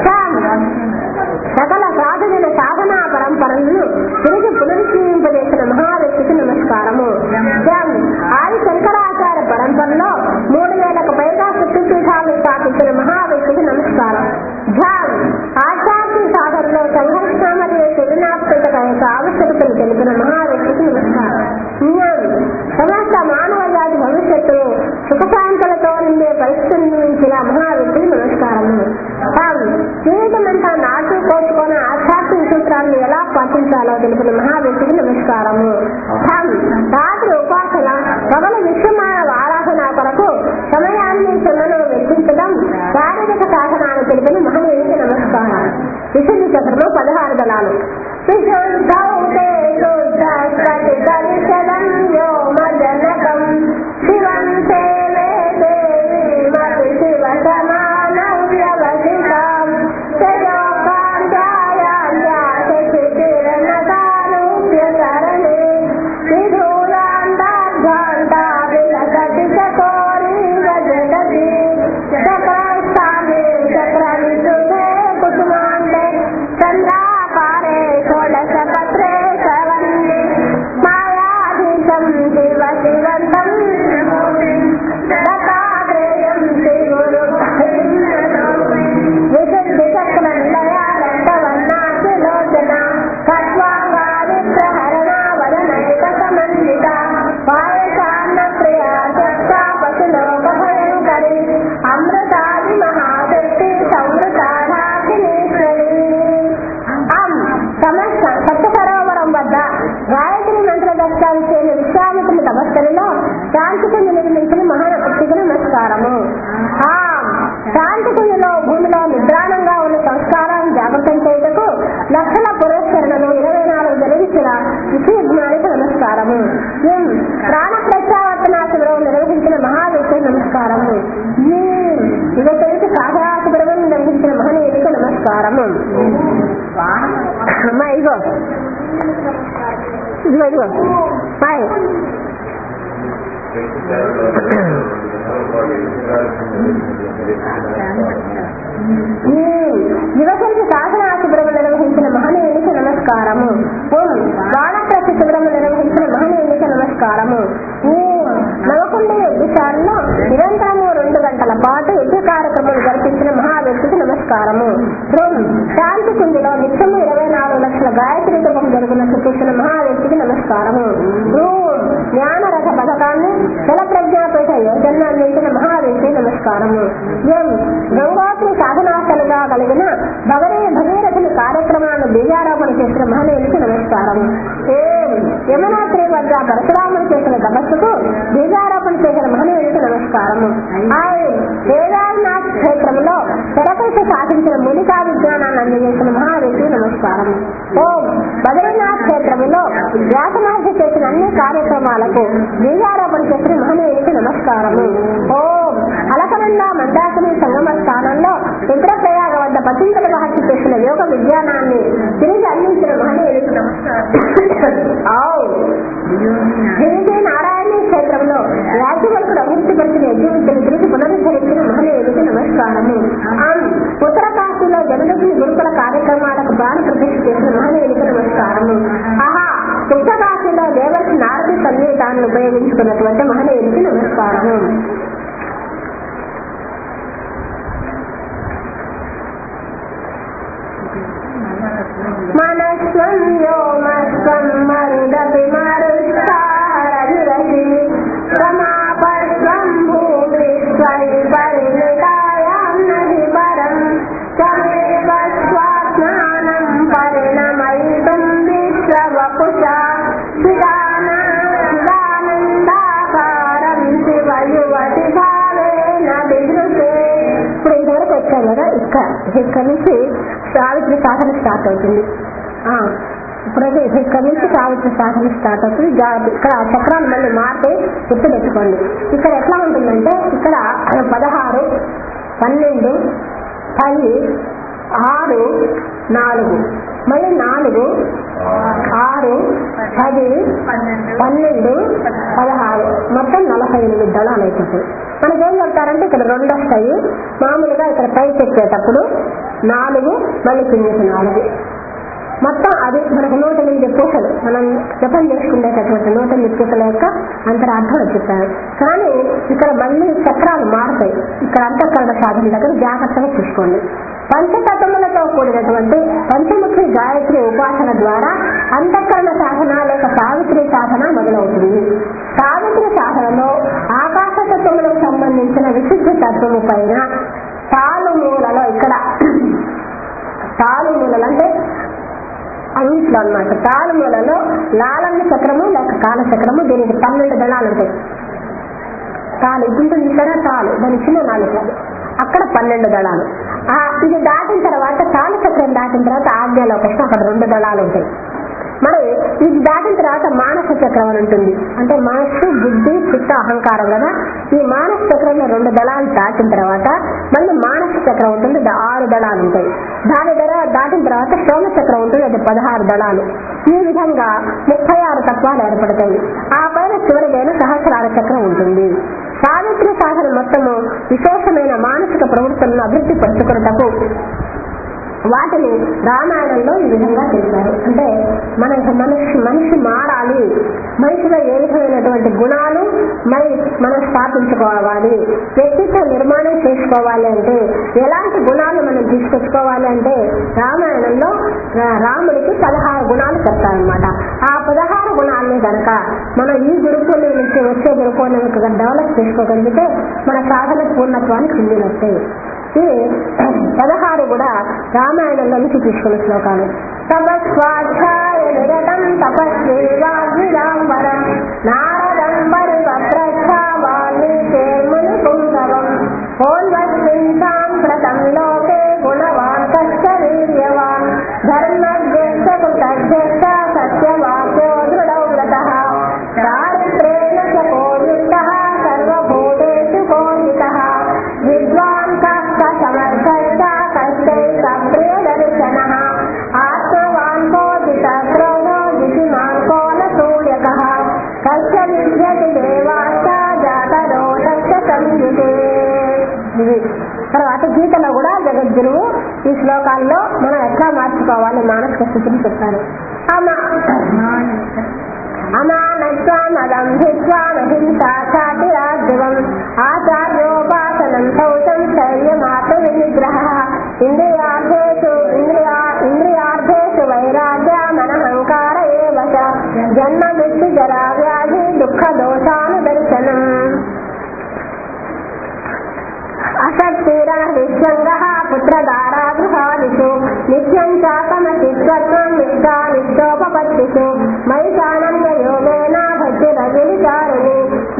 సకల సాధుజన సాధనా పరంపరలను తిరిగి పునరుజ్జీవింపజేసిన మహావ్యక్తికి నమస్కారము. ఆది శంకరాచార్య పరంపరలో 3000కు పైగా శక్తిపీఠాలను స్థాపించిన మహావ్యక్తికి నమస్కారం. ఆధ్యాత్మిక సాధనలో సంఘర్షణ మరియు సృజనాత్మకత యొక్క ఆవశ్యకతను తెలిపిన మహావ్యక్తికి నమస్కారం. సమస్త మానవ జాతి భవిష్యత్తును సుఖశాంతులతో నిండే పరిస్థితిని నిర్మించిన మహావ్యక్తికి నమస్కారము. జీవితమంతా నాటు కోసుకొని ఆధ్యాత్మిక సూత్రాలను ఎలా పాటించాలో తెలిపిన మహావ్యక్తికి నమస్కారము. రాత్రి ఉపాసన పగలు విశ్వమానవ ఆరాధన కొరకు సమయాన్ని శ్రమను వెచ్చించడం శారీరక సాధనాన్ని తెలిపిన మహనీయునికి నమస్కారం. విశుద్ధి చక్రంలో 16 దళాలు. శాంతికుంజ నిర్మించిన మహాభక్తికి నమస్కారము. శాంతికుంజలో భూమిలో నిద్రాణంగా ఉన్న సంస్కారాన్ని జాగృతం చేయటకు లక్షల పురస్కరణలు 24 జరిగించిన విశ్వజ్ఞానికి నమస్కారము. ప్రాణ ప్రత్యావర్తనాశంలో నిర్వహించిన మహావ్యక్తికి నమస్కారము. నమస్కారము. యువతకి సాధనాశుభ్రమం నిర్వహించిన మహనీయులకు నమస్కారము. అమ్మా ఇదిగో ఇదిగో ఇదిగో బాయ్. యువకుడికి సాధన శిబిరము నిర్వహించిన మహనీయునికి నమస్కారము. ఓం వానప్రతి శిబిరము నిర్వహించిన మహనీయునికి నమస్కారము. నవకుండ యజ్ఞశాలలో నిరంతరము 2 గంటల పాటు యజ్ఞ కార్యక్రమం జరిపించిన మహావ్యక్తికి నమస్కారము. ఓం శాంతి కుండిలో నిత్యము 24 లక్షల గాయత్రి జపం జరుగునట్లు చూసిన మహావ్యక్తికి నమస్కారము. ఓం జ్ఞానరథ పథకాన్ని జల ప్రజ్ఞాపీఠ యోజన అందించిన మహావ్యక్తి నమస్కారము. ఎం గంగోత్రి సాధనాశలుగా కలిగిన భగీరథుని కార్యక్రమాలను బీజారోపణ చేసిన మహనీయునికి నమస్కారము. ఏం యమునాత్రి వద్ద పరశురాముడు చేసిన తపస్సుకు బీజారోపణ చేసిన మహనీయునికి నమస్కారము. కేదార్నాథ్ క్షేత్రంలో తెరపైకి సాధించిన మూలికా విజ్ఞానాన్ని అందజేసిన మహావ్యక్తికి నమస్కారము. ఓం బద్రీనాథ్ క్షేత్రంలో వ్యాస మహర్షి చేసిన అన్ని కార్యక్రమాలకు బీజారోపణ చేసిన మహనీయునికి నమస్కారము. ఓం అలకనంద మందాకిని సంగమ స్థానంలో రుద్రప్రయాగ వద్ద పచింతల మహర్షి చేసిన యోగ విజ్ఞానాన్ని తిరిగి అందించిన మహనీయునికి గిరిజీ నారాయణ క్షేత్రంలో రాజ్యవల్కుడు అభివృద్ధిపరిచిన యజ్ఞవిద్యను తిరిగి పునరుద్ధరించిన మహనీయునికి నమస్కారము. ఉత్తరకాశీలో జనదగ్ని గురుకుల కార్యక్రమాలకు ప్రాణ ప్రతిష్ఠ చేసిన మహనీయునికి నమస్కారము. ఉత్తరకాశీలో దేవర్షి నారది సంగీతాన్ని ఉపయోగించుకున్నటువంటి మహనీయునికి నమస్కారము. మనస్వం వ్యోమస్వం మరుదపి మరుష్కారవిరసి రమాపస్వం భూమిస్వం పరిణితాయాం నహి పరం త్వమేవ స్వాజ్ఞానం పరిణమయితుం విశ్వవపుషా చిదానందాకారం శివయువతి భావేన విధృతే. ఇప్పుడు ఇంతవరకు వచ్చాం కదా, ఇక్కడ నుంచి సావిత్రి సాధన స్టార్ట్ అవుతుంది. ఇప్పుడైతే ఇక్కడ నుంచి సావిత్రి సాధన స్టార్ట్ అవుతుంది. ఇక్కడ చక్రాలు మళ్ళీ మారితే గుర్తు పెట్టుకోండి. ఇక్కడ ఎట్లా ఉంటుందంటే ఇక్కడ 16, 12, 10, 6, 4, మళ్ళీ 4, 6, 10, 12, 16 మొత్తం 48 దళాలు అయిపోతాయి. మనకేం చెప్తారంటే ఇక్కడ 2 వస్తాయి. మామూలుగా ఇక్కడ పైకి ఎక్కేటప్పుడు 4, మళ్ళీ కిందకి 4, మొత్తం అది మనకు 108 పూసలు మనం జపం చేసుకునేటటువంటి 108 పూసల యొక్క అంతరార్థం చెప్పారు. కానీ ఇక్కడ మళ్ళీ చక్రాలు మారుతాయి. ఇక్కడ అంతఃకరణ సాధన దగ్గర జాగ్రత్తగా చూసుకోండి. పంచతత్వములతో కూడినటువంటి పంచముఖి గాయత్రి ఉపాసన ద్వారా అంతఃకరణ సాధన లేక సావిత్రి సాధన మొదలవుతుంది. సావిత్రి సాధనలో ఆకాశ తత్వములకు సంబంధించిన విశుద్ధ తత్వము పైన తాళుమూలలో ఇక్కడ తాళుమూలలు అంటే అంగిట్లో అన్నమాట. తాళుమూలలో లాలన్న చక్రము లేక కాలచక్రము, దీనికి 12 దళాలు ఉంటాయి. తాళు ఉంటుంది కదా, తాళు దాని చిన్న నాలుగు, అక్కడ 12 దళాలు. ఇది దాటిన తర్వాత తాళ చక్రం దాటిన తర్వాత ఆజ్ఞాలోకృష్ణ అక్కడ 2 దళాలు ఉంటాయి. మరి ఇది దాటిన తర్వాత మానస చక్రం అని ఉంటుంది. అంటే మనస్సు, బుద్ధి, చిత్త, అహంకారం కదా. ఈ మానస చక్రంలో 2 దళాలు దాటిన తర్వాత మళ్ళీ మానస చక్రం ఉంటుంది, 6 దళాలు ఉంటాయి. దాని దాటిన తర్వాత సోమ చక్రం ఉంటుంది, అది 16 దళాలు. ఈ విధంగా 36 తత్వాలు ఏర్పడతాయి. ఆ పైన చివరిదైన సహస్రార చక్రం ఉంటుంది. సావిత్రి సాధన మొత్తము విశేషమైన మానసిక ప్రవృత్తులను అభివృద్ధి పరుచుకున్నటకు వాటిని రామాయణంలో ఈ విధంగా చేశారు. అంటే మనిషి మారాలి, మనిషిలో ఏ విధమైనటువంటి గుణాలు మనం స్థాపించుకోవాలి, వ్యక్తిత్వ నిర్మాణం చేసుకోవాలి అంటే ఎలాంటి గుణాలు మనం తీసుకొచ్చుకోవాలి అంటే రామాయణంలో రాముడికి 16 గుణాలు చెప్తారనమాట. ఆ 16 గుణాలని కనుక మనం ఈ గురుకులం నుంచి వచ్చే గురుకులం డెవలప్ చేసుకోగలిగితే మన సాధన పూర్ణత్వానికి చెందినట్టే. ఈ 16 కూడా రామాయణంలో నుంచి తీసుకున్న శ్లోకాలు. తపస్వాధ్యాయ నిరతం తపస్వి వాగ్విదాంబరం నారదం పరివప్రచ్ఛావాల్మీకేర్ముని పుంగవం ఓన్వస్మింసాం ప్రతం లోకే గుణవాన్ కశ్చ వీర్యవాన్ ధర్మజ్ఞేష్ట కృతజ్ఞేష్ట సత్యవాక్యో దృఢౌ వ్రతః చారిత్రేణ చ కోయుక్తః సర్వభూతేషు కోజితః ఇది. తర్వాత గీతలో కూడా జగద్గురువు ఈ శ్లోకాల్లో మనం ఎట్లా మార్చుకోవాలి మానసిక స్థితిని చెప్పారు. అమానహింసా చాతిరాజ్యం ఆచార్యోపాసనం శౌచం శౌర్యమాత్మ వినిగ్రహ ఇంద్రియార్థేషు వైరాగ్య మనహంకార ఏవ చ జన్మ మృత్యు జరా వ్యాధి దుఃఖ దోషానుదర్శనం అసక్తిరనిశ్చంగ పుత్రదారా గృహాదిషు నిత్యం చాతమచిత్వం నిష్ఠోపపత్తిషు మయి చానన్య యోగేన భక్తిరవిచారిణి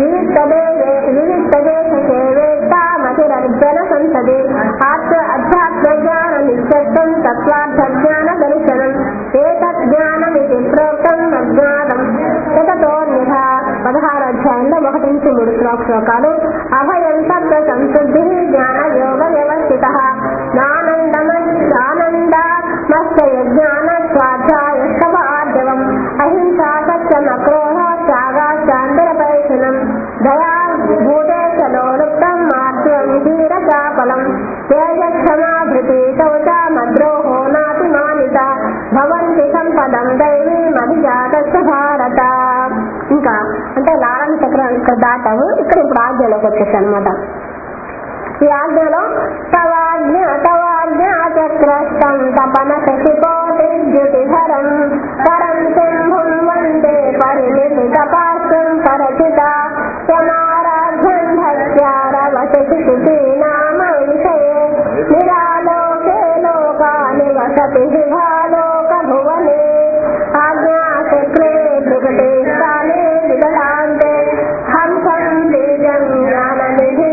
వివిక్తదేశే వేత్తామతిరర్జన సంసది అధ్యాత్మజ్ఞాన నిశ్చత్వం తత్వార్థజ్ఞాన దర్శనం ఏతజ్ఞానమితి ప్రోక్తం అజ్ఞాతం తతోన్యథ. 16వ అధ్యాయంలో 1-3 శ్లోకాలు. అభయం తత్వ సంశుద్ధి జ్ఞాన యోగ వ్యవస్థిత ఆనందాత్మశ్చయ జ్ఞాన స్వాధ్యాయష్టవార్జవం అహింసా సత్యమక్రోధ త్యాగాశాంతిరపైషణం దయా భూతేశలోలుప్తం మార్త్యం ధీరచాపలం తేజక్షమాభృతి శౌచ మద్రోహో నాతిమానిత భవంతి సంపదం దైవీమభిజాతస్య భారత. ఇంకా అంటే లారణ చక్రం ఇక్కడ దాటాము. ఇక్కడ ఇప్పుడు ఆజ్ఞలోకి వచ్చేసాను అనమాట. ఈ ఆజ్ఞలో తవాజ్ఞాచక్రస్తం తపన శశికోటిద్యుతిధరం పరం సింహుం వందే పరినిర్మిత పార్శ్వం పరచిత యమారాధ్యం భక్త్యారవశశిశుతి నామ విషయే నిరాలోకే లోకాని వసతి విభాలోక భువనే ఆజ్ఞాచక్రే భృగతే స్థానే విదలాంతే హంసం బీజం జ్ఞాననిధిం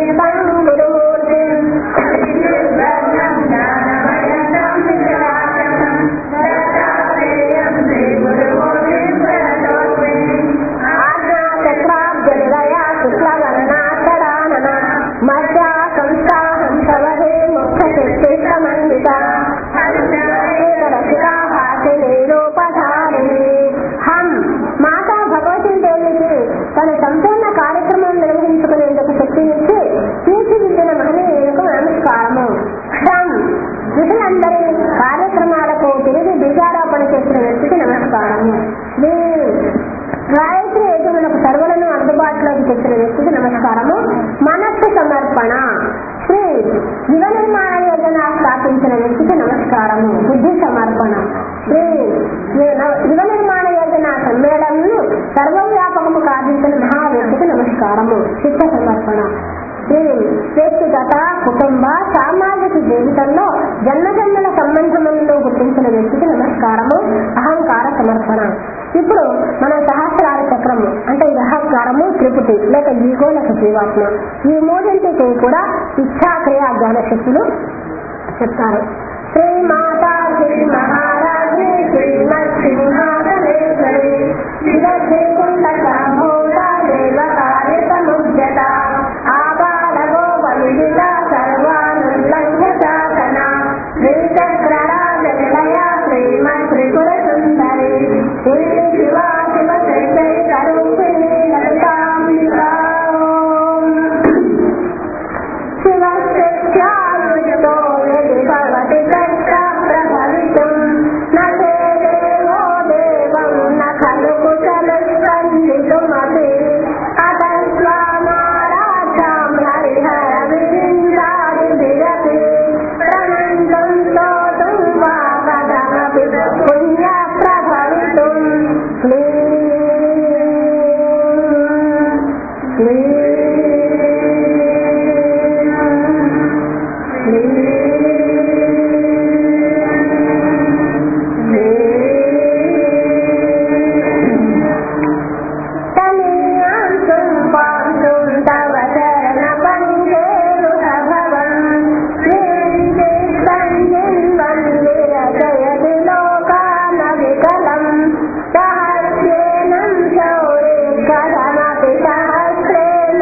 తన సంపూర్ణ కార్యక్రమం నిర్వహించుకునేందుకు శక్తినిచ్చి తీర్చిదిద్దిన మహనీయులకు నమస్కారము. విధులందరి కార్యక్రమాలకు తిరిగి బీజారోపణ చేసిన వ్యక్తికి నమస్కారము. గాయత్రి యజ్ఞములకు సర్వులను అందుబాటులోకి తెచ్చిన వ్యక్తికి నమస్కారము. మనస్సు సమర్పణ శ్రీ యువ నిర్మాణ యోజన స్థాపించిన వ్యక్తికి నమస్కారము. బుద్ధి సమర్పణ శ్రీ యువ నిర్మాణ యోజన సమ్మేళనను సర్వవ్యాపకము సాధించిన మహావ్యక్తికి నమస్కారము. చిత్త సమర్పణ శ్రీ వ్యక్తిగత కుటుంబ సామాజిక జీవితంలో జన్మజన్మల సంబంధములను గుర్తించిన వ్యక్తికి నమస్కారము. అహంకార సమర్పణ. ఇప్పుడు మన సహస్రార చక్రము అంటే అహంకారము, త్రిపుటి లేక ఈగో లేక జీవాత్మ, ఈ మూడింటికి కూడా ఇచ్ఛా క్రియా జ్ఞాన శక్తులు చెప్తారు. శ్రీ మాతా శ్రీ మహారాజి శ్రీమత్ సింహాసనేశ్వరి శివశ్రీకుంఠ శంభూత దేవకార్య సముద్యత ఆబాలగోపనిషిత సర్వానుల్లంఘ్య శాసన శ్రీచక్రరాజ నిలయ శ్రీమత్ త్రిపుర సుందరి శ్రీ శివా శివ శక్తి కరూపిణి లలితాంబికా శివశక్త్యాయుక్తో యది భవతి తచ్చ ప్రభవితుం న తే దేవో దేవం న ఖలు కుశలస్పందితుమపి అతస్వామారాధ్యాం హరిహర విరింద్రాదిభిరపి ప్రణంతం స్తోతుం వా కథమపి పుణ్య ప్రభవితుం సహస్రేణం శౌరే కథమపి సహస్రేణ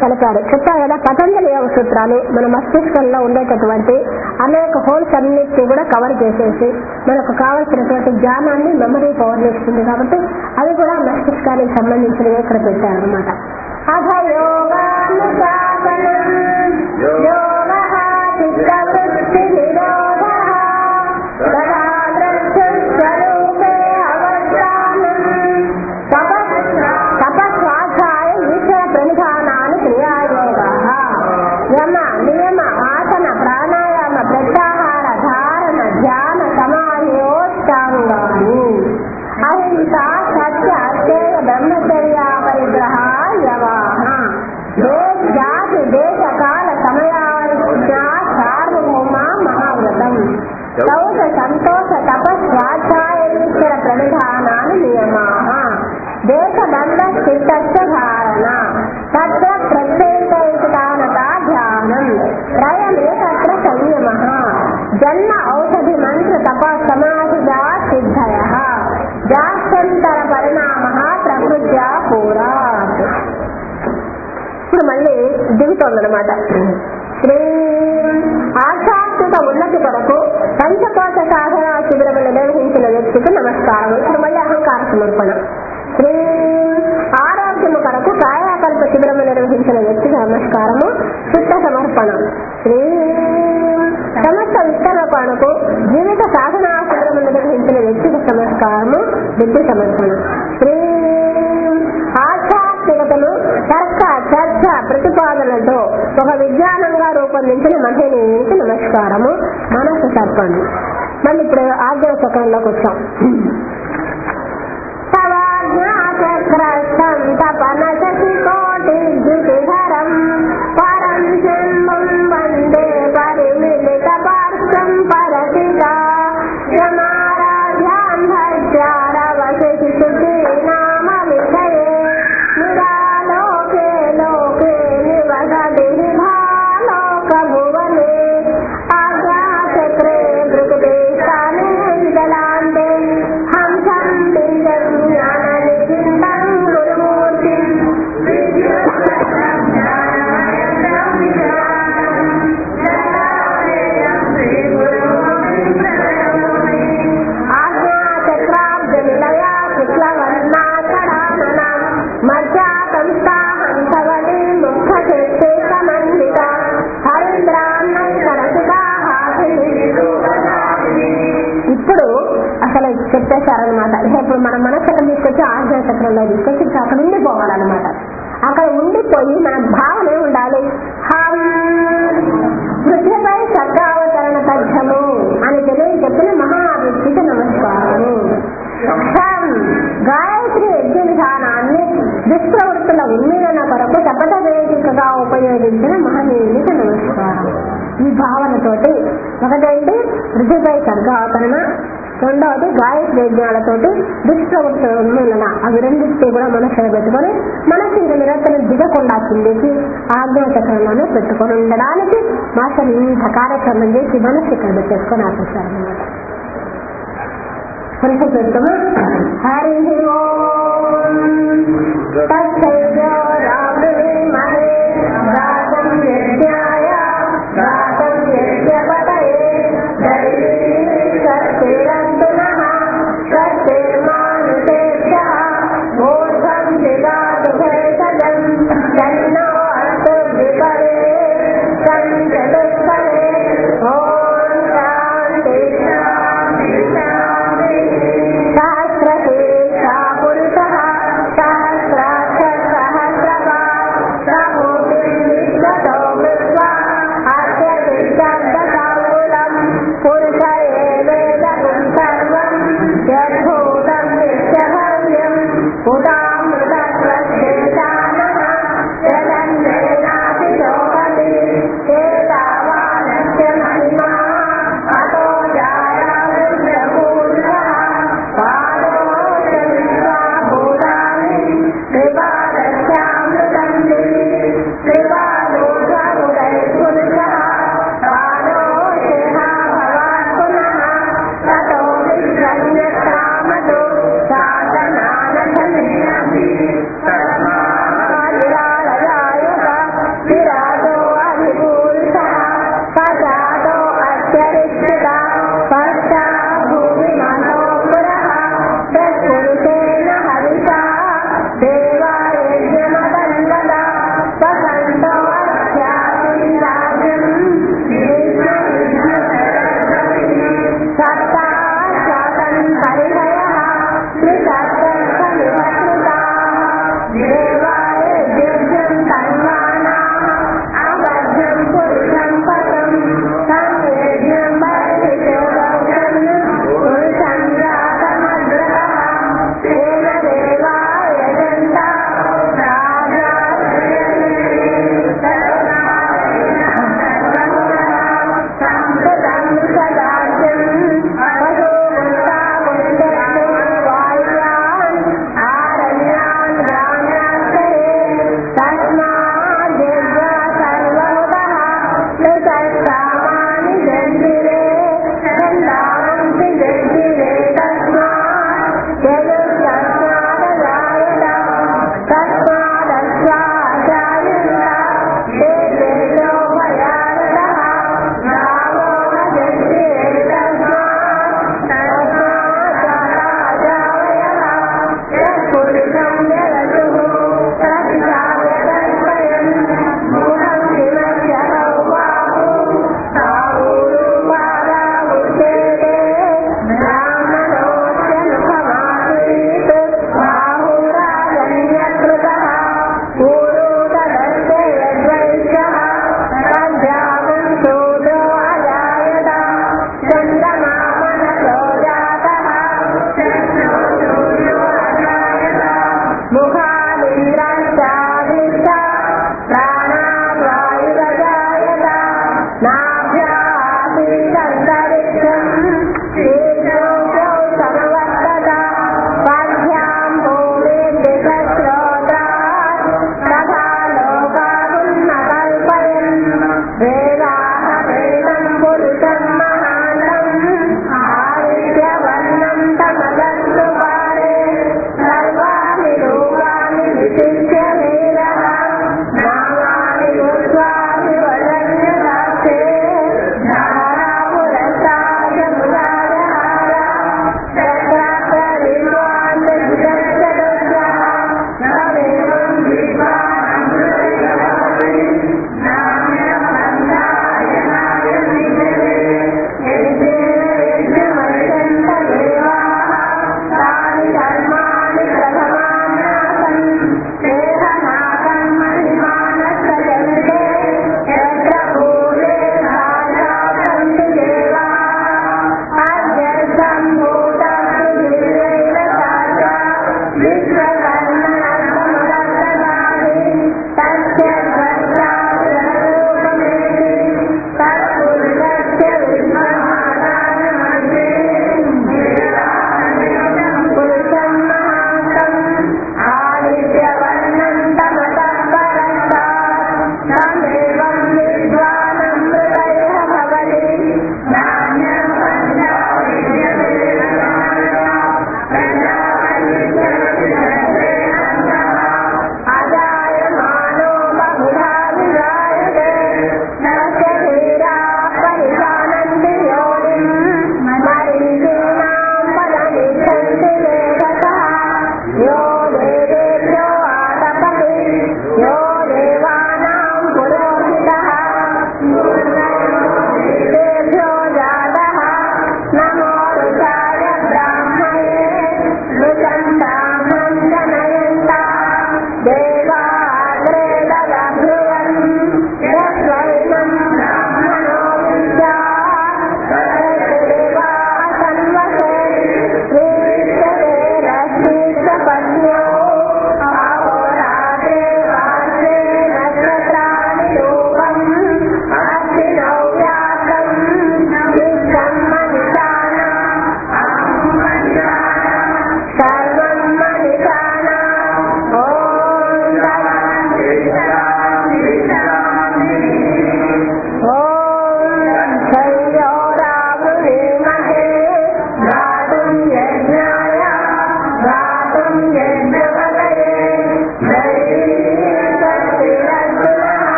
కలిపారు. చెప్పారు కదా, పతంజలి యోగ సూత్రాలు మన మస్తిష్కంలో ఉండేటటువంటి అనేక హోల్స్ అన్నిటినీ కూడా కవర్ చేసేసి మనకు కావలసినటువంటి జ్ఞానాన్ని మెమరీ పవర్ ఇస్తుంది. కాబట్టి అది కూడా మస్తిష్కానికి సంబంధించినవి ఇక్కడ పెట్టారనమాట. అథ యోగానుశాసనం యోగః చిత్తవృత్తి నిరోధః తదా ద్రష్టుస్వరూపే అవస్థానం తపస్వాధ్యాయ ఈశ్వర ప్రణిధానాన్ని క్రియాయోగః యమ నియమ ఆసన ప్రాణాయామ ప్రత్యాహార ధారణ ధ్యాన సమాధియోష్టాంగాని అహింస సత్య అస్థేయ బ్రహ్మచర్య పరిగ్రహ యవాహ జాతి దేశ కాల సమయానుజ్ఞా సార్వభౌమ మహావ్రతం సౌచ సంతోష తపస్వాధ్యాయ ఈశ్వర ప్రణిధానాన్ని నియమాః దేశబంధ చిత్తస్య ధారణ తత్ర ప్రత్యేకైకతానతా ధ్యానం త్రయమేకత్ర సంయమః జన్మ ఔషధి మంత్ర తప సమాధిగా సిద్ధయః జాస్యంతర పరిణామః ప్రకృత్యా పూరాత్. ఇప్పుడు మళ్ళీ దిగుతోందనమాట. శ్రీ ఆధ్యాత్మిక ఉన్నతి కొరకు పంచకోశ సాధనా శిబిరములు నిర్వహించిన వ్యక్తికి నమస్కారం. ఇప్పుడు మళ్ళీ అహంకార సమర్పణ. శ్రీ ఆరోగ్యము కొరకు కాయాకల్ప శిబిరము నిర్వహించిన వ్యక్తికి నమస్కారము చిత్త సమర్పణం. శ్రీ సమస్త విస్తరణ కొరకు జీవిత సాధనా శిబిరము నిర్వహించిన వ్యక్తికి నమస్కారము బుద్ధి సమర్పణ. శ్రీ ఆధ్యాత్మికతను తర్క చర్చ ప్రతిపాదనలతో ఒక విజ్ఞానంగా రూపొందించిన మహిళకి నమస్కారము మనసు తర్పణ. మళ్ళీ ఇప్పుడు ఆజ్ఞా చక్రంలోకి వచ్చాం. తవాజ్ఞాచక్రస్థం తపనశి కోటి ద్యుతిధరం పరం శంభుం వందే పరిమిలిత పార్శ్వం పరసిగా యమారాధ్యాం భజ్యారవశి శుచి నామ విషయే నిరాలోకే లోకే నివసతి భాలోక భువనే ఆజ్ఞాచక్రే భృగుదే స్థానే విదలాంతే హంసం బింజం జ్ఞాననిచింతం గురుమూర్తి ఆజ్ఞాచక్రాబ్జ నిలయా శుక్లవర్ణా చడానన మధ్యా సంస్థా హంసవలి ముఖ శక్తి సమన్విత హరిద్రాన్నరసికా హాసిని. ఇప్పుడు అసలు చెప్పేశారనమాట. ఇప్పుడు మన మనసు అక్కడ తీసుకొచ్చి ఆజ్ఞా చక్రంలో తీసుకొచ్చి అక్కడ ఉండిపోవాలన్నమాట. అక్కడ ఉండిపోయి మన భావన ఉండాలి. హం పృథ్వీపై సర్గావతరణ తథ్యము అని తెలియజెప్పిన మహావిష్ణుకి నమస్కారము. హం గాయత్రి యజ్ఞ విధానాన్ని దుష్ప్రవృత్తుల ఉన్మీలన కొరకు శపథ వేదికగా ఉపయోగించిన మహనీయునికి నమస్కారం. ఈ భావనతోటి ఒకటేంటి పృథ్వీపై సర్గావతరణ, రెండవది గాయత్రి యజ్ఞాలతోటి దుష్ప్రవృత్తుల ఉన్మూలన, అవి రెండింటినీ కూడా మనసులో పెట్టుకొని మనసు ఇంకా నిరంతరం దిగకుండా కిందికి ఆజ్ఞా చక్రంలోనే పెట్టుకొని ఉండడానికి మాస్టర్ ఇంత కార్యక్రమం చేసి మనసు ఇక్కడ పెట్టేసుకొని ఆపేశారనమాట. కొంచెం పెట్టుమా. హరి ఓం తత్సైదో రామృణీమహే రాతం యజ్ఞాయ రాతం యజ్ఞపతయే దైవీకర్తేరంతు నః కర్తేర్మానుషేభ్యః ఊర్ధ్వం దిగాదు భేషజం తన్నో అస్తు విపరే సంచతుష్కరే. ఓం శాంతి శాంతి శాంతి. సహస్రశీర్ష పురుషః సహస్రాక్ష సహస్రపాద్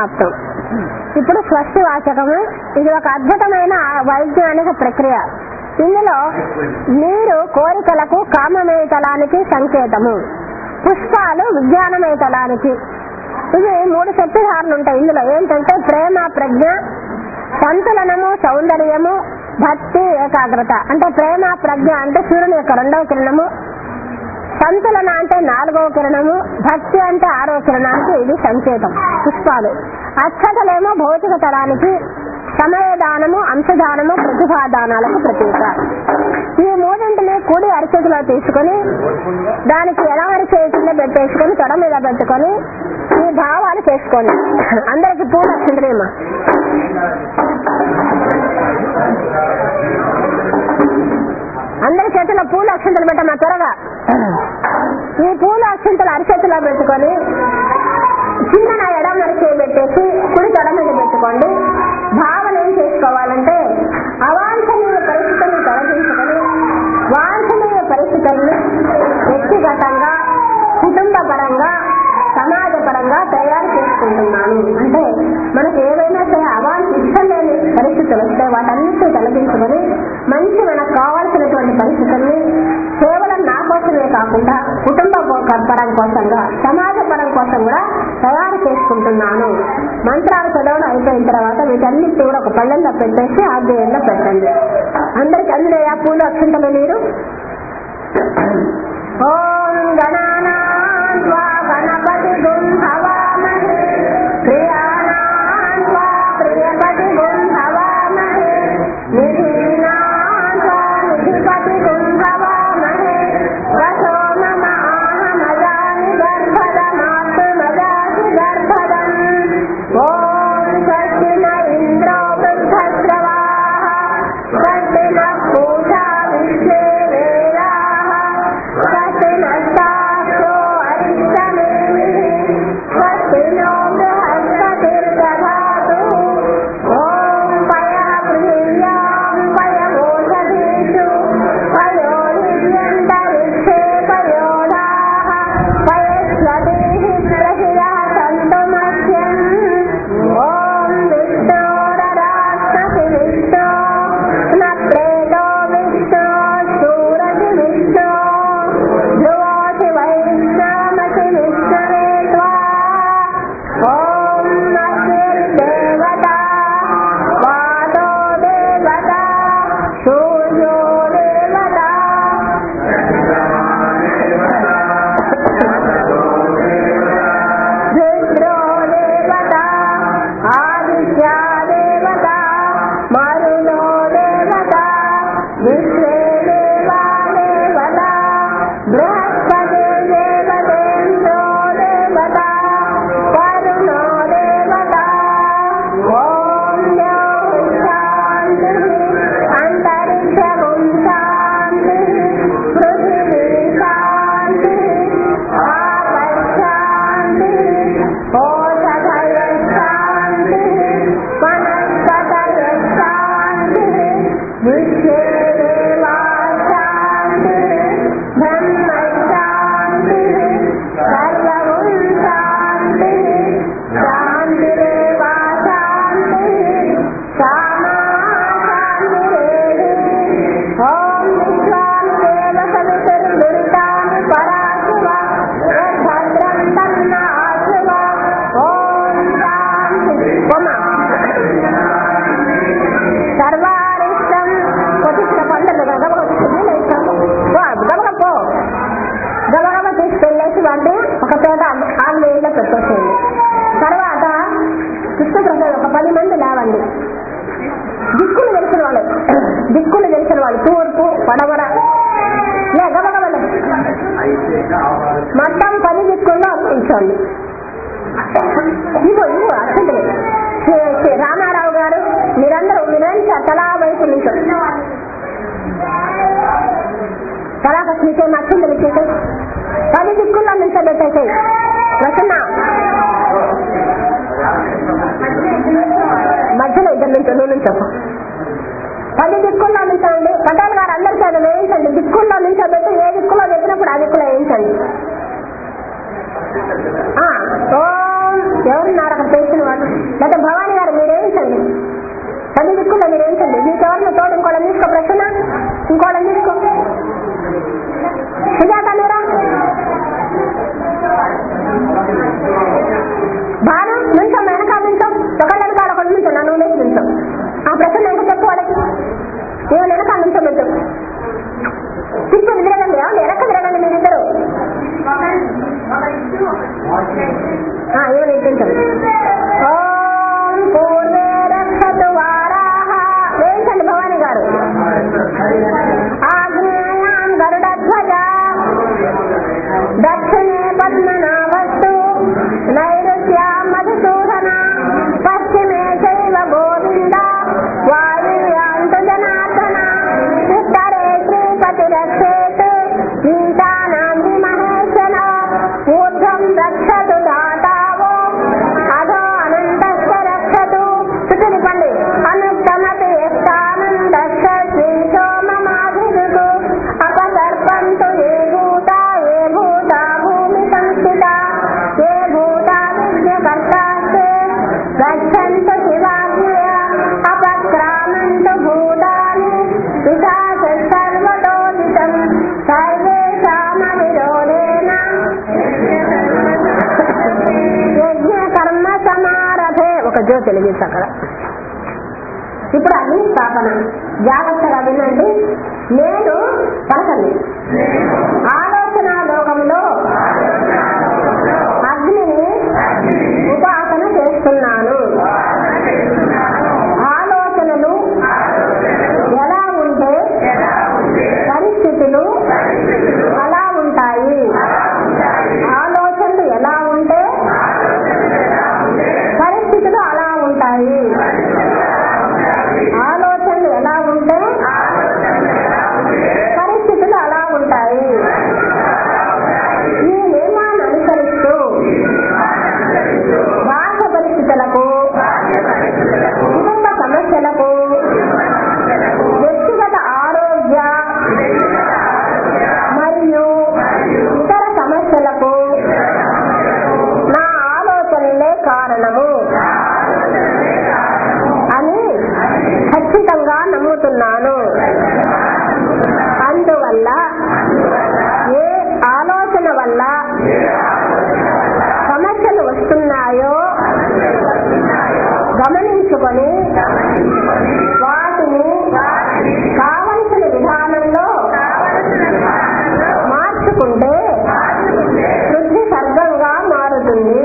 సమాప్తం. ఇప్పుడు స్వస్తి వాచకము. ఇది ఒక అద్భుతమైన వైజ్ఞానిక ప్రక్రియ. ఇందులో నీరు కోరికలకు కామమయ తలానికి సంకేతము, పుష్పాలు విజ్ఞానమయ తలానికి. ఇవి 3 శక్తిధారలు ఉంటాయి. ఇందులో ఏంటంటే ప్రేమ, ప్రజ్ఞ, సంతులనము, సౌందర్యము, భక్తి, ఏకాగ్రత. అంటే ప్రేమ ప్రజ్ఞ అంటే సూర్యుని యొక్క 2వ కిరణము, సంతులన అంటే 4వ కిరణము, భక్తి అంటే 6వ కిరణానికి ఇది సంకేతం పుష్పాలు. అక్షతలేమో భౌతిక తరానికి, సమయదానము, అంశదానము, ప్రతిభాదానాలకు ప్రతీక. ఈ 3ంటిని కూడి అరిచేతిలో తీసుకుని దానికి ఎడమరి చేతిలో పెట్టేసుకొని తొడ మీద పెట్టుకొని ఈ భావాలు చేసుకోండి. అందరికి పూలు వచ్చిండ్రేమా? అందరి చేతిలో పూలు అక్షంతలు పెట్టమా త్వరగా. ఈ పూలు అక్షంతలు అరిచేతిలో పెట్టుకొని చిన్న ఎడమరి చేయి పెట్టేసి కుడి తొడ మీద పెట్టుకోండి. భావన ఏం చేసుకోవాలంటే అవాంఛనీయ పరిస్థితులను తొలగించుకొని వాంఛనీయ పరిస్థితులను వ్యక్తిగతంగా, కుటుంబ పరంగా, సమాజ పరంగా తయారు చేసుకుంటున్నాను. అంటే మనకు ఏవైనా సరే ఇష్టం లేని పరిస్థితులు వస్తే వాటన్నిటిని తొలగించుకొని మంచి మనకు కావాల్సినటువంటి పరిస్థితుల్ని కేవలం నా కోసమే కాకుండా కుటుంబ పరం కోసంగా, సమాజ పరం కోసం కూడా తయారు చేసుకుంటున్నాను. మంత్రాలు చదవడం అయిపోయిన తర్వాత వీటన్నిటి కూడా ఒక పళ్ళెంలో పెట్టేసి ఆగ్నేయంలో పెట్టండి. అందరికి అందులో పూలు అక్షంతలు నీరు. ఓం గణానాం త్వా గణపతిగుం హవామహే ప్రియాణాం త్వా ప్రియపతిగుం హవామహే నిధీనాం త్వా నిధిపతిగుం హవామహే వసో మమ ఆహమజాని గర్భదమాస్తు మజాసి గర్భదం. ఓం స్వస్తి న ఇంద్రో వృద్ధశ్రవాః స్వస్తి నః పూషా విశ్వే వేదాః స్వస్తి నస్తాక్షో అరిష్టనేమిః స్వస్తి నో బృహస్పతిర్దధాతు. ఓం పయః పృథివ్యాం పయమోషధీషు పయోనిర్యంతరిక్షే పయోధాః పయస్వతీః ప్రసిదః సంతు మహ్యం. ఓం విష్ణోరరాష్ట్రసి విష్ణో న ప్రేతో విష్ణో శూరసి విష్ణో ధ్రువోసి వైష్ణవమసి విష్ణవే త్వా. ఓం అగ్నిర్దేవతా వాతో దేవతా సూర్యో దేవతా రుద్రో దేవతా ఆదిత్యా దేవతా మరులో దేవతా విశ్వే దేవా దేవతా బృహస్పతి దేవతేంద్రో దేవతా వరుణో దేవతా. ఓం ద్యౌః శాంతిః అంతరిక్షం శాంతిః పృథివీ శాంతిః ఆపశ్శాంతిః ఓషధయః శాంతిః వనస్పతయః శాంతిః విశ్వే దేవా శాంతిః బ్రహ్మ శాంతిః సర్వం శాంతిః శాంతిరేవా శాంతిః సామా శాంతిరేధి. ఓం విశ్వామిదేవ సవితుర్దురితాని పరాశివ భద్రం తన్న ఆశివ. ఓం శాంతి. సర్వారిష్టం కొద్దిగా పండుగ గబగబ గబగబ తీసుకెళ్ళేసి వాటిని ఒక పేద ఆగ్నేయంలో పెట్టేసేయండి. తర్వాత కృష్ణప్రసాద్ ఒక 10 మంది లేవండి. దిక్కులు తెలిసిన వాళ్ళు తూర్పు పడవర గబగబ మొత్తం 10 దిక్కుల్లో ఉంచండి. ఇవ్వు అసలు రామారావు గారు మీరందరూ తలా వైపు నుంచి తలాక మీకే నచ్చింది ఇచ్చేసి 10 దిక్కుల్లో నిల్చోబెట్టేసాయి. ప్రసన్న మధ్యలో ఇద్దరు నుంచి నువ్వు నుంచి 10 దిక్కుల్లో నిల్చోండి. పటేల్ గారు అందరికీ అది వేయించండి. దిక్కుల్లో నిల్చోబెట్టి ఏ దిక్కులో పెట్టినప్పుడు ఆ దిక్కులో వేయించండి. ఓం ఎవరున్నారు అక్కడ తెలిసిన వాళ్ళు? లేకపోతే భవానీ గారు మీరేంచండి, 10 దిక్కుల్లో మీరేంచండి. మీకెవరిని తోడు ఇంకోళ్ళని తీసుకో, ప్రశ్న ఇంకోళ్ళని తీసుకో. సుజాత మీరా? బాను నుంచో, వెనకాల నుంచో, ఒకళ్ళ వెనకాల ఒకళ్ళు నుంచో, నన్ను లేచి నుంచో. ఆ ప్రశ్న ఎంత చెప్పు వాళ్ళకి, ఏమైనా వెనకాల నుంచో నుంచో తిప్పి తిరగండి. వెనక తిరగండి మీరిద్దరు. ఏమైనా ఇప్పించండి. ఓం పూర్వే రక్షతు వారాహ వేయించండి భవానీ గారు. ఆగ్నేయాం గరుడధ్వజ దక్షిణే పద్మనాభస్తు నైరుత్యాం మధుసూదన పశ్చిమే చైవ గోవింద వాయువ్యాంతు జనార్దన ఉత్తరే శ్రీపతి రక్షేత్ ఈశానాం మహేశన ఊర్ధ్వం రక్షతు దాతావో అధో అనంతస్య రక్షతు. చుట్టుపండి. అనుత్తమతి స్థానం రక్షీ సోమమాధికు అపసర్పంతు ఏ భూత భూమి సంస్థిత ఏ భూత విజ్ఞకర్తాస్తే రక్షంతు శివాజ్ఞయ అపక్రామంతు భూతాని పిశాచ సర్వతోదితం సర్వేషామ విరోధేన యజ్ఞ కర్మ సమారభే. ఒక జ్యోతి వెలిగించు అక్కడ. ఇప్పుడు అగ్ని స్థాపన. జాగ్రత్తగా వినండి. నేను పలకండి. ఆలోచన లోకంలో అగ్నిని ఉపాసన చేస్తున్నాను. ఆలోచనలు ఎలా ఉంటే పరిస్థితులు అలా ఉంటాయి. ఆలోచనలు ఎలా ఉంటే పరిస్థితులు అలా ఉంటాయి. ఆలోచనలు ఎలా ఉంటే పరిస్థితులు అలా ఉంటాయి. ఈ నియమాన్ని అనుసరిస్తూ బాహ్య పరిస్థితులకు, కుటుంబ సమస్యలకు, వ్యక్తిగత ఆరోగ్య మరియు ఇతర సమస్యలకు నా ఆలోచనలే కారణము అని ఖచ్చితంగా నమ్ముతున్నాను. అందువల్ల ఏ ఆలోచన వల్ల సమస్యలు వస్తున్నాయో గమనించుకొని వాటిని కావలసిన విధానంలో మార్చుకుంటే వృద్ధి సర్గంగా మారుతుంది.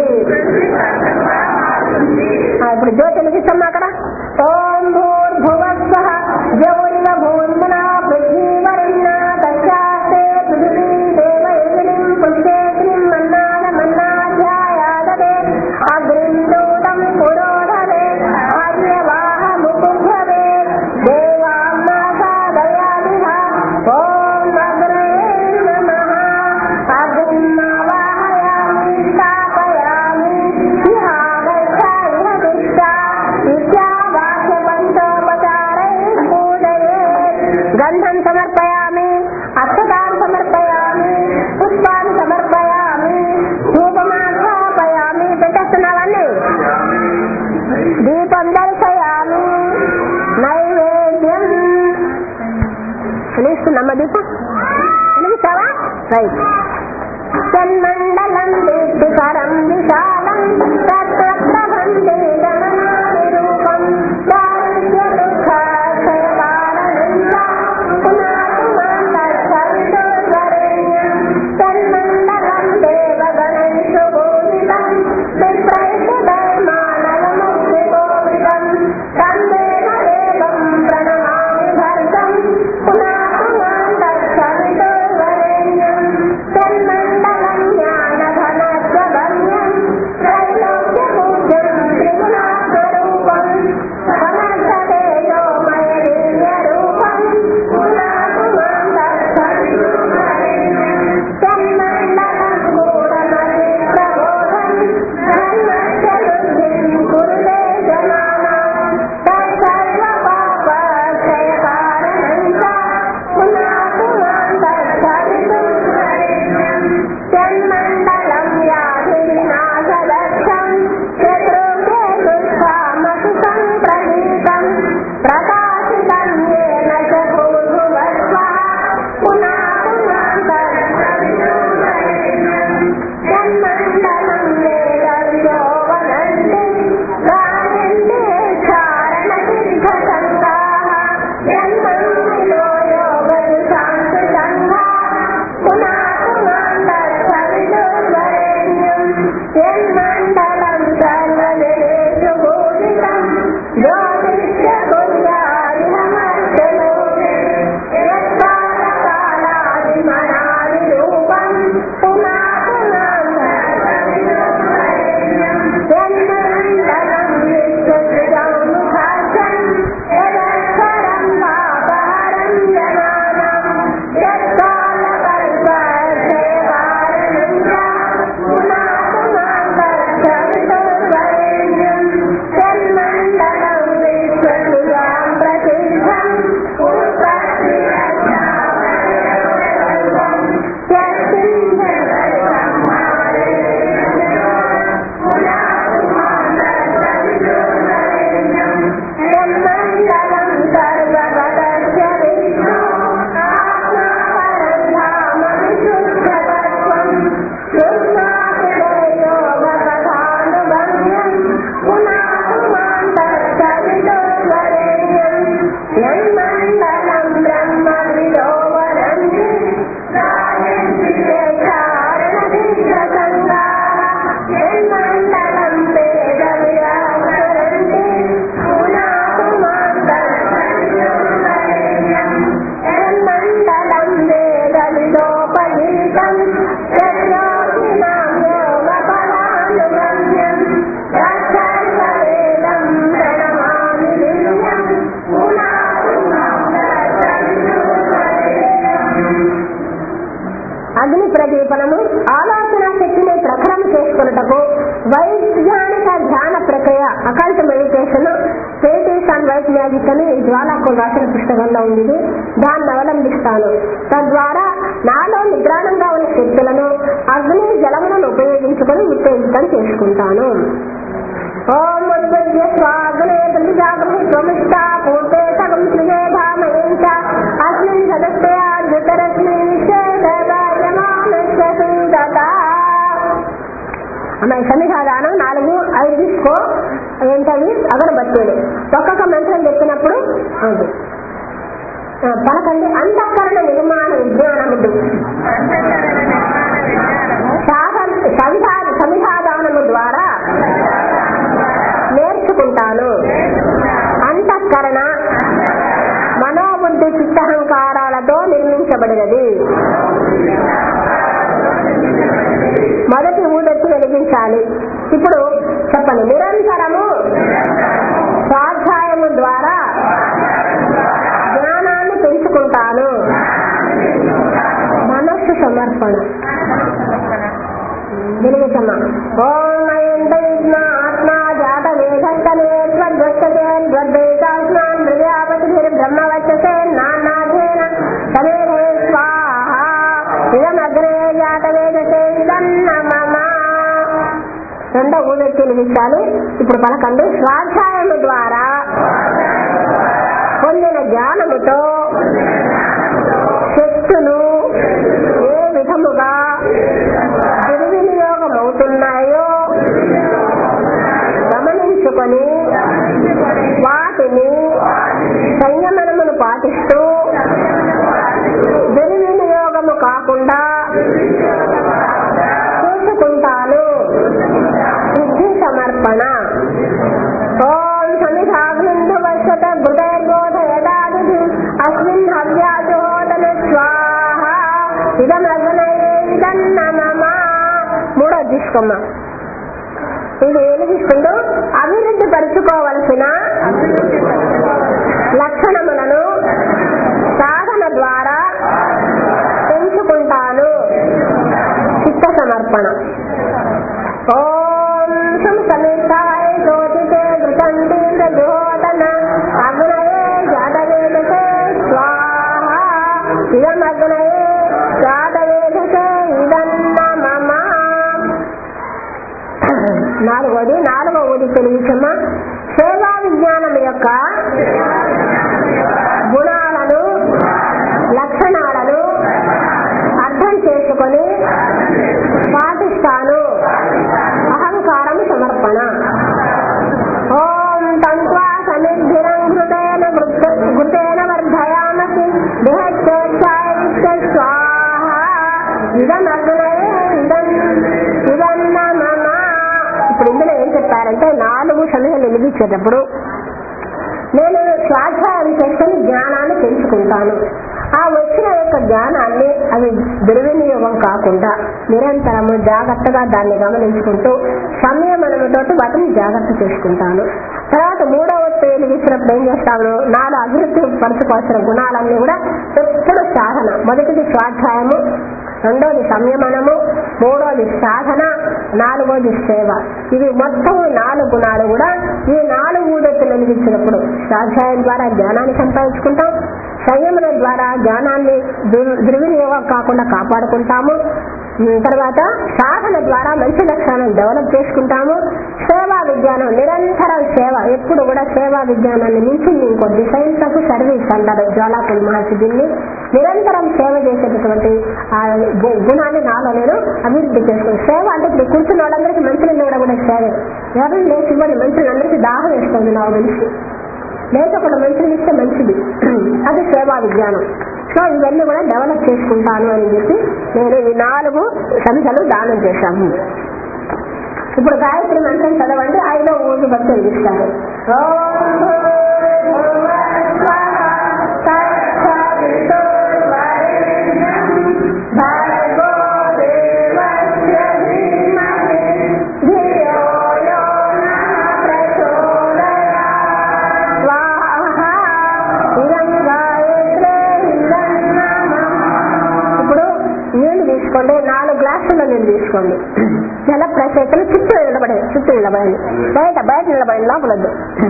ఇప్పుడు జ్యోతి వెలిగిస్తాం అక్కడ. ఓం భూర్భువస్వః జౌరివ భూన్మన పృథ్వీవరుణ తస్యాస్తే పృథివీ దేవయజ్ఞం పుష్యేగ్నిం మన్నాద మన్నాధ్యాయాదదే అగ్నిం దూతం పురోధరే ఆర్యవాహ ముకుభ్యవే దేవామాసాదయాదిహ. ఓం అగ్నే నమః. అగ్నిం ఆవాహయామి స్థాపయామి ఇహాగచ్చా ఇహ దిష్ట ఇత్యావాక్య పంచోపచారై పూజయేత్. గంధం సమర్పయామి, అక్షతాన్ సమర్పయామి, పుష్పాన్ని సమర్పయామి, ధూపమాఘ్రాపయామి. పెట్టేస్తున్నావన్నీ. దీపం దర్శయామి, నైవేద్యం. వెలిగిస్తున్నామ్మా దీపం? వెలిగిస్తావా? రైట్. తన్మండలం దీప్తికరం విశాలం తత్ప్రభంతే గమనాదిరూపం దారిద్ర్య దుఃఖ క్షయకారణంత పునాతు మాంతర్సవితుర్వరేణ్యం తన్మండలం దేవగణైషు పూజితం విప్రైషు ధర్మానవముక్తికోవిదం తం దేవదేవం ప్రణమామి భర్గం పునాతు మాంతర్సవితుర్వరేణ్యం తన్మండలం జ్ఞానఘనస్య గమ్యం త్రైలోక్య పూజ్యం త్రిగుణాతీతం జన్మండలం బ్రహ్మ విలోవనంది చారణదీక్షసంగా జన్మండలం వేద విరాసరంతి జన్మండలం వేద విలోపగీతం సర్యోగినాం యోగఫలానుగమ్యం తత్సర్వవేదం ప్రణమామి దివ్యం అగ్ని ప్రదీపనము ఆలోచన శక్తిని ప్రఖరం చేసుకున్నటకు వైజ్ఞానిక ధ్యాన ప్రక్రియ occult meditation states and white magic అని జ్వాలకు రాసిన పుస్తకంలో ఉంది. దాన్ని అవలంబిస్తాను. తద్వారా నాలో నిద్రాణంగా ఉన్న శక్తులను అగ్ని జలములను ఉపయోగించుకొని ఉత్తేజితం చేసుకుంటాను. ఓం ఉద్భుజ్య స్వాగ్నే ప్రతిజాగృహి త్వమిష్టా పూర్తే సగం శ్రీయేధామయంచ అస్మిన్ సదస్తే అద్భుతరశ్మి నిషేధయమానస్యసీదతా. అమ్మాయి సన్నిధానం 4-5 తీసుకో. ఏంటవి? అగరబత్తీలు. ఒక్కొక్క మంత్రం చెప్పినప్పుడు అది పలకండి. అంతఃకరణ నిర్మాణ విజ్ఞానముడు సమిధాదానము ద్వారా నేర్చుకుంటాను. అంతఃకరణ మనోబుద్ధి చిత్తహంకారాలతో నిర్మించబడినది. మొదటి ఊదొచ్చి వెలిగించాలి. ఇప్పుడు చెప్పండి. నిరంతరము స్వాధ్యాయము ద్వారా జ్ఞానాన్ని పెంచుకుంటాను. మనస్సు సమర్పణ వెలిగించమ్మా. ఓం అయంత ఆత్మా జాత వేధస్తనే త్వద్వైతాస్మాన్ హృదయాపతి బ్రహ్మవచ్చసే నానాథేన సమేధే స్వాహ ఇదమగ్రే జాత వేదసే ఇదన్న మమ. రెండో ఊదెత్తి వెలిగించాలి. ఇప్పుడు పలకండి. స్వాధ్యాయము ద్వారా పొందిన జ్ఞానముతో శక్తులు ఏ విధముగా దుర్వినియోగమవుతున్నాయో గమనించుకొని వాటిని సంయమనమును పాటిస్తూ దుర్వినియోగము కాకుండా చూసుకుంటాను. బుద్ధి సమర్పణ. ఓం సమిధాగ్నిందు వర్షత హృదయబోధయదాది అస్మిన్ హవ్యాజోదన స్వాహ ఇదమగ్నయే ఇదన్న మమ. మూడో తీసుకోమ్మా. ఇది వెలిగిస్తుందో అభివృద్ధి పరుచుకోవలసిన లక్షణములను సాధన ద్వారా పెంచుకుంటాను. చిత్త సమర్పణ. ఓం సమితాయ జ్యోతితే ఘృతం తీవ్ర జ్యోతన అగ్నయే జాతవేదసే స్వాహ ఇదమగ్నయే జాతవేదసే ఇదన్న మమ. నాలుగో ఊది తెలియచమ్మా. సేవా విజ్ఞానం యొక్క గుణాలను లక్షణాలను అర్థం చేసుకొని పాటిస్తాను. అహంకారం సమర్పణ. ఓం తంత్వా సమిద్ధిరం ఘృతేన వర్ధయామసి దేహేచ్ఛాయ స్వాహ ఇదమగ్నయే ఇదన్న మమ. ఇప్పుడు ఇందులో ఏం చెప్పారంటే 4 సమయాలు వెలిగించేటప్పుడు నేను స్వాధ్యాయం చేసుకుని జ్ఞానాన్ని పెంచుకుంటాను. ఆ వచ్చిన యొక్క జ్ఞానాన్ని అది దుర్వినియోగం కాకుండా నిరంతరము జాగ్రత్తగా దాన్ని గమనించుకుంటూ సంయమనముతోటి వాటిని జాగ్రత్త చేసుకుంటాను. తర్వాత 3వ ఒత్తి వెలిగించినప్పుడు ఏం చేస్తాను? 4 అభివృద్ధి పరచుకోవాల్సిన గుణాలన్నీ కూడా ఎప్పుడు సాధన. మొదటిది స్వాధ్యాయము, రెండోది సంయమనము, మూడోది సాధన, 4వది సేవ. ఇవి మొత్తం 4 గుణాలు కూడా ఈ 4 ఊదెత్తులు వెలిగించినప్పుడు స్వాధ్యాయం ద్వారా జ్ఞానాన్ని సంపాదించుకుంటాం. సంయమనం ద్వారా జ్ఞానాన్ని దుర్వినియోగం కాకుండా కాపాడుకుంటాము. తర్వాత సాధన ద్వారా మంచి లక్షణాలను డెవలప్ చేసుకుంటాము. సేవా విజ్ఞానం నిరంతరం సేవ. ఎప్పుడు కూడా సేవా విజ్ఞానాన్ని మించింది ఇంకొద్ది. సైన్స్ ఆఫ్ సర్వీస్ అంటారు జ్వాలాకుల మహర్షి దీన్ని. నిరంతరం సేవ చేసేటటువంటి ఆ గుణాన్ని నాలో నేను అభివృద్ధి చేసుకున్నాను. సేవ అంటే ఇప్పుడు కూర్చున్న వాళ్ళందరికీ మంచి కూడా సేవ. ఎవరు లేచి ఇవ్వండి, మంచి అందరికీ దాహం వేస్తుంది నాకు తెలిసి. లేక ఒకటి మంచిది ఇస్తే మంచిది, అది సేవా విజ్ఞానం. సో ఇవన్నీ కూడా డెవలప్ చేసుకుంటాను అని చెప్పి నేను ఈ 4 సంఖ్యలు దానం చేశాము. ఇప్పుడు గాయత్రి మంత్రం చదవండి, 5వ ఊదుబత్తి వెలిగిస్తారు. ఇప్పుడు నీళ్లు తీసుకోండి, 4 గ్లాసుల్లో నీళ్ళు తీసుకోండి. జల ప్రసేకలు చుట్టూ నిలబడండి, బయట నిలబడి లోపలద్దు.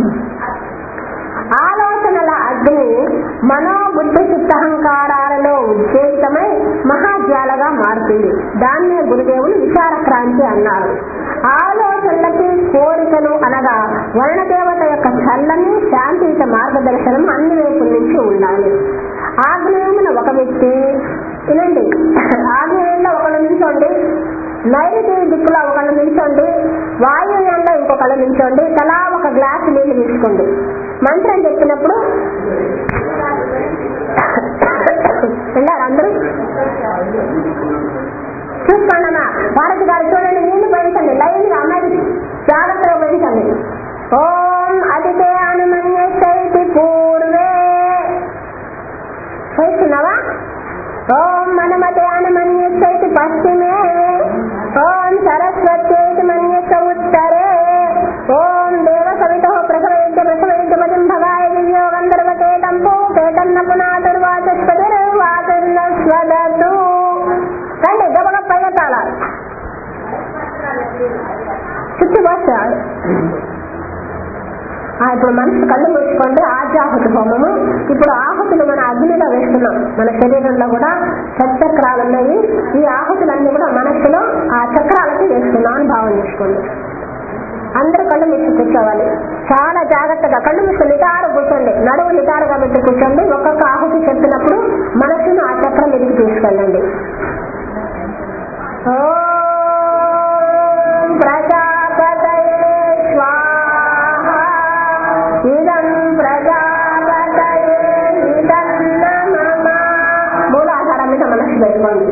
ఆలోచనల అగ్ని మనోబుద్ధి చిత్తహంకారాలలో ఉద్దేశమై మహాజ్వాలగా మారుతుంది. దాన్నే గురుదేవులు విచార క్రాంతి అన్నారు. ఆలోచనలకి కోరికలు అనగా వర్ణదేవత యొక్క చల్లని శాంతియుత మార్గదర్శనం అన్ని వైపుల నుంచి ఉండాలి. ఆగ్నేయమున ఒక వ్యక్తి వినండి, ఆగ్నేయంలో ఒకళ్ళు నిల్చోండి, నైరుతి దిక్కులో ఒకళ్ళు నిల్చోండి, వాయువ్యంలో ఇంకొకళ్ళు నిల్చోండి. తలా ఒక గ్లాసు నీళ్లు తీసుకోండి. మంత్రం చెప్పినప్పుడు విన్నారు అందరూ? చూసుకోండమ్మా, భారతి గారు చూడండి, నీళ్లు పెంచండి, లైన్ గా అమ్మాయి జాగ్రత్తగా పెంచండి. ఓం అతిథే అనుమన్యైతి పూర్వే చేస్తున్నావా? ఓం మనమతే అనుమన్యైతి పశ్చిమే, ఓం సరస్వత్యేతి మన్యత ఉత్తరే, ఓం దేవ సవితో ప్రసవైద్య మదిం భగాయ దివ్యో గంధర్వతే తంపో పేతన్న పునాతుర్వాచస్పతిర్వాచస్వదతు. రండి గబగబ పైగతాల చుట్టూ బస్తా. ఇప్పుడు మనసు కళ్ళు మూసుకోండి. ఆజ్యాహుతి హోమము. ఇప్పుడు ఆహుతులు మన అగ్నిలో వేస్తున్నాం. మన శరీరంలో కూడా చక్రాలు ఉన్నాయి. ఈ ఆహుతులన్నీ కూడా మనస్సులో ఆ చక్రాలకి వేస్తున్నాం అని భావన చేసుకోండి. అందరూ కళ్ళు మూసి కూర్చోవాలి. చాలా జాగ్రత్తగా కళ్ళు మూసి నిటారు కూర్చోండి, నడువు నిటారుగా పెట్టి కూర్చోండి. ఒక్కొక్క ఆహుతి చెప్పినప్పుడు మనస్సును ఆ చక్రం ఎదిగి తీసుకెళ్ళండి. ఓం ప్రజాపతయే స్వాహ, ఇదం ప్రజాపతయే ఇదం నమః. మూలాధారం మీద మనస్సు పెట్టుకోండి.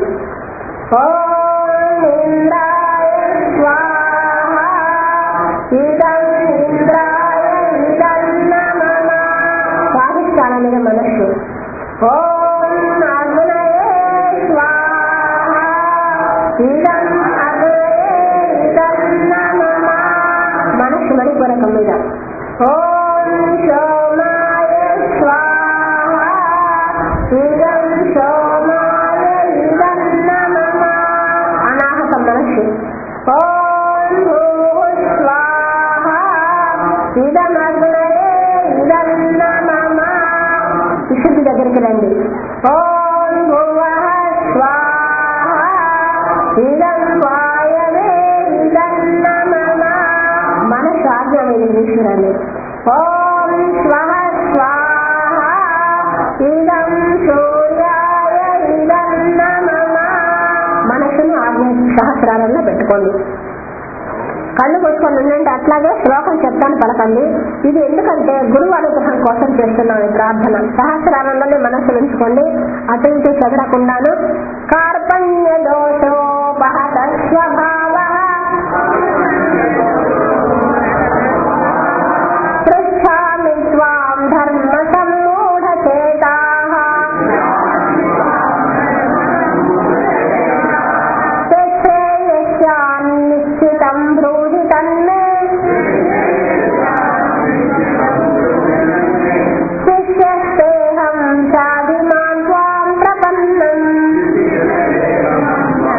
ఓం ఇంద్రాయ స్వాహ, ఇదం ఇంద్రాయ ఇదం నమః. స్వాధిష్ఠానం మీద మనస్సు. ఓం అగ్నయే స్వాహ, ఇదం అగ్నయే ఇదం నమః. మనస్సు మణిపూరకం మీద. ఓం సోమాయ స్వాహ, ఇదం సోమాయ ఇదం నమః. అనాహతం మనస్సు. ఓం భూః స్వాహ, ఇదం అగ్నయే ఇదం నమః. విశుద్ధి దగ్గరికి రండి. ఓం భువః స్వాహ, ఇదం వాయవే ఇదం నమః. మనస్సు ఆజ్ఞ మీద తీసుకురండి. ఓం స్వః స్వాహ, ఇదం సూర్యాయ ఇదం నమః. మనస్సును ఆజ్ఞ సహస్రాలలో పెట్టుకోండి. కళ్ళు కొట్టుకొని ఉండండి. అట్లాగే శ్లోకం చెప్తాను పలకండి. ఇది ఎందుకంటే గురువు అనుగ్రహం కోసం చేస్తున్నాను ఈ ప్రార్థన. సహస్రాలంలోనే మనస్సు ఉంచుకోండి, అటు ఇటు చెదరకుండాను. కార్పణ్య దోషోపహత స్వభావః పృచ్ఛామి త్వాం ధర్మ సమ్మూఢచేతాః నిశ్చితం బ్రూహి తన్మే శిష్యస్తేహం చాధిమాన్ త్వాం ప్రపన్నం.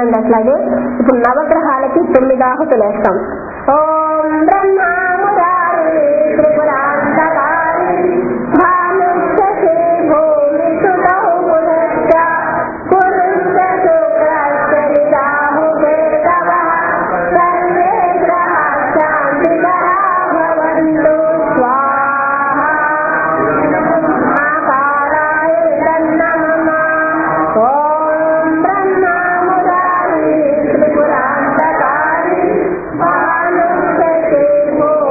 అర్థమైంది అట్లాగే. ఇప్పుడు నవగ్రహాలకి 9 ఆహుతులు వేస్తాం. ఓం బ్రహ్మా మురారి త్రిపురాంతకారి భానుష్యసి భూమి సుతౌ పునశ్చ కురుశ్చ శుక్రశ్చ రాహు కేతవః సర్వే గ్రహాః శాంతికరా భవంతు స్వాహా. మహాకాళాయ తన్నమః. ఓం బ్రహ్మా మురారి త్రిపురాంతకారి భానుష్యసి భూమి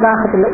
పూర్ణాహుతులు.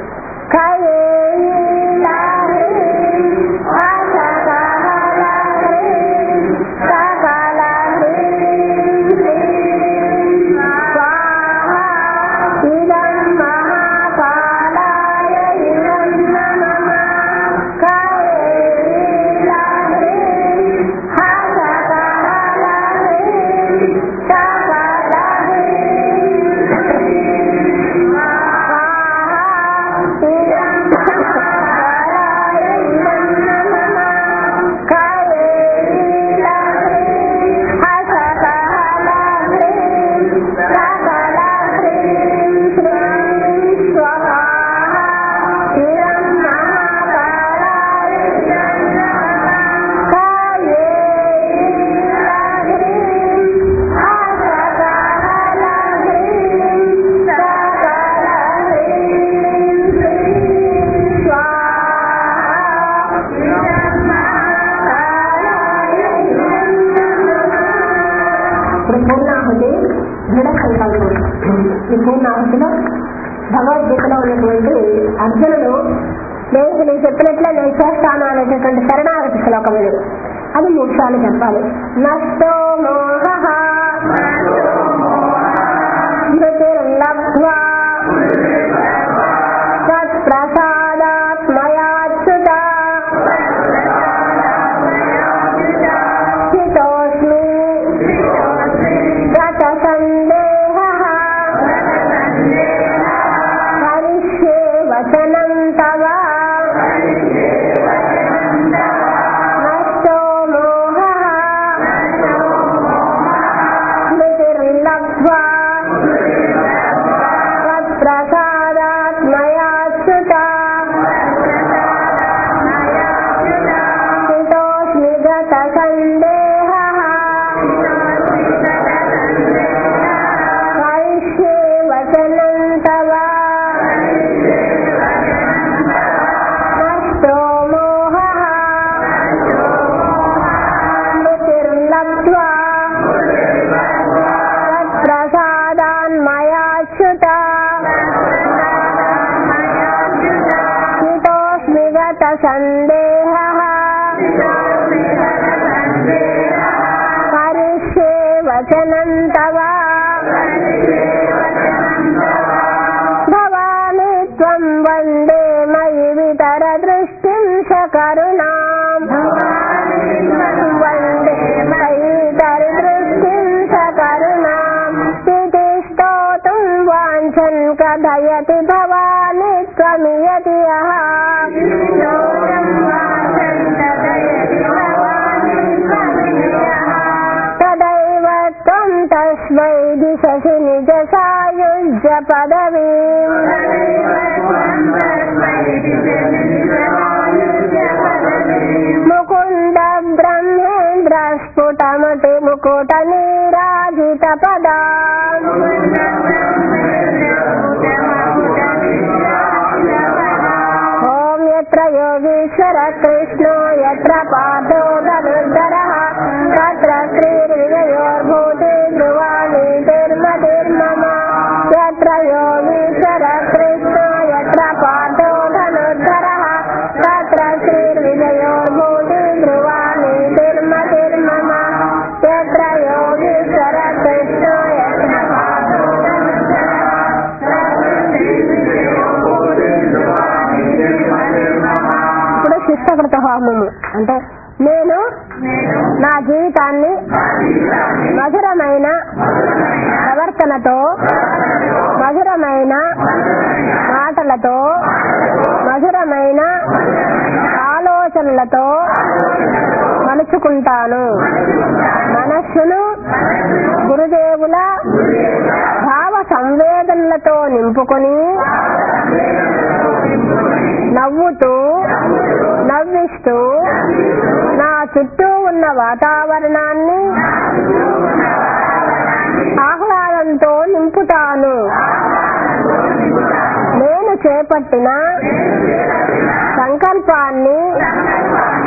పూర్ణాహుతి దృఢ సంకల్పం. ఈ పూర్ణాహుతిలో భగవద్గీతలో ఉన్నటువంటి అర్జునుడు నేను చెప్పినట్లే నేను చేస్తాను అనేటటువంటి శరణాగతి శ్లోకం ఇది. అది 3 సార్లు చెప్పాలి. నష్టో మోహః స్మృతిర్లబ్ధ్వా తత్ప్రసాదాత్ మయాచ్యుత స్థితోస్మి గత సందేహః కరిష్యే వచనం తవ నష్టో మోహః స్మృతిర్లబ్ధ్వా తత్ప్రసాదాత్ మయాచ్యుత స్థితోస్మి గత సందేహః కరిష్యే వచనం తవ నష్టో మోహః స్మృతిర్లబ్ధ్వా తత్ప్రసాదాన్ మయాచ్యుత స్థితోస్మి గత సందేహః కరిష్యే వచనం తవ భవామి త్వం వందే మయి వితర దృష్టిం సకరుణాం వందే మయి వితర దృష్టిం సకరుణాం స్థితిస్తోతుం వాంఛన్ కథయతి భవాని త్వమియతి యః తదైవ త్వం తస్మై దిశసి నిజ సాయుజ్య పదవీం ముకుంద బ్రహ్మేంద్ర స్ఫుటమతి ముకుట నీరాజిత పదా ఓం యత్ర యోగీశ్వర కృష్ణో యత్ర పార్థో ధనుర్ధరః తత్ర శ్రీర్విజయోర్భూతి ధ్రువాణి తిర్మతిర్మమ యత్ర యోగీశ్వర కృష్ణో యత్ర పార్థో ధనుర్ధరః తత్ర శ్రీర్విజయోర్భూతి ధ్రువాణి తిర్మతిర్మమ యత్ర యోగీశ్వర కృష్ణో యత్ర పార్థో ఇప్పుడు శిష్టకృత హోమము అంటే నేను నా జీవితాన్ని మధురమైన ప్రవర్తనతో మధురమైన మాటలతో మధురమైన ఆలోచనలతో మలుచుకుంటాను. మనస్సును గురుదేవుల భావ సంవేదనలతో నింపుకొని నవ్వుతూ నవ్విస్తూ నా చుట్టూ ఉన్న వాతావరణాన్ని ఆహ్లాదంతో నింపుతాను. నేను చేపట్టిన సంకల్పాన్ని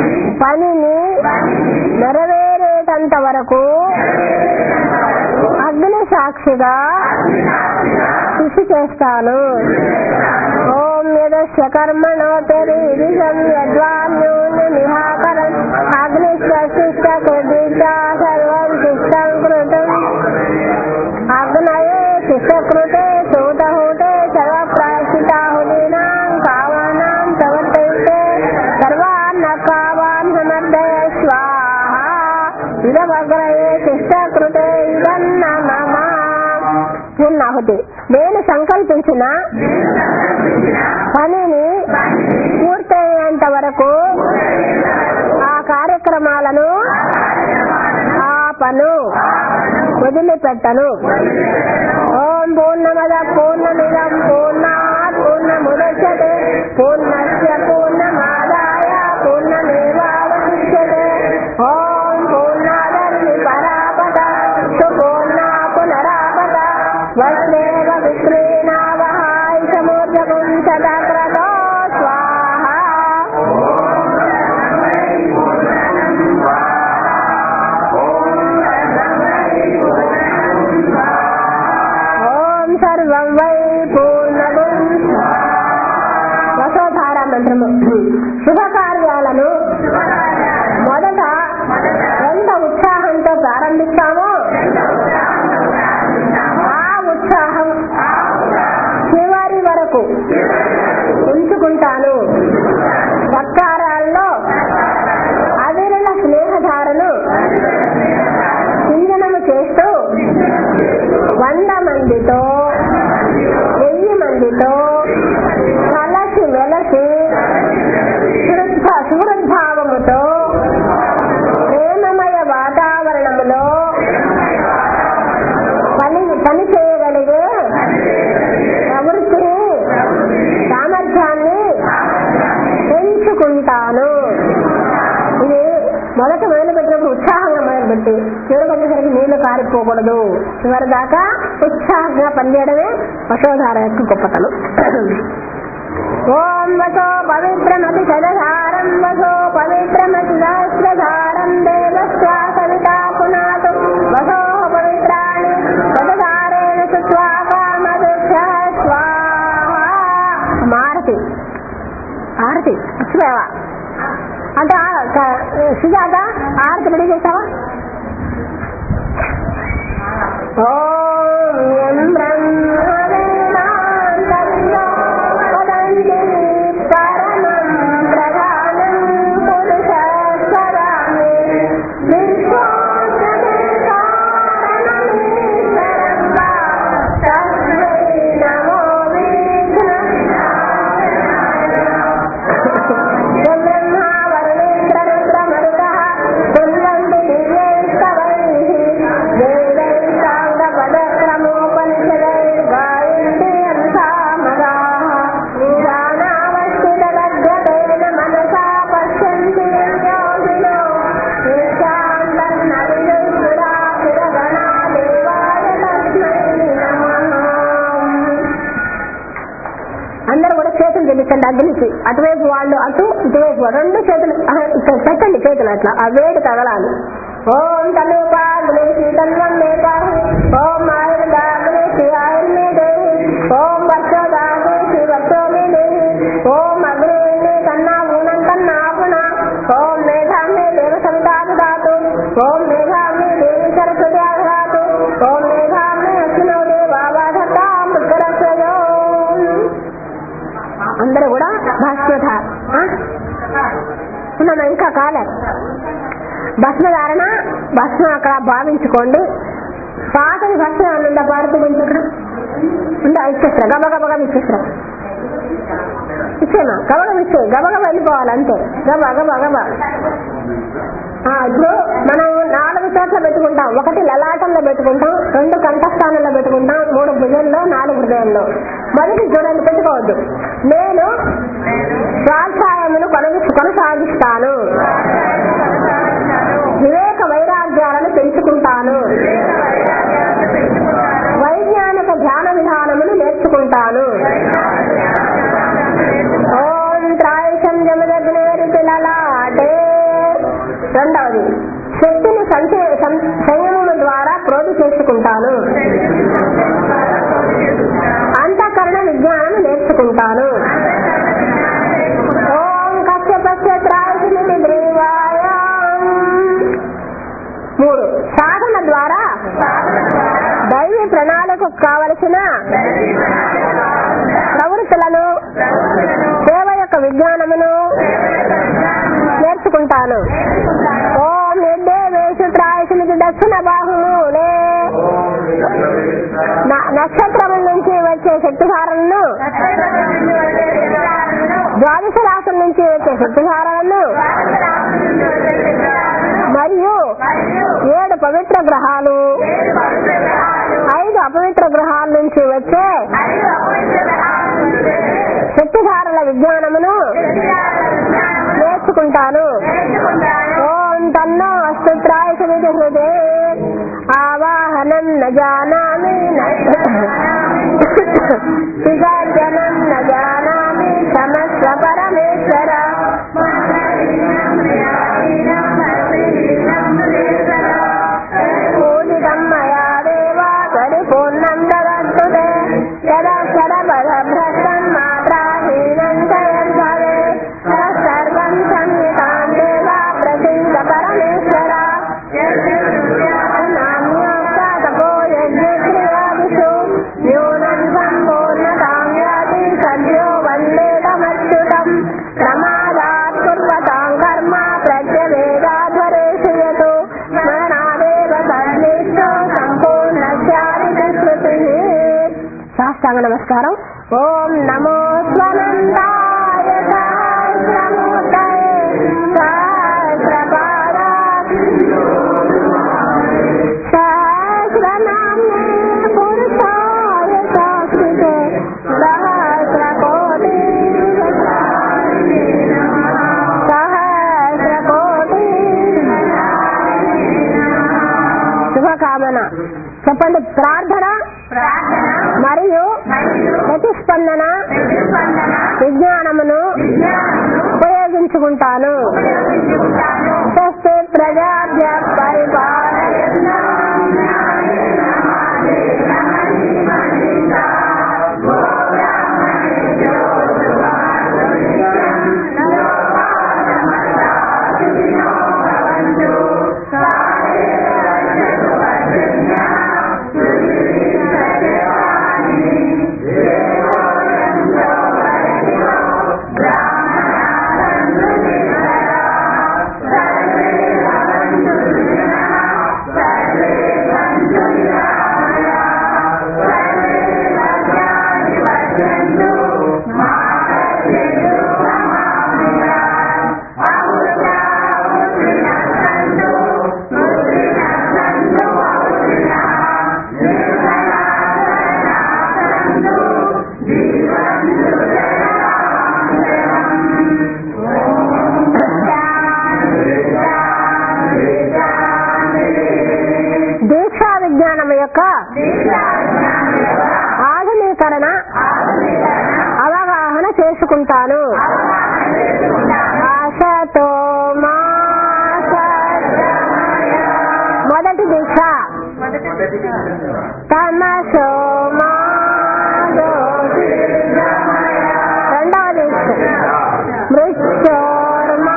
పనిని నెరవేరేటంత వరకు అగ్ని సాక్షిగా కృషి చేస్తాను. ఓం యదస్య కర్మణోపరి యద్వాన్యూని నిహాకరం అగ్నిశ్చిష్ట కృతిచా సర్వం శిష్టం కృతం అగ్నయే శిష్టకృతే సూతహూతే సర్వప్రాయశ్చితాహుతీనాం కామానాం ప్రవర్తయితే సర్వాన్న కామాన్ సమర్దయ స్వాహా ఇదమగ్రయే శిష్టకృతే ఇదన్న మమ. పూర్ణాహుతి. నేను సంకల్పించిన పనిని పూర్తయ్యేంత వరకు ఆ కార్యక్రమాలను ఆపను, వదిలిపెట్టను. ఓం పూర్ణమద పూర్ణమిదం పూర్ణాత్ పూర్ణముదచ్యతే పూర్ణస్య పూర్ణమాదాయ పూర్ణమేవావశిష్యతే. ఓం పూర్ణాదర్శి పరాపద సుపూర్ణా పునరాపద వస్వేవ విక్రీణావహాయ సమూర్జగుం సదాగ్రతో స్వాహా. ఓం సర్వం వై పూర్ణగుం. వసోధార మంత్రము. శుభకార్యాలను మొదట ఎంత ఉత్సాహంతో ప్రారంభిస్తామో ఆ ఉత్సాహం చివరి వరకు ఉంచుకుంటాను. సత్కారాల్లో అవిరళ స్నేహధారను చిందనము చేస్తూ 100 మందితో 1000 మందితో కలసి వెలసి సుహృద్భావముతో ప్రేమమయ వాతావరణములో పని చేయగలిగే ప్రవృత్తిని సామర్థ్యాన్ని పెంచుకుంటాను. ఇది మొదట మొదలుపెట్టినప్పుడు ఉత్సాహంగా మొదలుపెట్టి చివరికి వచ్చేసరికి నీళ్లు కారిపోకూడదు. చివరి దాకా ఉత్సాహంగా పనిచేయడమే వశోధార యొక్క గొప్పతనం. ఓం వసో పవిత్రమతి సదధారం వసో పవిత్రమతి సహస్రధారం దేవస్వా సవితా పునాతు వసో పవిత్రాణి సదధారేణ సుత్వా కామదుఃఖః స్వాహా. మారతి ఆరతి వచ్చిపోయావా అంటే సుజాత ఆరతి రెడీ చేసావా? ఓం యం బ్రహ్మవేదాంతర్యో వదంతి పరమం ప్రధానం పురుషస్వరామి విశ్వోత్తమకారణమీశ్వరం వా తస్మై నమో బ్రహ్మా వరుణేంద్ర రుద్ర మరుతః తుల్యంతి దివ్యైస్తవైః వేదైస్తాంగ పదక్రమోపనిషదైర్గాయంతి అంసామగాః నిరానావస్థితగద్గతేన మనసా పశ్యంతి యోగినో నిశాంతర్నవిదుఃపురాసురగణా దేవాయ తస్మై నమః. అందరూ కూడా చేతులు తెలుసండి అగ్నికి. అటువైపు వాళ్ళు అటు ఇటువైపు రెండు చేతులు ఇక్కడ పెట్టండి చేతులు అట్లా ఆ వేడి తగలాలి. ఓం తమేపాగ్నేసి తన్వం మేపాహి ఓం ఆయుర్దాగ్నేసి ఆయుర్మే దేహి ఓం వర్షోదాగ్నేసి వర్షోమే దేహి ఓం అగ్నేనే కన్నా ఊనం కన్నా పున ఓం మేఘామే దేవ సవితాదు దాతు ఓం మేఘామే దేవి సరస్వతి ఆధాతు ఓం మేఘామే అశ్వినో దేవాధత్తా పుత్రస్వయో. అందరూ కూడా భస్మధార ఉన్నామా? ఇంకా కాలేదు. భస్మధారణ భస్మం అక్కడ భావించుకోండి. పాతది భస్మం ఉందా? భారత గురించి అక్కడ ఉందా? ఇచ్చేస్తారా? గబగబగా ఇచ్చేస్తారా? ఇచ్చేమా? గబగబ ఇచ్చే గబగబ వెళ్ళిపోవాలి అంతే. గబ గబ గబ. ఇప్పుడు మనం 4 చోట్ల పెట్టుకుంటాం. 1 లలాటంలో పెట్టుకుంటాం, 2 కంఠస్థానంలో పెట్టుకుంటాం, 3 భుజంలో, 4 హృదయంలో. మొదటి చూడండి పెట్టుకోవద్దు. నేను స్వాధ్యాయమును కొనసాగిస్తాను, వివేక వైరాగ్యాలను పెంచుకుంటాను, వైజ్ఞానిక ధ్యాన విధానమును నేర్చుకుంటాను. ఓం త్రాయశం జమదగ్నేరితి లలాటే. రెండవది శక్తిని సంయమము ద్వారా ప్రోధి చేసుకుంటాను. చేసుకుంటాను. అంతఃకరణ విజ్ఞానం నేర్చుకుంటాను. ఓం కశ్యపశ్యత్రాయసిమితి దేవాయ. 3 సాధన ద్వారా దైవీ ప్రణాళికకు కావలసిన ప్రవృత్తులను, సేవ యొక్క విజ్ఞానమును నేర్చుకుంటాను. ఓం నిర్దేవేషు త్రాయసిమితి దక్షిణ బాహువులే. నక్షత్రముల నుంచి వచ్చే శక్తిధారలను, ద్వాదశ రాశుల నుంచి వచ్చే శక్తిధారలను మరియు 7 పవిత్ర గ్రహాలు, 5 అపవిత్ర గ్రహాల నుంచి వచ్చే శక్తిధారల విజ్ఞానమును నేర్చుకుంటాను. ఓం తన్నో అస్తు త్రాయసిమితి హృదే ఆవాహనం న జానామి విసర్జనం న జానామి సమస్వ పరమేశ్వర. పూజితం మయా దేవా పరిపూర్ణం దదస్తు తే యదక్షర పదభ్రష్టం మాత్రాహీనం చ యద్భవేత్ తత్సర్వం సంహితాం దేవా ప్రసీద పరమేశ్వర. నామ్యోక్తపో యజ్ఞక్రియాదిషు న్యూనం సంపూర్ణతాం యాతి సద్యో వందేదమచ్యుతం. ప్రమాదాత్ కుర్వతాం కర్మ ప్రత్యవేదాధ్వరేషు యతు స్మరణాదేవ సన్నిష్టో సంపూర్ణస్యాది స్మృతి. సాష్టాంగ నమస్కారం. ఓం నమో స్వనందాయ సహస్రమూర్తయే సహస్రనామ్నే పురుషాయ శాశ్వతే సహస్రకోటి శుభకామన. చెప్పండి. ప్రార్థన మరియు ప్రతిస్పందన విజ్ఞానమును ఉపయోగించుకుంటాను. స్వస్తి ప్రజాభ్య పరిపాలయంతాం న్యాయేన మార్గేణ మహిమహితా గోబ్రాహ్మణేభ్యో శుభమస్తు నిత్యం. లోకాః సమస్తాః సుఖినో భవంతు. దీక్షా విజ్ఞానం యొక్క ఆధునీకరణ అవగాహన చేసుకుంటాను. ఆశతో మా మొదటి దీక్ష తమసో మా రెండవ దీక్ష మృత్యోర్మా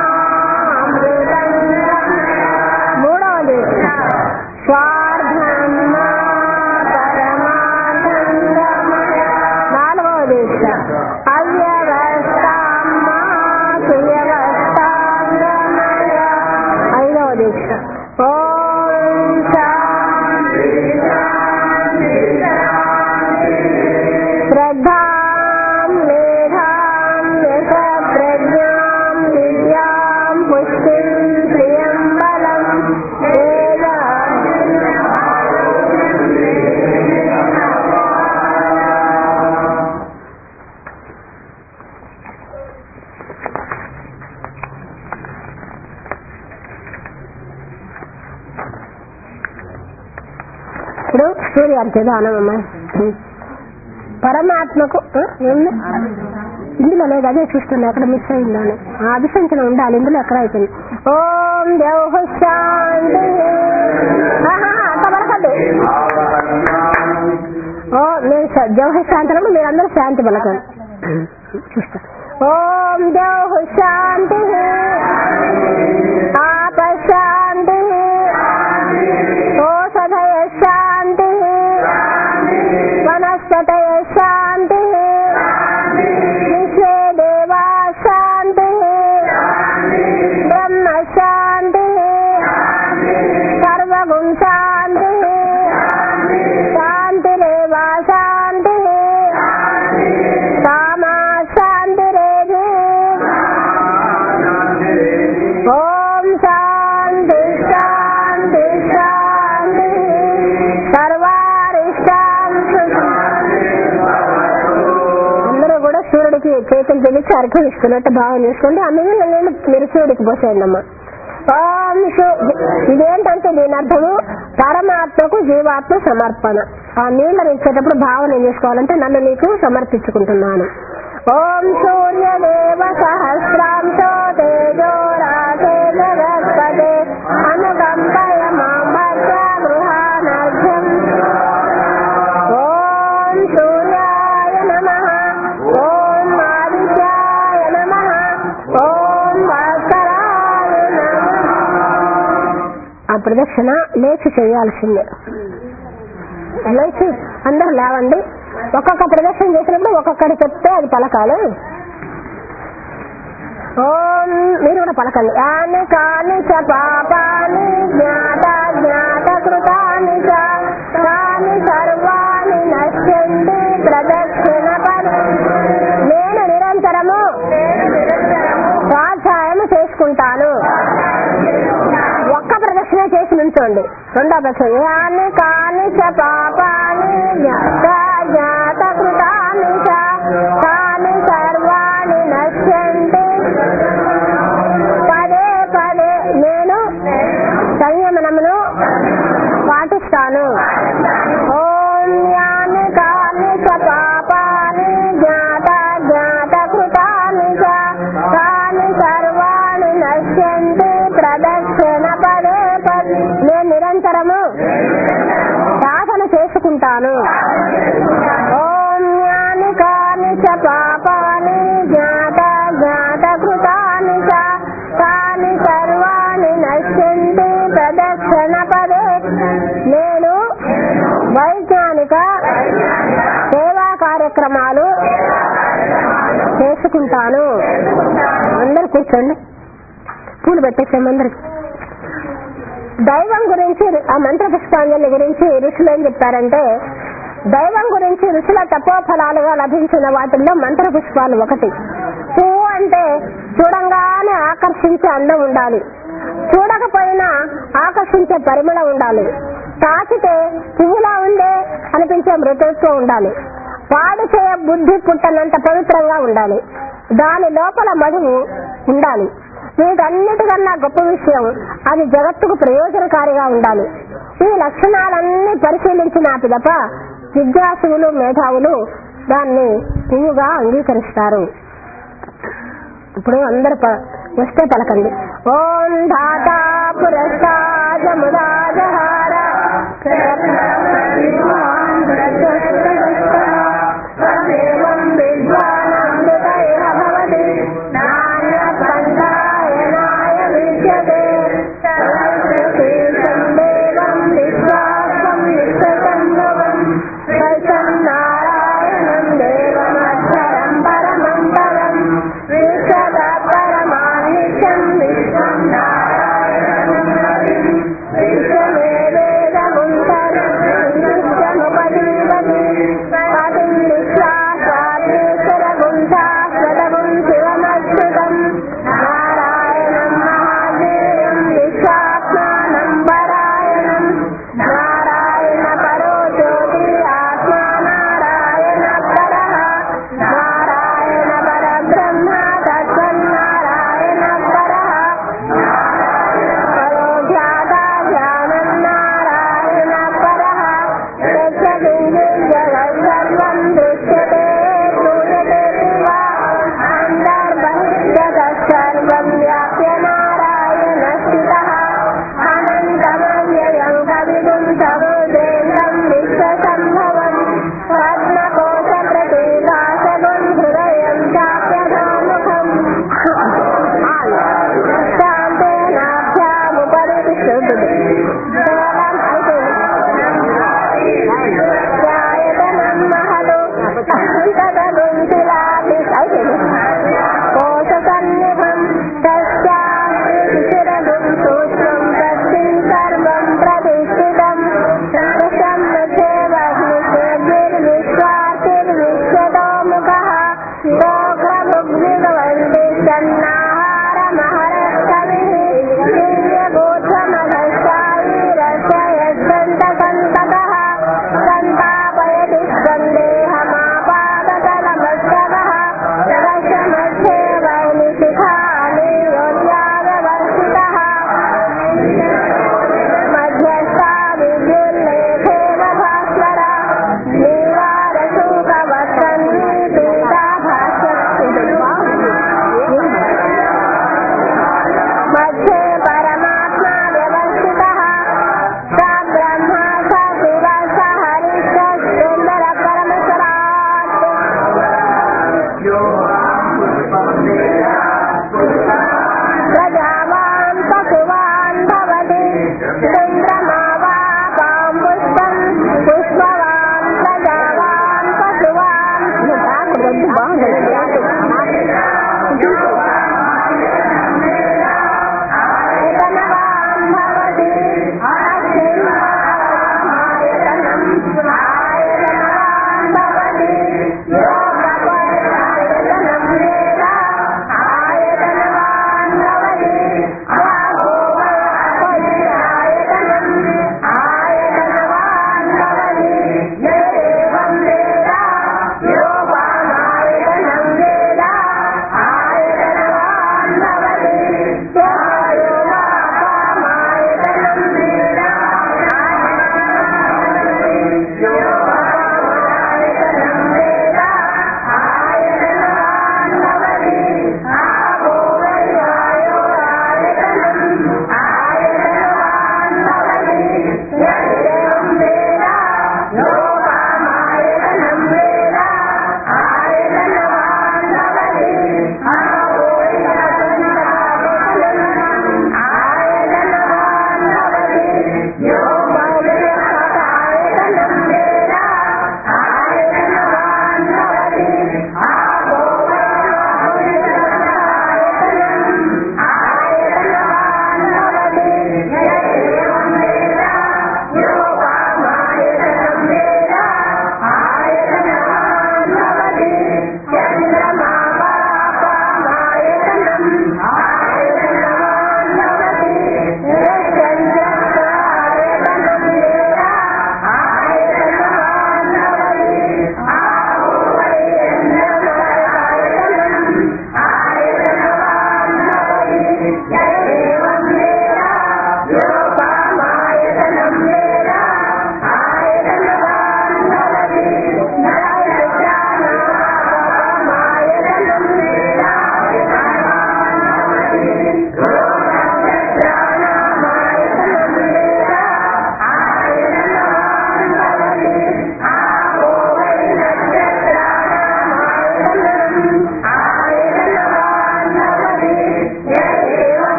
మూడవ దీక్ష స్వార్థం మా పరమార్థం నాలుగవ దీక్ష అవ్యవస్థాం మా సువ్యవస్థాం ఐదవ దీక్ష ఓం శాంతి శ్రద్ధాం మేధాం యశ ప్రజ్ఞాం విద్యాం పుష్టిం ప్రియం బలం ఇప్పుడు సూర్యార్చదానం అమ్మా. పరమాత్మకు ఏమి ఇందులో లేదు, అదే చూస్తున్నా ఎక్కడ మిస్ అయిందని. ఆ అభిశంసన ఉండాలి, ఇందులో ఎక్కడ అయిపోయింది. ఓం దేవ శాంతి అంత వరకద్దు. నేను జౌహ శాంతి అన్నప్పుడు మీరందరూ శాంతి పలకండి. చూస్తా. ఓం జౌహ శాంతి ఆపశాంతి ఓషధయ శాంతి వనస్పతయ శాంతి విశ్వే దేవా శాంతి బ్రహ్మ శాంతి సర్వగుణ శాంతి శాంతిరేవా శాంతి కామా శాంతిరేధి. ఓం శాంతి శాంతి శాంతి సర్వారిష్టాంతు. అందరూ కూడా సూర్యుడికి చేతులు తెలిసి అర్ఘ్యం ఇస్తున్నట్టు భావన చేసుకోండి. ఆ మిగిలిన నీళ్ళు మీరు సూర్యుడికి పోసేయండి అమ్మా. ఓం ఇదేంటంటే దీని అర్థము పరమాత్మకు జీవాత్మ సమర్పణ. ఆ నీళ్ళని ఇచ్చేటప్పుడు భావన ఏం చేసుకోవాలంటే నన్ను నీకు సమర్పించుకుంటున్నాను. ఓం సూర్యదేవ సహస్రాంశో తేజో రాజే జగత్పదే అనుకంపయ మాం భర్త గృహానర్ఘ్యం. ఓం సూర్యాయ నమః. ఓం ఆదిత్యాయ నమః. ఓం భాస్కరాయ నమః. ఆ ప్రదక్షిణ లేచి చేయాల్సిందే. లేచి అందరూ లేవండి. ఒక్కొక్క ప్రదక్షిణ చేసినప్పుడు ఒక్కొక్కటి చెప్తే అది పలకాలి. ఓం మీరు కూడా పలకండి. యాని కాని చ పాపాని జ్ఞాత జ్ఞాత కృతాని చ తాని సర్వాణి నశ్యంతి ప్రదక్షిణ పద. నేను నిరంతరము స్వాధ్యాయము చేసుకుంటాను. ఒక్క ప్రదక్షిణ చేసి నుంచోండి. రెండో ప్రదక్షిణ యాని కాని చ పాపాని జ్ఞాత జ్ఞాత కృతాని చ తాని సర్వాణి నశ్యంతి పదే పదే నేను సంయమనమును పాటిస్తాను. ఓం యాని కాని చ పాపాని జ్ఞాత జ్ఞాత కృతాని చ తాని సర్వాణి నశ్యంతి ప్రదక్షిణ పదే పదే. నేను నిరంతరము సాధన చేసుకుంటాను. ఓం యాని కాని చ పాపాని జ్ఞాత జ్ఞాత కృతాని చ తాని సర్వాణి నశ్యంతి ప్రదక్షిణ పదే. నేను వైజ్ఞానిక సేవా కార్యక్రమాలు చేసుకుంటాను. అందరు కూర్చోండి. పూలు పెట్టేసాము అందరికి. దైవం గురించి ఆ మంత్ర పుష్పాంజలి గురించి ఋషులు ఏం చెప్పారంటే, దైవం గురించి ఋషుల తపోఫలాలుగా లభించిన వాటిల్లో మంత్ర పుష్పాలు ఒకటి. పువ్వు అంటే చూడంగానే ఆకర్షించే అందం ఉండాలి, చూడకపోయినా ఆకర్షించే పరిమళం ఉండాలి, తాకితే పువ్వులా ఉండే అనిపించే మృదుత్వం ఉండాలి, పాడు చేయ బుద్ధి పుట్టనంత పవిత్రంగా ఉండాలి, దాని లోపల మధువు ఉండాలి. వీటన్నిటికన్నా గొప్ప విషయం అది జగత్తుకు ప్రయోజనకారిగా ఉండాలి. ఈ లక్షణాలన్నీ పరిశీలించిన పిదప జిజ్ఞాసువులు మేధావులు దాన్ని పువ్వుగా అంగీకరిస్తారు. ఇప్పుడు అందరు వస్తే పలకండి. ఓం ధాతా పురస్కారముదాజహార విశ్వమే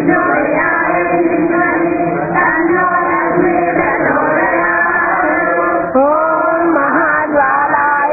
ఓం మహాజ్వాలాయ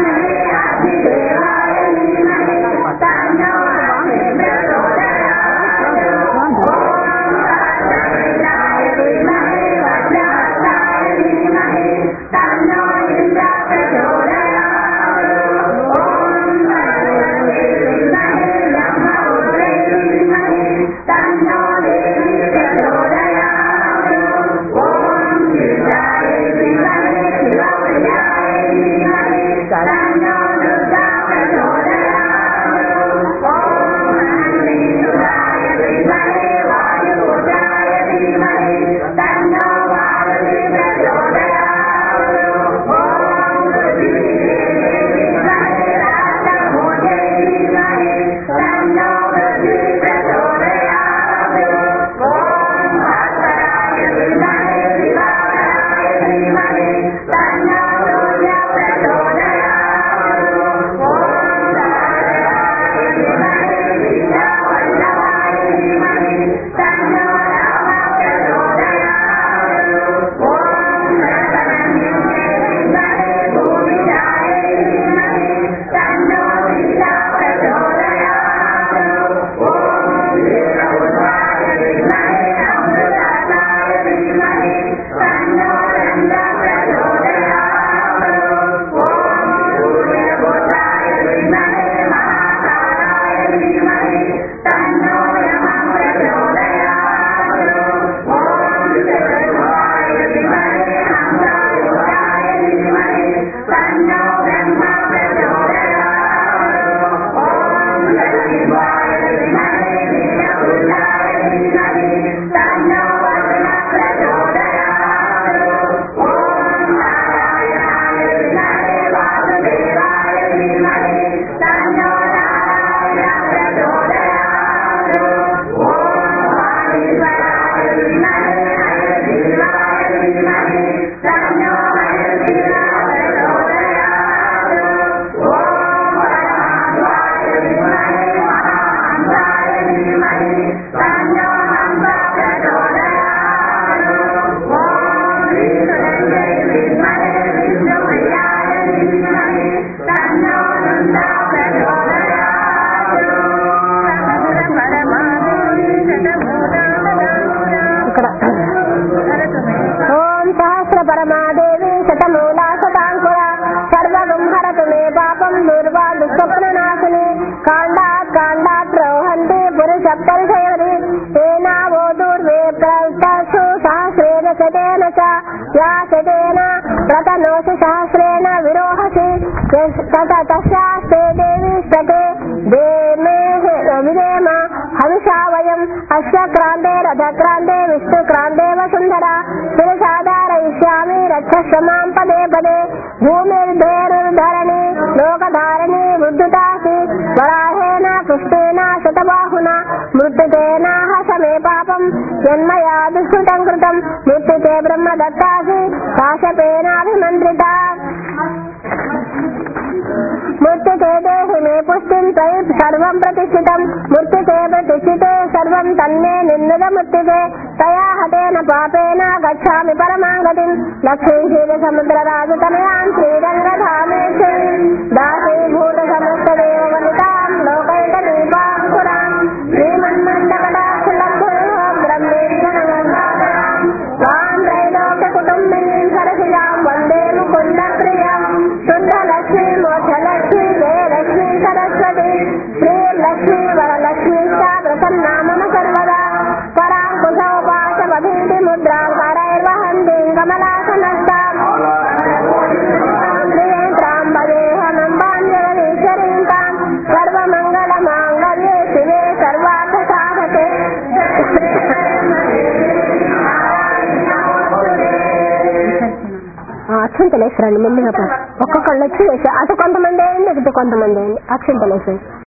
ఓం సహస్ర పరమాదేవి శతమూలా శతాంకుర సర్వగుంహరతు మే పాపం దుర్వా దుఃస్వప్ననాశిని కాండాత్ కాండాత్ ప్రవహంతి పురుష పరిశయరి తేనావో దూర్వే ప్రస్తు సహస్రేణ శతేన చ యా శతేన ప్రతనోసి సహస్రేణ విరోహసి తస్యాస్తే దేవి శతే విదేమ హవిషా వయం అస్య క్రాంతే రథక్రాంతే విష్ణుక్రాంతే వసుంధరా శిరసాధారయిష్యామి రక్షమాం పదే పదే భూమిర్ధేరుర్ధరణి లోకధారణి వృద్ధుతాసి వరాహేన పుష్టేన శతబాహున మృత్యుతేనాహ సమే పాపం జన్మయా దుష్కృతం కృతం మృత్యుతే బ్రహ్మ దత్తాసి కాశపేనాభిమంత్రిత మృత్యుతే దేహి మే పుష్టిం త్వయి సర్వం ప్రతిష్ఠితం మృత్యుతే ప్రతిష్ఠితే సర్వం తన్నే నిన్నుద మృత్యుతే తయా హతేన పాపేన గచ్ఛామి పరమాం గతిం లక్ష్మీ క్షీర సముద్ర రాజతనయాం శ్రీరంగధామేశ్వరీ దాసీభూత సమస్త దేవవనితాం లోకైక దీపాం పురాం శ్రీమన్మండకటాక్షలబ్ధో బ్రహ్మేశ్వరం వాం త్రైలోక్య కుటుంబినీం సరసిజాం వందే ముకుంద ప్రియం శుద్ధ లక్ష్మీ మోక్షలక్ష్మీ జయలక్ష్మీ సరస్వతి శ్రీలక్ష్మీ వరలక్ష్మీ ప్రసన్నా మమ సర్వదా పరాంకుశోపాశమభీతి ముద్రాం కరైర్వహంతీం కమలాసనస్తాం శ్రీయంత్రాం పదేహమంబాం జగదీశ్వరీం తాం సర్వమంగళ మాంగళ్యే శివే సర్వార్థ సాధకే అక్షంతలేశ్వరండి ముందుగా ఒక్కొక్కళ్ళు వచ్చి అటు కొంతమంది వేయండి ఇటు కొంతమంది వేయండి అక్షంతలేశ్వరి